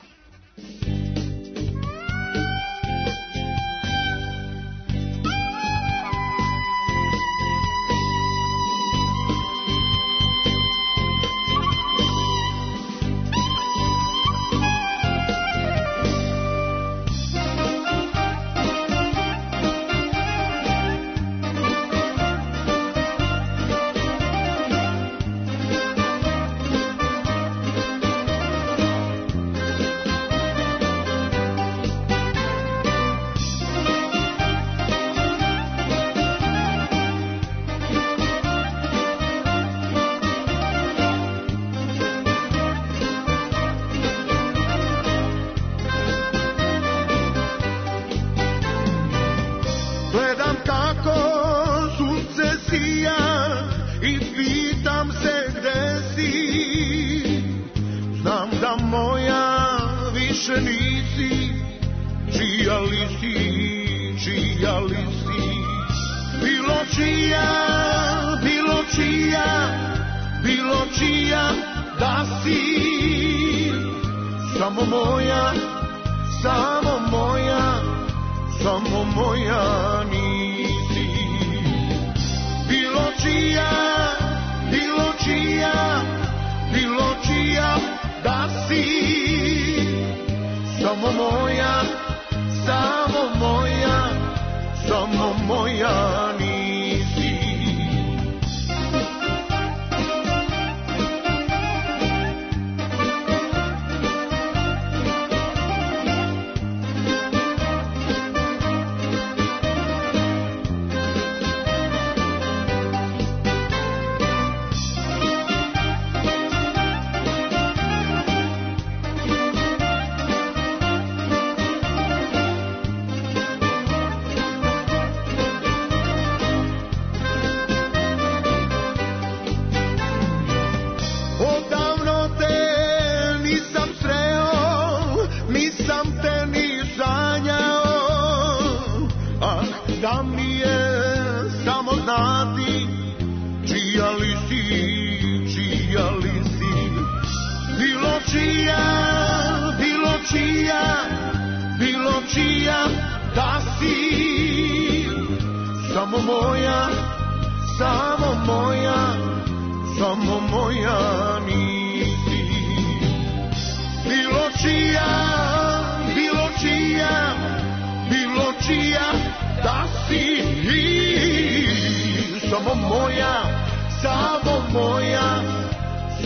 Samo moja, samo moja, samo moja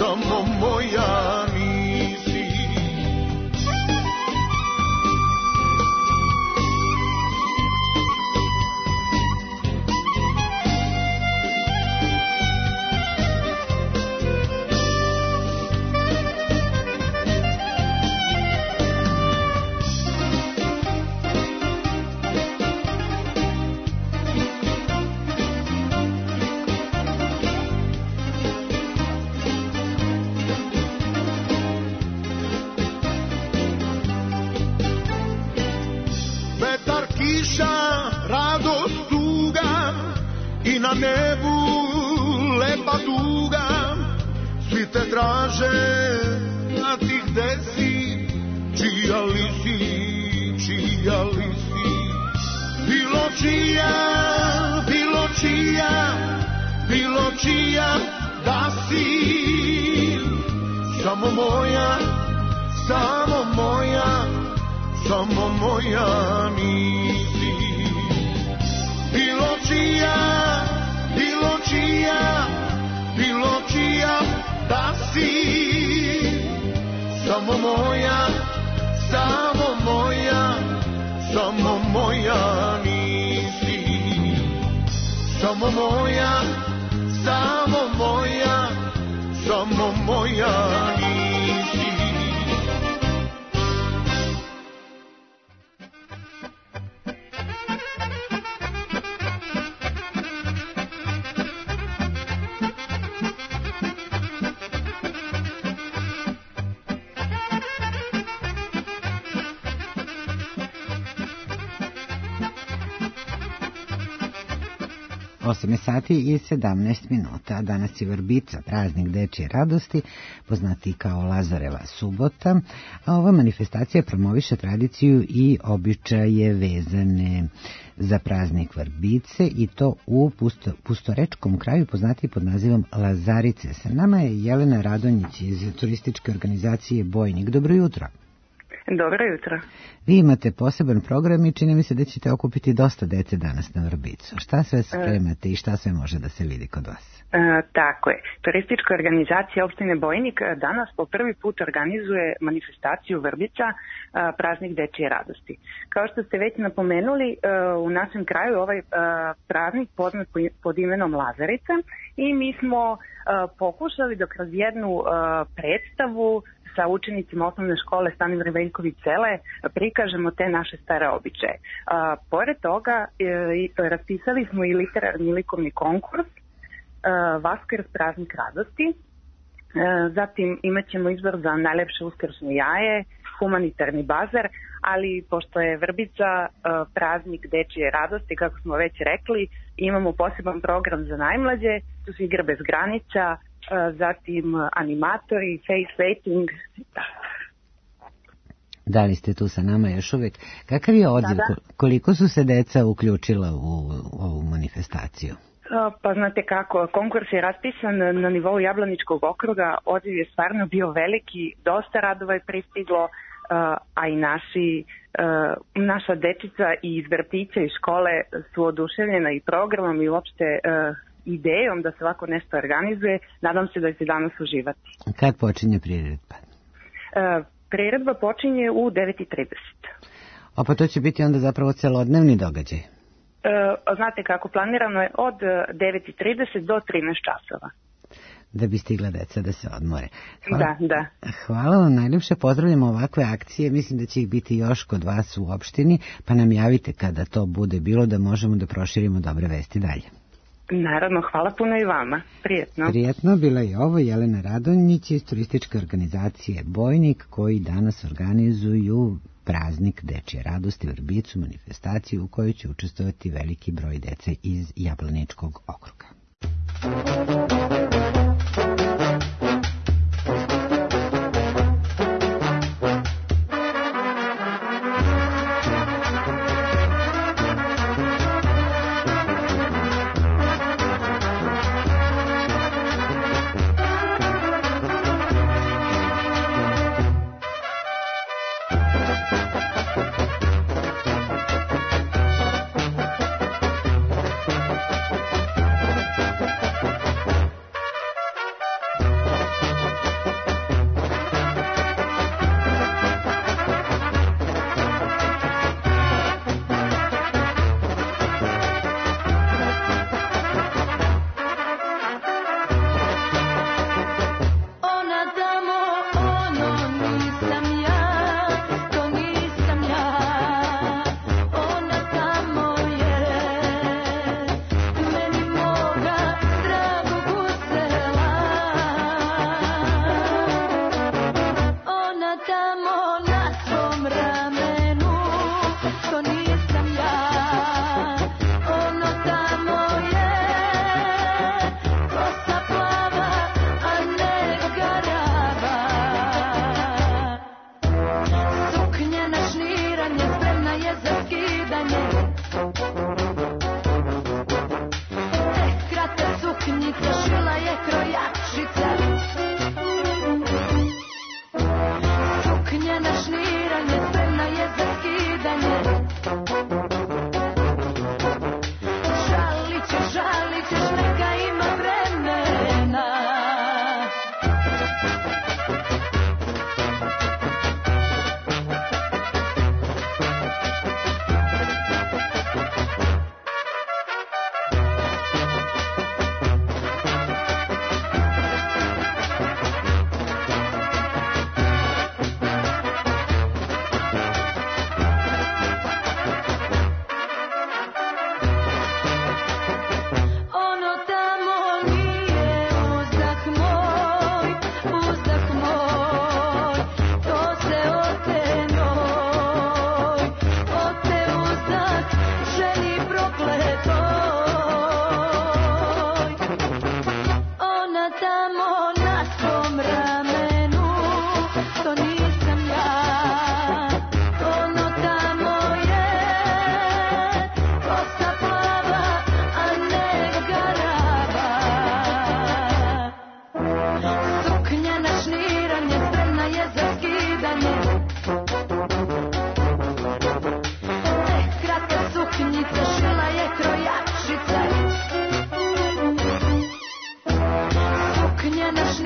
samo moja nisi. Radost tuga i na nebu lepa duga, svi te traže, a ti gde si, čija li si, čija li si, bilo čija, bilo čija, bilo čija da si, samo moja, samo moja, samo moja nisi. Bilo čija, bilo čija, bilo čija da si, samo moja, samo moja, samo moja nisi. Samo moja, samo moja, samo moja nisi. osam sati i sedamnaest minuta. Danas je Vrbica, praznik dečje radosti, poznati kao Lazareva subota, a ova manifestacija promoviše tradiciju i običaje vezane za praznik Vrbice i to u pusto, pustorečkom kraju poznati pod nazivom Lazarice. Sa nama je Jelena Radonjić iz turističke organizacije Bojnik. Dobro jutro. Dobro jutro. Vi imate poseban program i čini mi se da ćete okupiti dosta dece danas na Vrbicu. Šta sve spremate i šta sve može da se vidi kod vas? E, tako je. Turistička organizacija opštine Bojnik danas po prvi put organizuje manifestaciju Vrbica, e, praznik dečje radosti. Kao što ste već napomenuli, e, u našem kraju ovaj e, praznik poznat pod imenom Lazarica i mi smo e, pokušali da kroz jednu e, predstavu sa učenicima osnovne škole Stanimir Veljković Sele prikažemo te naše stare običaje. A, pored toga e, raspisali smo i literarni likovni konkurs e, Vaskrs praznik radosti. E, zatim imat ćemo izbor za najlepše uskrsno jaje, humanitarni bazar, ali pošto je Vrbica e, praznik dečje radosti, kako smo već rekli, imamo poseban program za najmlađe, tu su igre bez granica, zatim animatori, face painting. Da li ste tu sa nama još uvijek? Kakav je odziv? Da, da. Koliko su se deca uključila u ovu manifestaciju? Pa znate kako, konkurs je raspisan na nivou Jablaničkog okruga, odziv je stvarno bio veliki, dosta radova je pristiglo, a i naši, naša dečica i iz vrtića i škole su oduševljena i programom i uopšte idejom da se ovako nešto organizuje. Nadam se da će danas uživati. Kad počinje priredba? E, priredba počinje u devet i trideset. A pa to će biti onda zapravo celodnevni događaj? E, znate kako, planirano je od devet i trideset do trinaest časova. Da bi stigla deca da se odmore. Hvala. Da, da. Hvala vam, najljepše pozdravljamo ovakve akcije, mislim da će ih biti još kod vas u opštini, pa nam javite kada to bude bilo da možemo da proširimo dobre vesti dalje. Naravno, hvala puno i vama. Prijetno. Prijetno, bila je ovo Jelena Radonjić iz turističke organizacije Bojnik, koji danas organizuju praznik dečje radosti, Vrbicu, manifestaciju u kojoj će učestvovati veliki broj dece iz Jablaničkog okruga.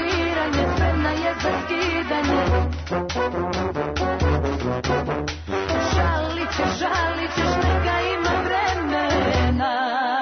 sviranje, spremna je za skidanje. Žalit ćeš, žalit ćeš, neka ima vremena.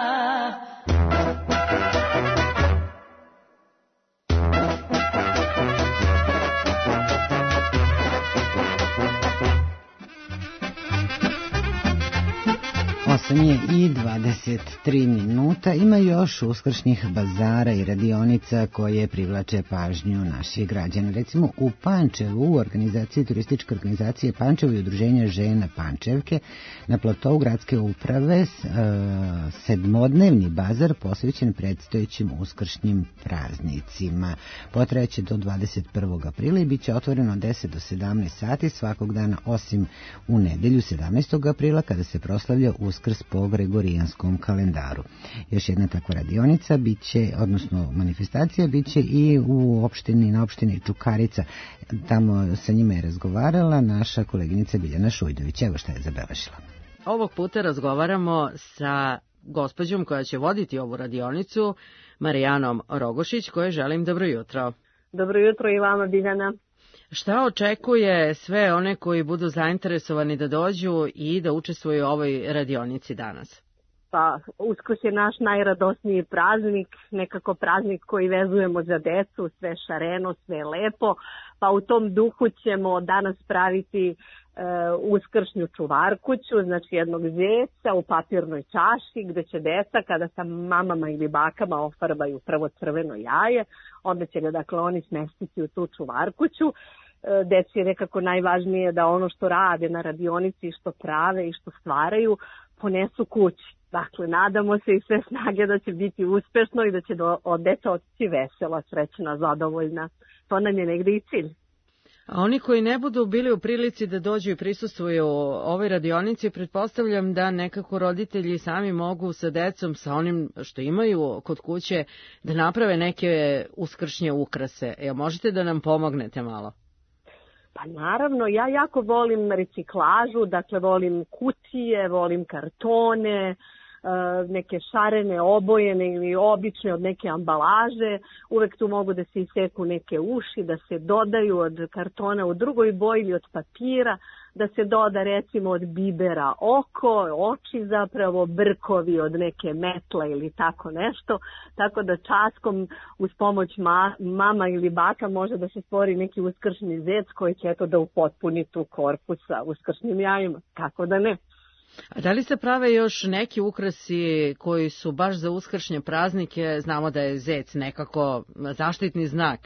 osam je i dvadeset tri minuta. Ima još uskršnjih bazara i radionica koje privlače pažnju naših građana. Recimo u Pančevu, u organizaciji turističke organizacije Pančevo i udruženja žena Pančevke na platovu gradske uprave e, sedmodnevni bazar posvećen predstojećim uskršnjim praznicima. Potrajaće do dvadeset prvog aprila i bit će otvoreno od deset do sedamnaest sati svakog dana, osim u nedelju sedamnaestog aprila kada se proslavlja Uskrs po gregorijanskom kalendaru. Još jedna takva radionica biće, odnosno manifestacija, biće i u opštini, na opštini Čukarica. Tamo sa njima je razgovarala naša koleginica Biljana Šujdović. Evo šta je zabeležila. Ovog puta razgovaramo sa gospođom koja će voditi ovu radionicu, Marijanom Rogošić, kojoj želim dobro jutro. Dobro jutro i vama, Biljana. Šta očekuje sve one koji budu zainteresovani da dođu i da učestvuju u ovoj radionici danas? Pa, Uskrs je naš najradosniji praznik, nekako praznik koji vezujemo za decu, sve šareno, sve lepo, pa u tom duhu ćemo danas praviti e, uskršnju čuvarkuću, znači jednog zeca u papirnoj čaši, gde će deca kada sa mamama ili bakama ofarbaju prvo crveno jaje, onda će ga dakle oni smestiti u tu čuvarkuću. Deci je nekako najvažnije da ono što rade na radionici, što prave i što stvaraju, ponesu kući. Dakle, nadamo se i sve snage da će biti uspešno i da će do, od deca otići vesela, srećna, zadovoljna. To nam je negde i cilj. A oni koji ne budu bili u prilici da dođu i prisustvuju ovoj radionici, pretpostavljam da nekako roditelji sami mogu sa decom, sa onim što imaju kod kuće, da naprave neke uskršnje ukrase. Evo, možete da nam pomognete malo? Pa naravno, ja jako volim reciklažu, dakle volim kutije, volim kartone, neke šarene, obojene ili obične od neke ambalaže. Uvek tu mogu da se iseku neke uši, da se dodaju od kartona u drugoj boji ili od papira, da se doda recimo od bibera oko, oči zapravo, brkovi od neke metle ili tako nešto. Tako da časkom uz pomoć ma, mama ili baka može da se stvori neki uskršnji zec koji će eto da upotpuni tu korpus sa uskršnjim jajima. Kako da ne? A da li se prave još neki ukrasi koji su baš za uskršnje praznike? Znamo da je zec nekako zaštitni znak.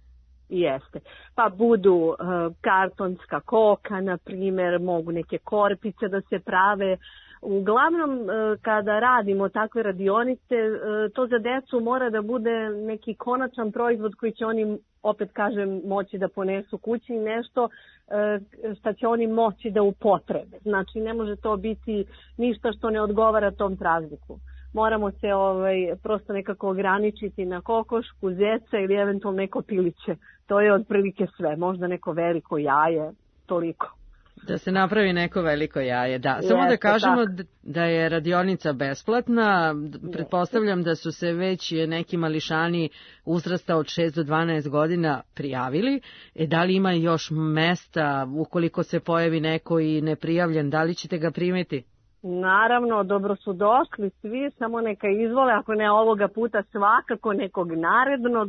Jeste. Pa budu uh, kartonska koka, na primjer, mogu neke korpice da se prave. Uglavnom, uh, kada radimo takve radionice, uh, to za decu mora da bude neki konačan proizvod koji će oni, opet kažem, moći da ponesu kući, nešto uh, šta će oni moći da upotrebe. Znači, ne može to biti ništa što ne odgovara tom prazniku. Moramo se ovaj, prosto nekako ograničiti na kokošku, zeca ili eventualno neko piliće. To je otprilike sve. Možda neko veliko jaje, toliko. Da se napravi neko veliko jaje, da. Samo Jeste, da kažemo tak. da je radionica besplatna. Pretpostavljam da su se već neki mališani uzrasta od šest do dvanaest godina prijavili. E, da li ima još mesta ukoliko se pojavi neko i neprijavljen? Da li ćete ga primiti? Naravno, dobro su došli svi, samo neka izvole, ako ne ovoga puta svakako nekog narednog,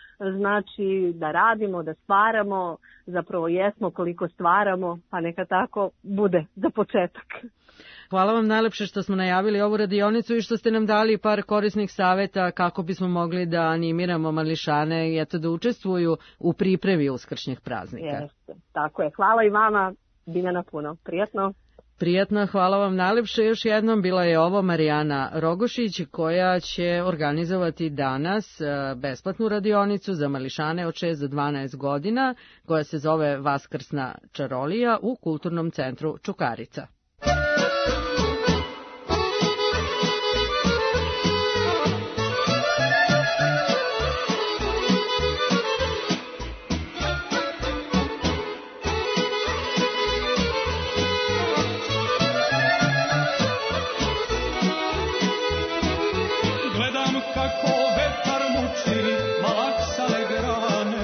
znači da radimo, da stvaramo, zapravo jesmo koliko stvaramo, pa neka tako bude za početak. Hvala vam najlepše što smo najavili ovu radionicu i što ste nam dali par korisnih saveta kako bismo mogli da animiramo mališane i eto da učestvuju u pripremi uskršnjih praznika. Jeste, tako je. Hvala i vama, Biljana, puno. Prijatno. Prijatno, hvala vam najlepše. Još jednom bila je ovo Marijana Rogošić koja će organizovati danas besplatnu radionicu za mališane od šest do dvanaest godina koja se zove Vaskrsna čarolija u Kulturnom centru Čukarica. Kako vetar muči malaksale grane,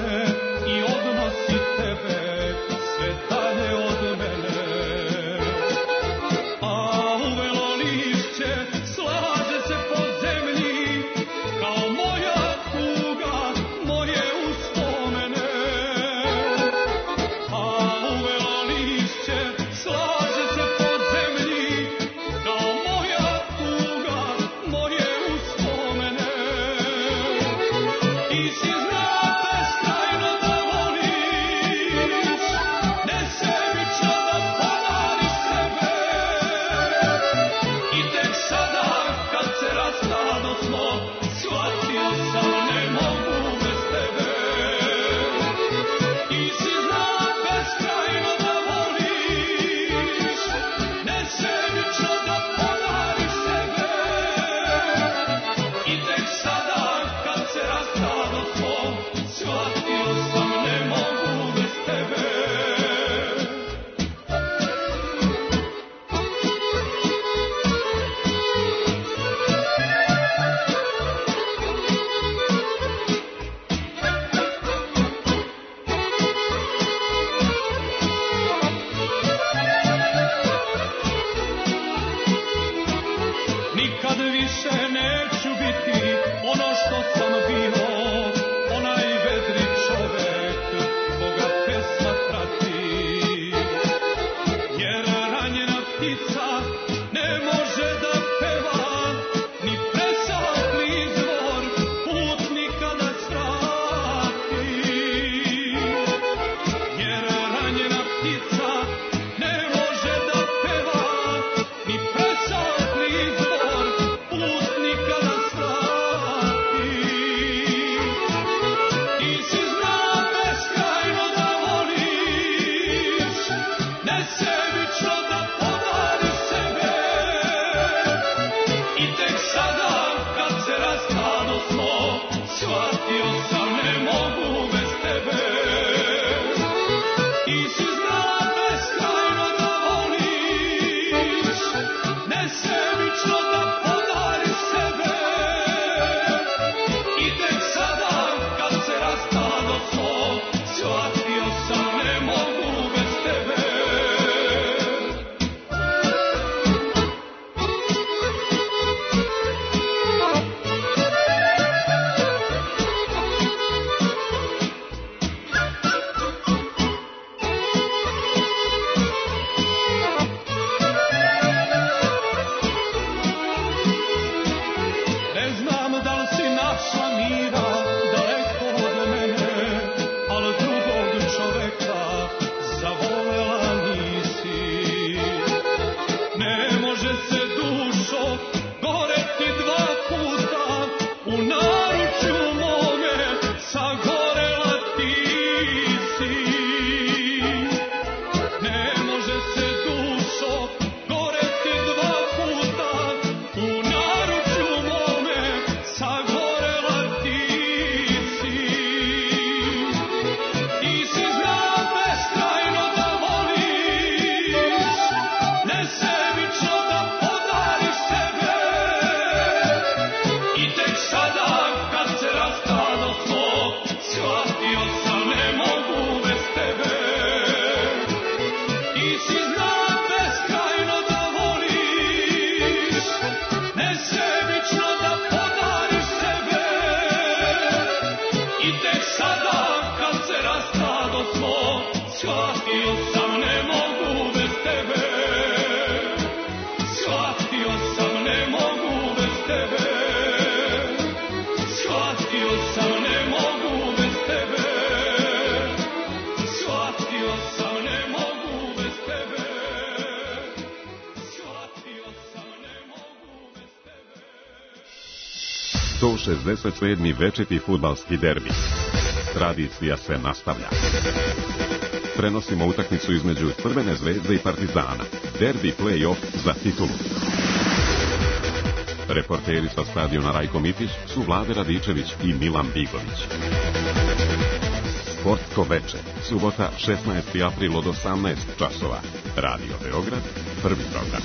sto šezdeset sedmi večiti fudbalski derbi. Tradicija se nastavlja. Prenosimo utakmicu između Crvene zvezde i Partizana. Derbi play-off za titulu. Reporteri sa stadiona Rajko Mitić su Vlade Radičević i Milan Bigović. Sportsko veče, subota šesnaesti april od osamnaest časova. Radio Beograd, prvi program.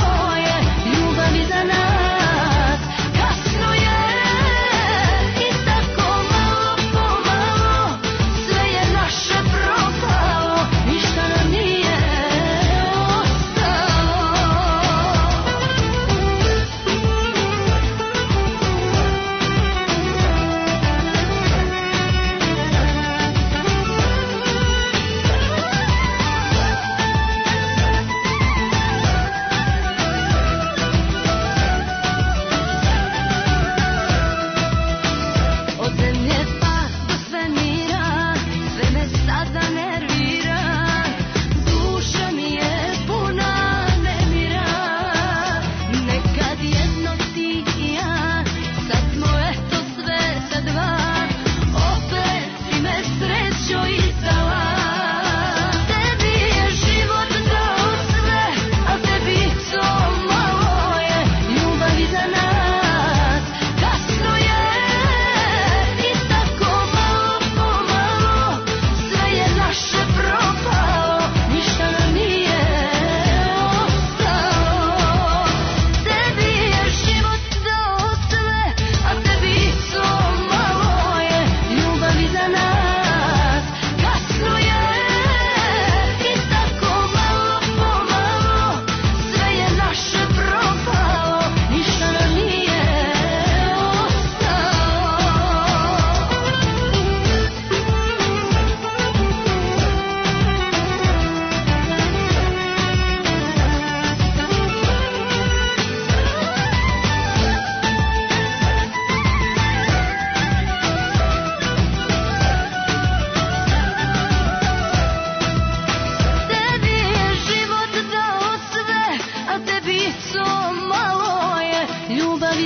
It's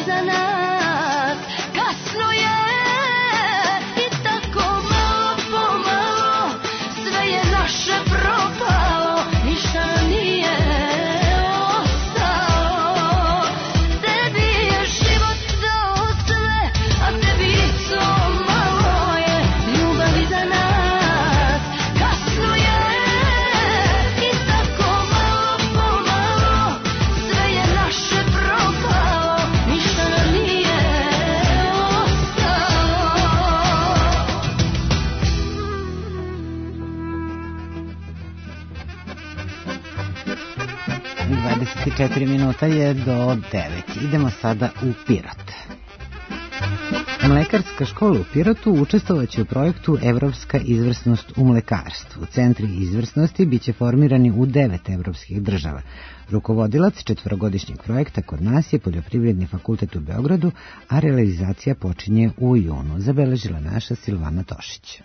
za nas. Kasno je i tako malo po malo sve je naše propalo, ništa nam nije ostalo. Tebi je život dao sve, a tebi to malo je ljubavi za nas. Kasno je i tako malo po malo sve je naše propalo, ništa nam nije ostalo. dvadeset četiri minuta je do devet. Idemo sada u Pirot. Mlekarska škola u Pirotu učestvovaće u projektu Evropska izvrsnost u mlekarstvu. Centri izvrsnosti biće formirani u devet evropskih država. Rukovodilac četvorogodišnjeg projekta kod nas je Poljoprivredni fakultet u Beogradu, a realizacija počinje u junu, zabeležila naša Silvana Tošić.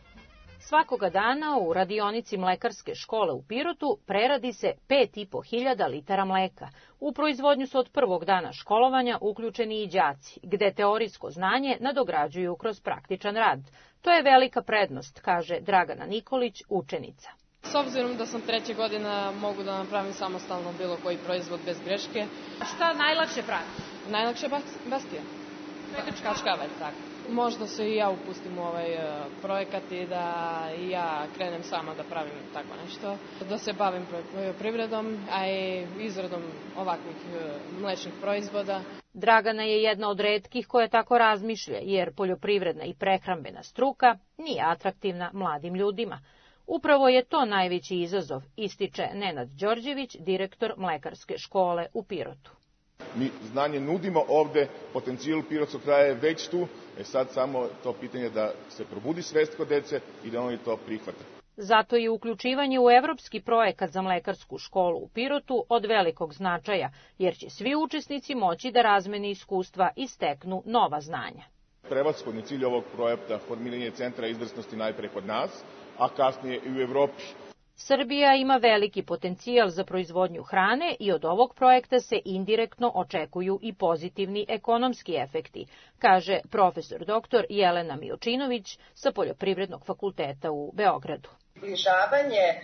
Svakoga dana u radionici Mlekarske škole u Pirotu preradi se pet i po hiljada litara mleka. U proizvodnju su od prvog dana školovanja uključeni i đaci, gde teorijsko znanje nadograđuju kroz praktičan rad. To je velika prednost, kaže Dragana Nikolić, učenica. S obzirom da sam treća godina, mogu da napravim samostalno bilo koji proizvod bez greške. Šta najlakše pravi? Najlakše je bastija. Kačkavalj, tako. Možda se i ja upustim u ovaj uh, projekat i da i ja krenem sama da pravim tako nešto. Da se bavim poljoprivredom, a i izradom ovakvih uh, mlečnih proizvoda. Dragana je jedna od retkih koja tako razmišlja, jer poljoprivredna i prehrambena struka nije atraktivna mladim ljudima. Upravo je to najveći izazov, ističe Nenad Đorđević, direktor Mlekarske škole u Pirotu. Mi znanje nudimo ovde, potencijal pirotskog kraja je već tu, e sad samo to pitanje da se probudi svest kod dece i da oni to prihvate. Zato je uključivanje u evropski projekat za mlekarsku školu u Pirotu od velikog značaja, jer će svi učesnici moći da razmene iskustva i steknu nova znanja. Prevashodni cilj ovog projekta formiranje centra izvrsnosti najpre kod nas, a kasnije i u Evropi. Srbija ima veliki potencijal za proizvodnju hrane i od ovog projekta se indirektno očekuju i pozitivni ekonomski efekti, kaže profesor doktor Jelena Mijočinović sa Poljoprivrednog fakulteta u Beogradu. Približavanje e,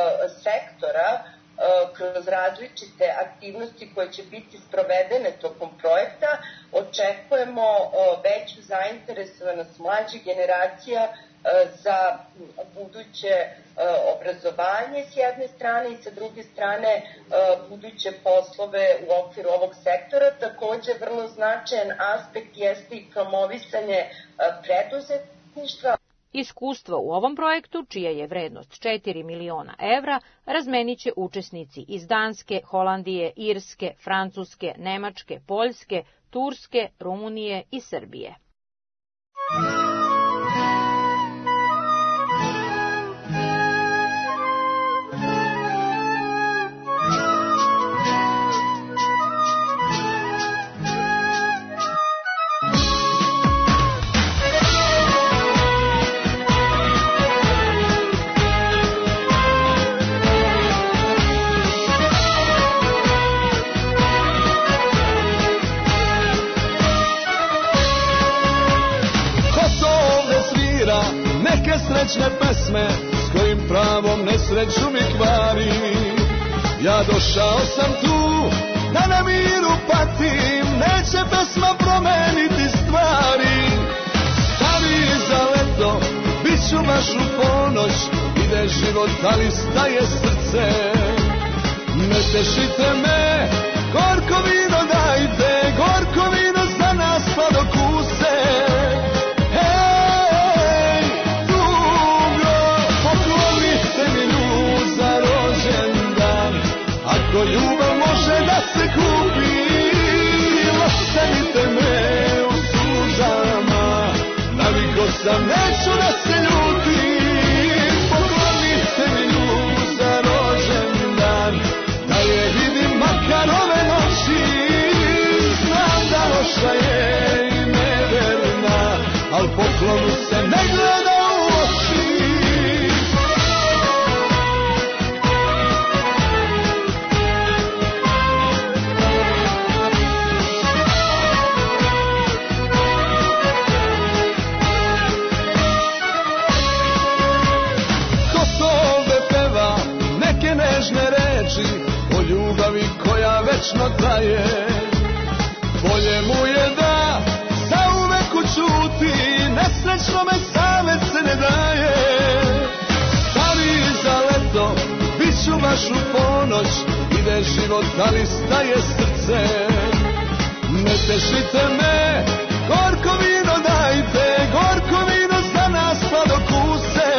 sektora e, kroz različite aktivnosti koje će biti sprovedene tokom projekta, očekujemo e, veću zainteresovanost mlađih generacija za buduće obrazovanje s jedne strane i sa druge strane buduće poslove u okviru ovog sektora. Takođe, vrlo značajan aspekt jeste i promovisanje preduzetništva. Iskustvo u ovom projektu, čija je vrednost četiri miliona evra, razmenit će učesnici iz Danske, Holandije, Irske, Francuske, Nemačke, Poljske, Turske, Rumunije i Srbije. Srećne pesme s kojim pravom nesreću mi kvari. Ja došao sam tu da na miru patim, neće pesma promeniti stvari. Stavi za leto, bit ću baš u ponoć, ide život ali staje srce. Ne tešite me, gorko vino dajte, gorko vino za nas pa do kuse. Ako ljubav može da se kupi, ostavite me u suzama, naviko sam, neću da se ljutim. Poklonite mi nju za rođendan, da je vidim makar ove noći. Znam da loša je i neverna, al poklonu se ne gleda u oči. večno traje. Bolje mu je da zauvek učuti, nesrećno me savjet se ne daje. Stari za leto, bit ću baš u ponoć, ide život, ali staje srce. Ne tešite me, gorko vino dajte, gorko vino za nas sladokuse.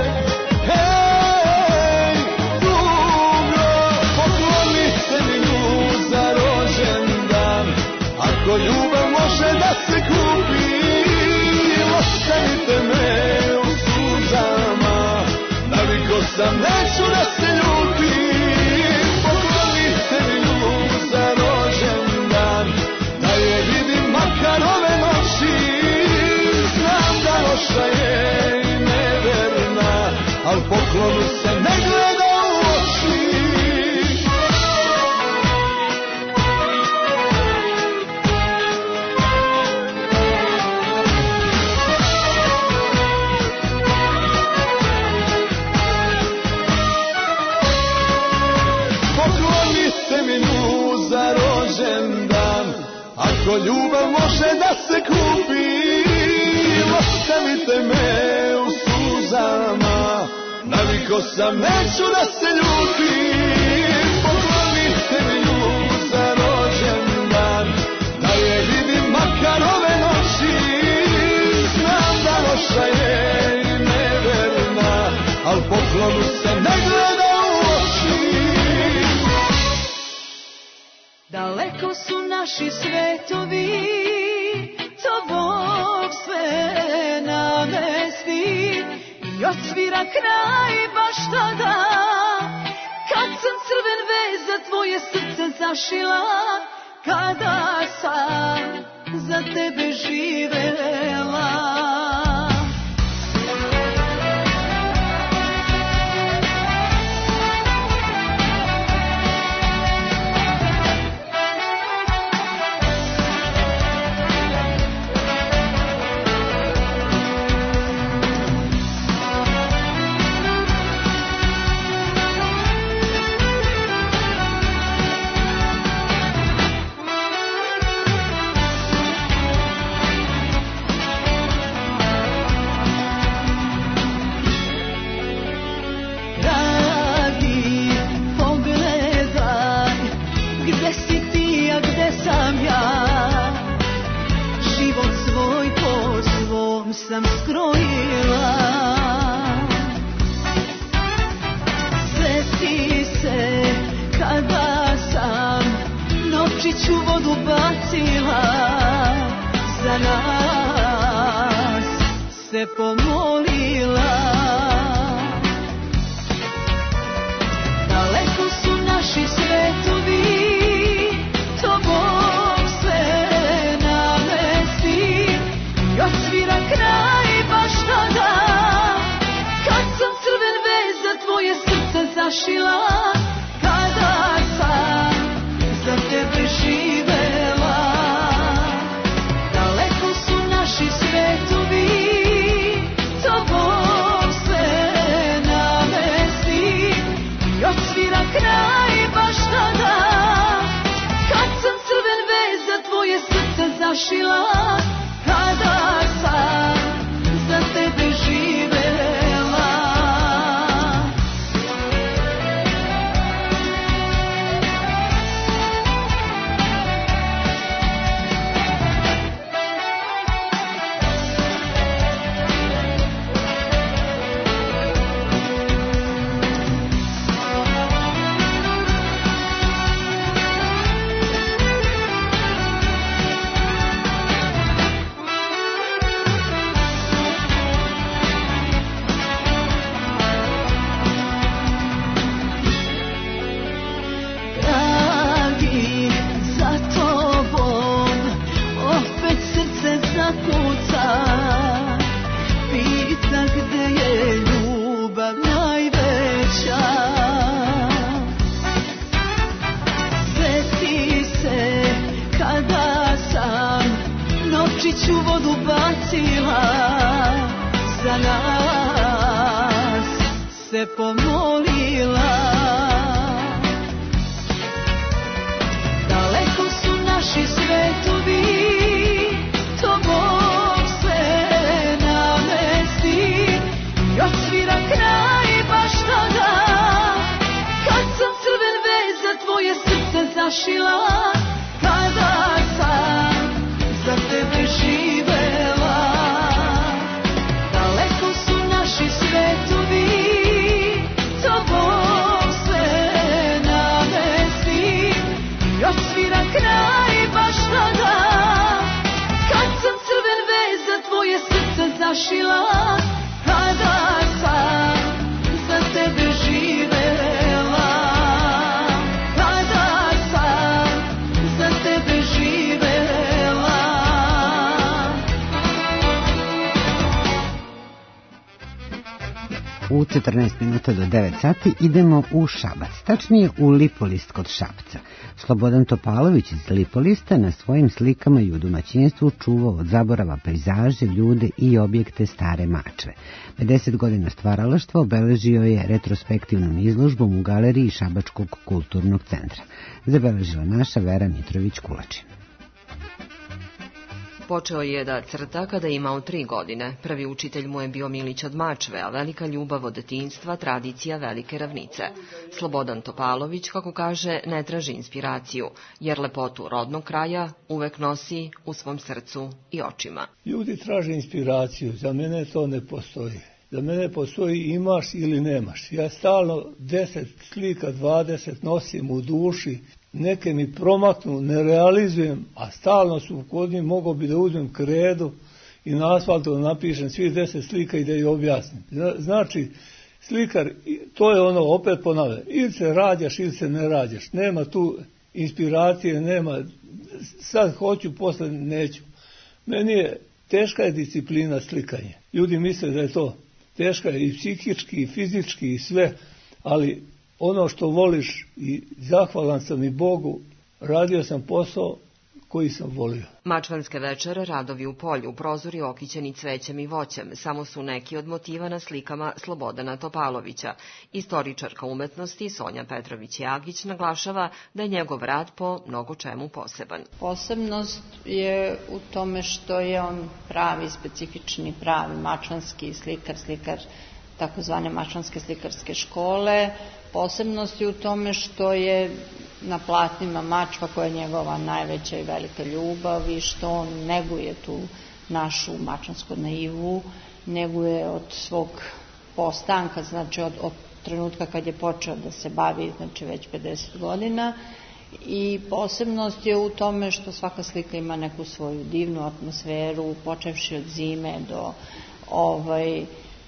Hej, drugo, poklonite mi nju za rođendan, ako ljubav može da se kupi, ostavite me u suzama, naviko sam, neću da se ljutim. Poklonite mi nju za rođendan, da je vidim makar ove noći. Znam da loša je i neverna, al poklonu se ne gleda u oči. Poklonite mi nju za rođendan, ako ljubav može da se kupi, ostavite me u suzama, naviko sam, neću da se ljutim. Poklonite mi nju za rođendan, da je vidim makar ove noći. Znam da loša je i neverna, al poklonu se ne gleda u oči. Daleko su naši svetovi, to Bog sve namesti, i odsvira kraj baš tada, kad sam crven vez za tvoje srce zašila, kada sam za tebe živela. Sam skrojila, sveti se kada sam novčiću vodu bacila, za nas se pomolila. Daleko su naši svetovi, to Bog sve namesti, i odsvira kraj baš tada, kad sam crven vez za tvoje srce zašila, kada sam za tebe živela. Daleko su naši svetovi, to Bog sve namesti, i odsvira kraj baš tada, kad sam crven vez za tvoje srce zašila, kada sam za tebe živela. Novčiću vodu bacila, za nas se pomolila. zastrašila kada sam za tebe živela. Daleko su naši svetovi, tobom se namestim i odsvira kraj baš tada kad sam crven vez za tvoje srce zašila. Kada sam za tebe živela, kada sam za tebe živela. U četrnaest minuta do devet sati idemo u Šabac, tačnije u Lipolist kod Šapca. Slobodan Topalović iz Lipolista na svojim slikama i u domaćinstvu čuvao od zaborava pejzaže, ljude i objekte Stare Mačve. pedeset godina stvaralaštva obeležio je retrospektivnom izložbom u galeriji Šabačkog kulturnog centra. Zabeležila naša Vera Mitrović-Kulačin. Počeo je da crta kada je imao tri godine. Prvi učitelj mu je bio Milić od Mačve, a velika ljubav od detinjstva, tradicija Velike Ravnice. Slobodan Topalović, kako kaže, ne traži inspiraciju, jer lepotu rodnog kraja uvek nosi u svom srcu i očima. Ljudi traže inspiraciju, za mene to ne postoji. Za mene postoji imaš ili nemaš. Ja stalno deset slika, dvadeset nosim u duši, neke mi promaknu, ne realizujem, a stalno su kod njih, mogao bi da uzmem kredu i na asfaltu napišem svih deset slika i da ih objasnim. Znači, slikar, to je ono, opet ponavljam, ili se rađaš ili se ne rađaš. Nema tu inspiracije, nema, sad hoću, posle neću. Meni je, teška je disciplina slikanje. Ljudi misle da je to teška je i psihički, i fizički, i sve, ali ono što voliš, i zahvalan sam i Bogu, radio sam posao koji sam volio. Mačvanske večere, radovi u polju, prozori okićeni cvećem i voćem, samo su neki od motiva na slikama Slobodana Topalovića. Istoričarka umetnosti Sonja Petrović-Jagić naglašava da je njegov rad po mnogo čemu poseban. Posebnost je u tome što je on pravi, specifični, pravi mačvanski slikar, slikar takozvane mačvanske slikarske škole. Posebnost je u tome što je na platnima Mačva, koja je njegova najveća i velika ljubav, i što on neguje tu našu mačvansku naivu, neguje od svog postanka, znači od, od trenutka kad je počeo da se bavi, znači već pedeset godina. I posebnost je u tome što svaka slika ima neku svoju divnu atmosferu, počevši od zime do ovaj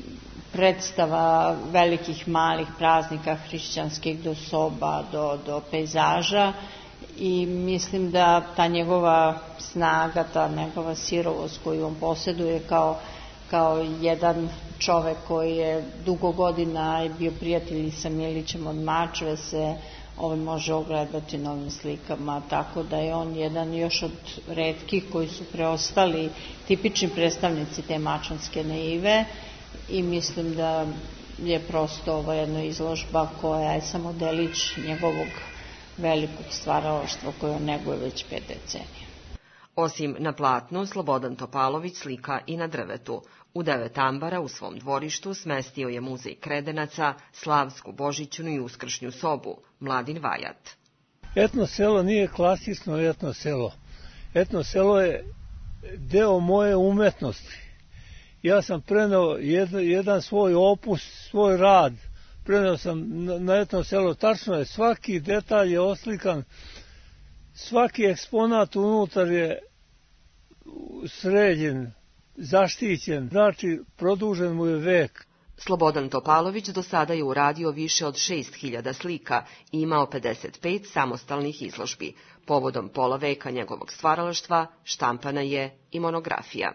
predstava velikih, malih praznika hrišćanskih, do soba, do, do pejzaža, i mislim da ta njegova snaga, ta njegova sirovost koju on posjeduje kao, kao jedan čovek koji je dugo godina bio prijatelj sa Milićem od Mačve, se ovo može ogledati na ovim slikama, tako da je on jedan još od retkih koji su preostali tipični predstavnici te mačvanske naive. I mislim da je prosto ovo jedna izložba koja je samo delić njegovog velikog stvaralaštva koje on neguje već pet decenija. Osim na platnu, Slobodan Topalović slika i na drvetu. U devet ambara u svom dvorištu smestio je muzej kredenaca, slavsku božićnu i uskršnju sobu, Mladin Vajat. Etno selo nije klasično etno selo. Etno selo je deo moje umetnosti. Ja sam preneo jedan, jedan svoj opus, svoj rad, preneo sam na, na etno selo. Tačno je, svaki detalj je oslikan, svaki eksponat unutar je sređen, zaštićen, znači produžen mu je vek. Slobodan Topalović do sada je uradio više od šest hiljada slika i imao pedeset pet samostalnih izložbi. Povodom pola veka njegovog stvaralaštva štampana je i monografija.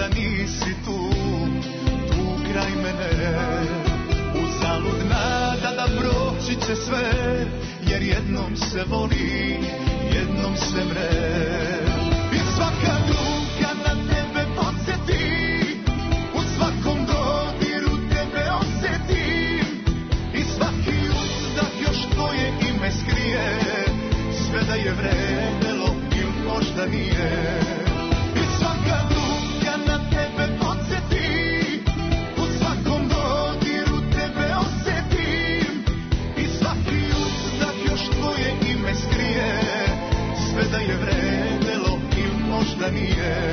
nisi tu, tu kraj mene. Uzalud nada da proći će sve, jer jednom se voli, jednom se mre. I svaka ruka na tebe podsjeti, u svakom dodiru tebe osjetim, i svaki uzdah još tvoje ime skrije, sve da je vredelo ili možda nije. I svaka ruka na tebe podsjeti, u svakom dodiru tebe osjetim, i svaki uzdah još tvoje ime skrije, sve da je vredelo ili možda nije.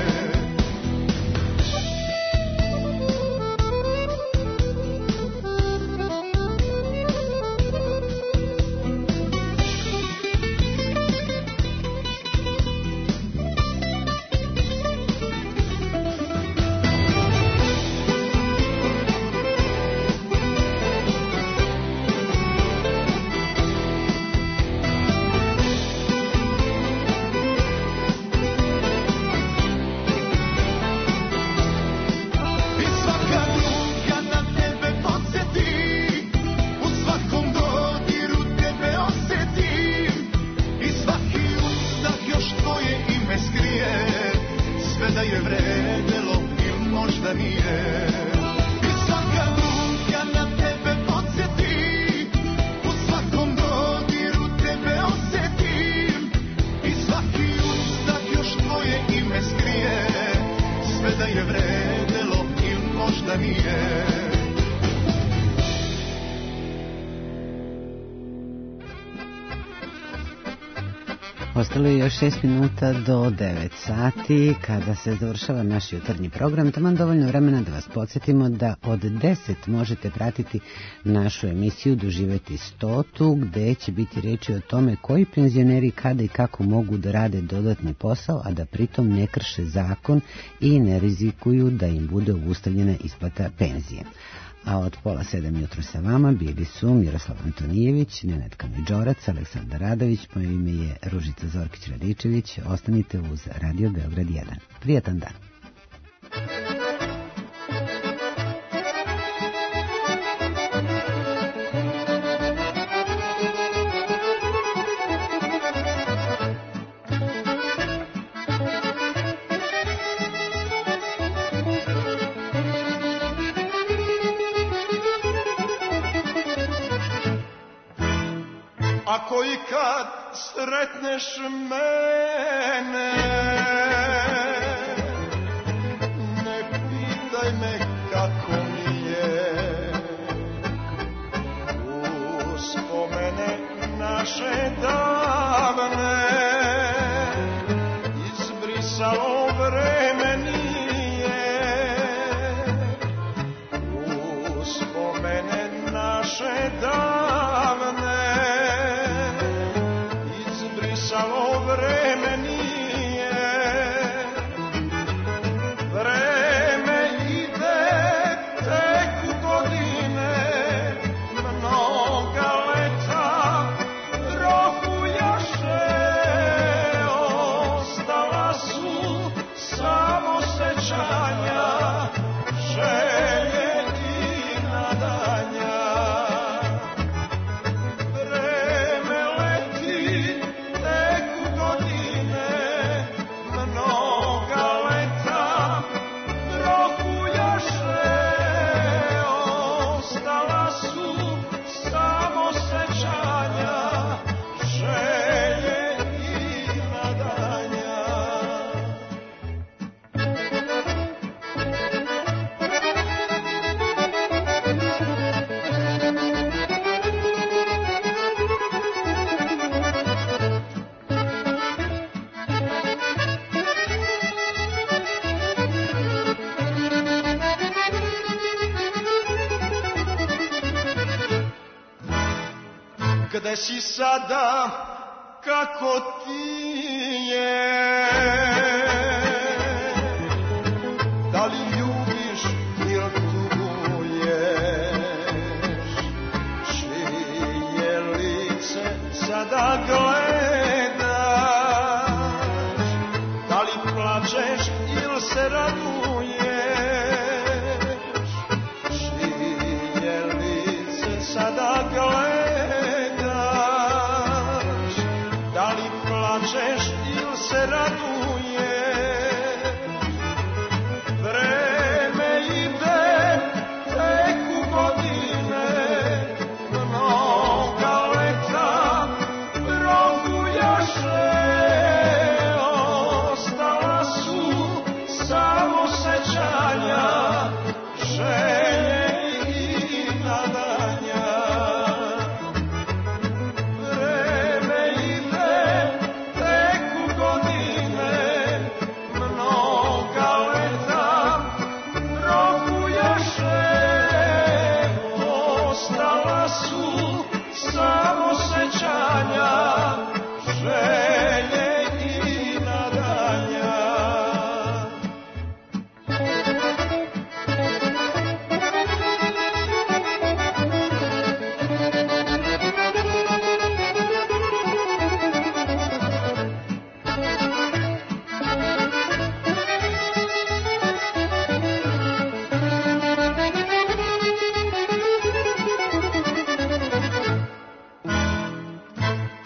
Ostalo je još šest minuta do devet sati kada se završava naš jutarnji program. Taman dovoljno vremena da vas podsjetimo da od deset možete pratiti našu emisiju Doživeti stotu, gde će biti reči o tome koji penzioneri kada i kako mogu da rade dodatni posao, a da pritom ne krše zakon i ne rizikuju da im bude obustavljena isplata penzije. A od pola sedam jutro sa vama bili su Miroslav Antonijević, Nenad Kamidžorac, Aleksandar Radović, moje ime je Ružica Zorkić-Radičević. Ostanite uz Radio Beograd jedan. Prijatan dan. Ako i kad sretneš mene, ne pitaj me kako mi je. Uspomene naše davne izbrisalo vreme nije. Uspomene naše davne samo vreme nije. Vreme ide, teku godine, mnoga leta prohujaše, ostala su samo sećanja, želje i nadanja. Gde si sada, kako ti je? Da li ljubiš ili tuguješ? Čije lice sada gledaš? Da li plačeš ili se raduješ?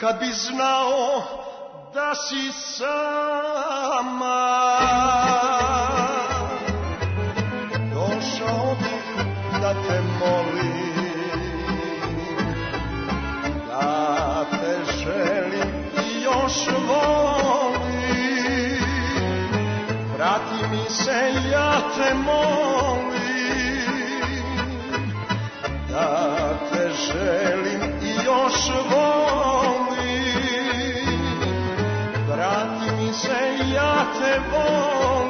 kad bi znao da si sama, došao bih da te molim, da te želim i još volim. Vrati mi se, ja te molim, da te želim i još volim. Vrati mi se, ja te volim.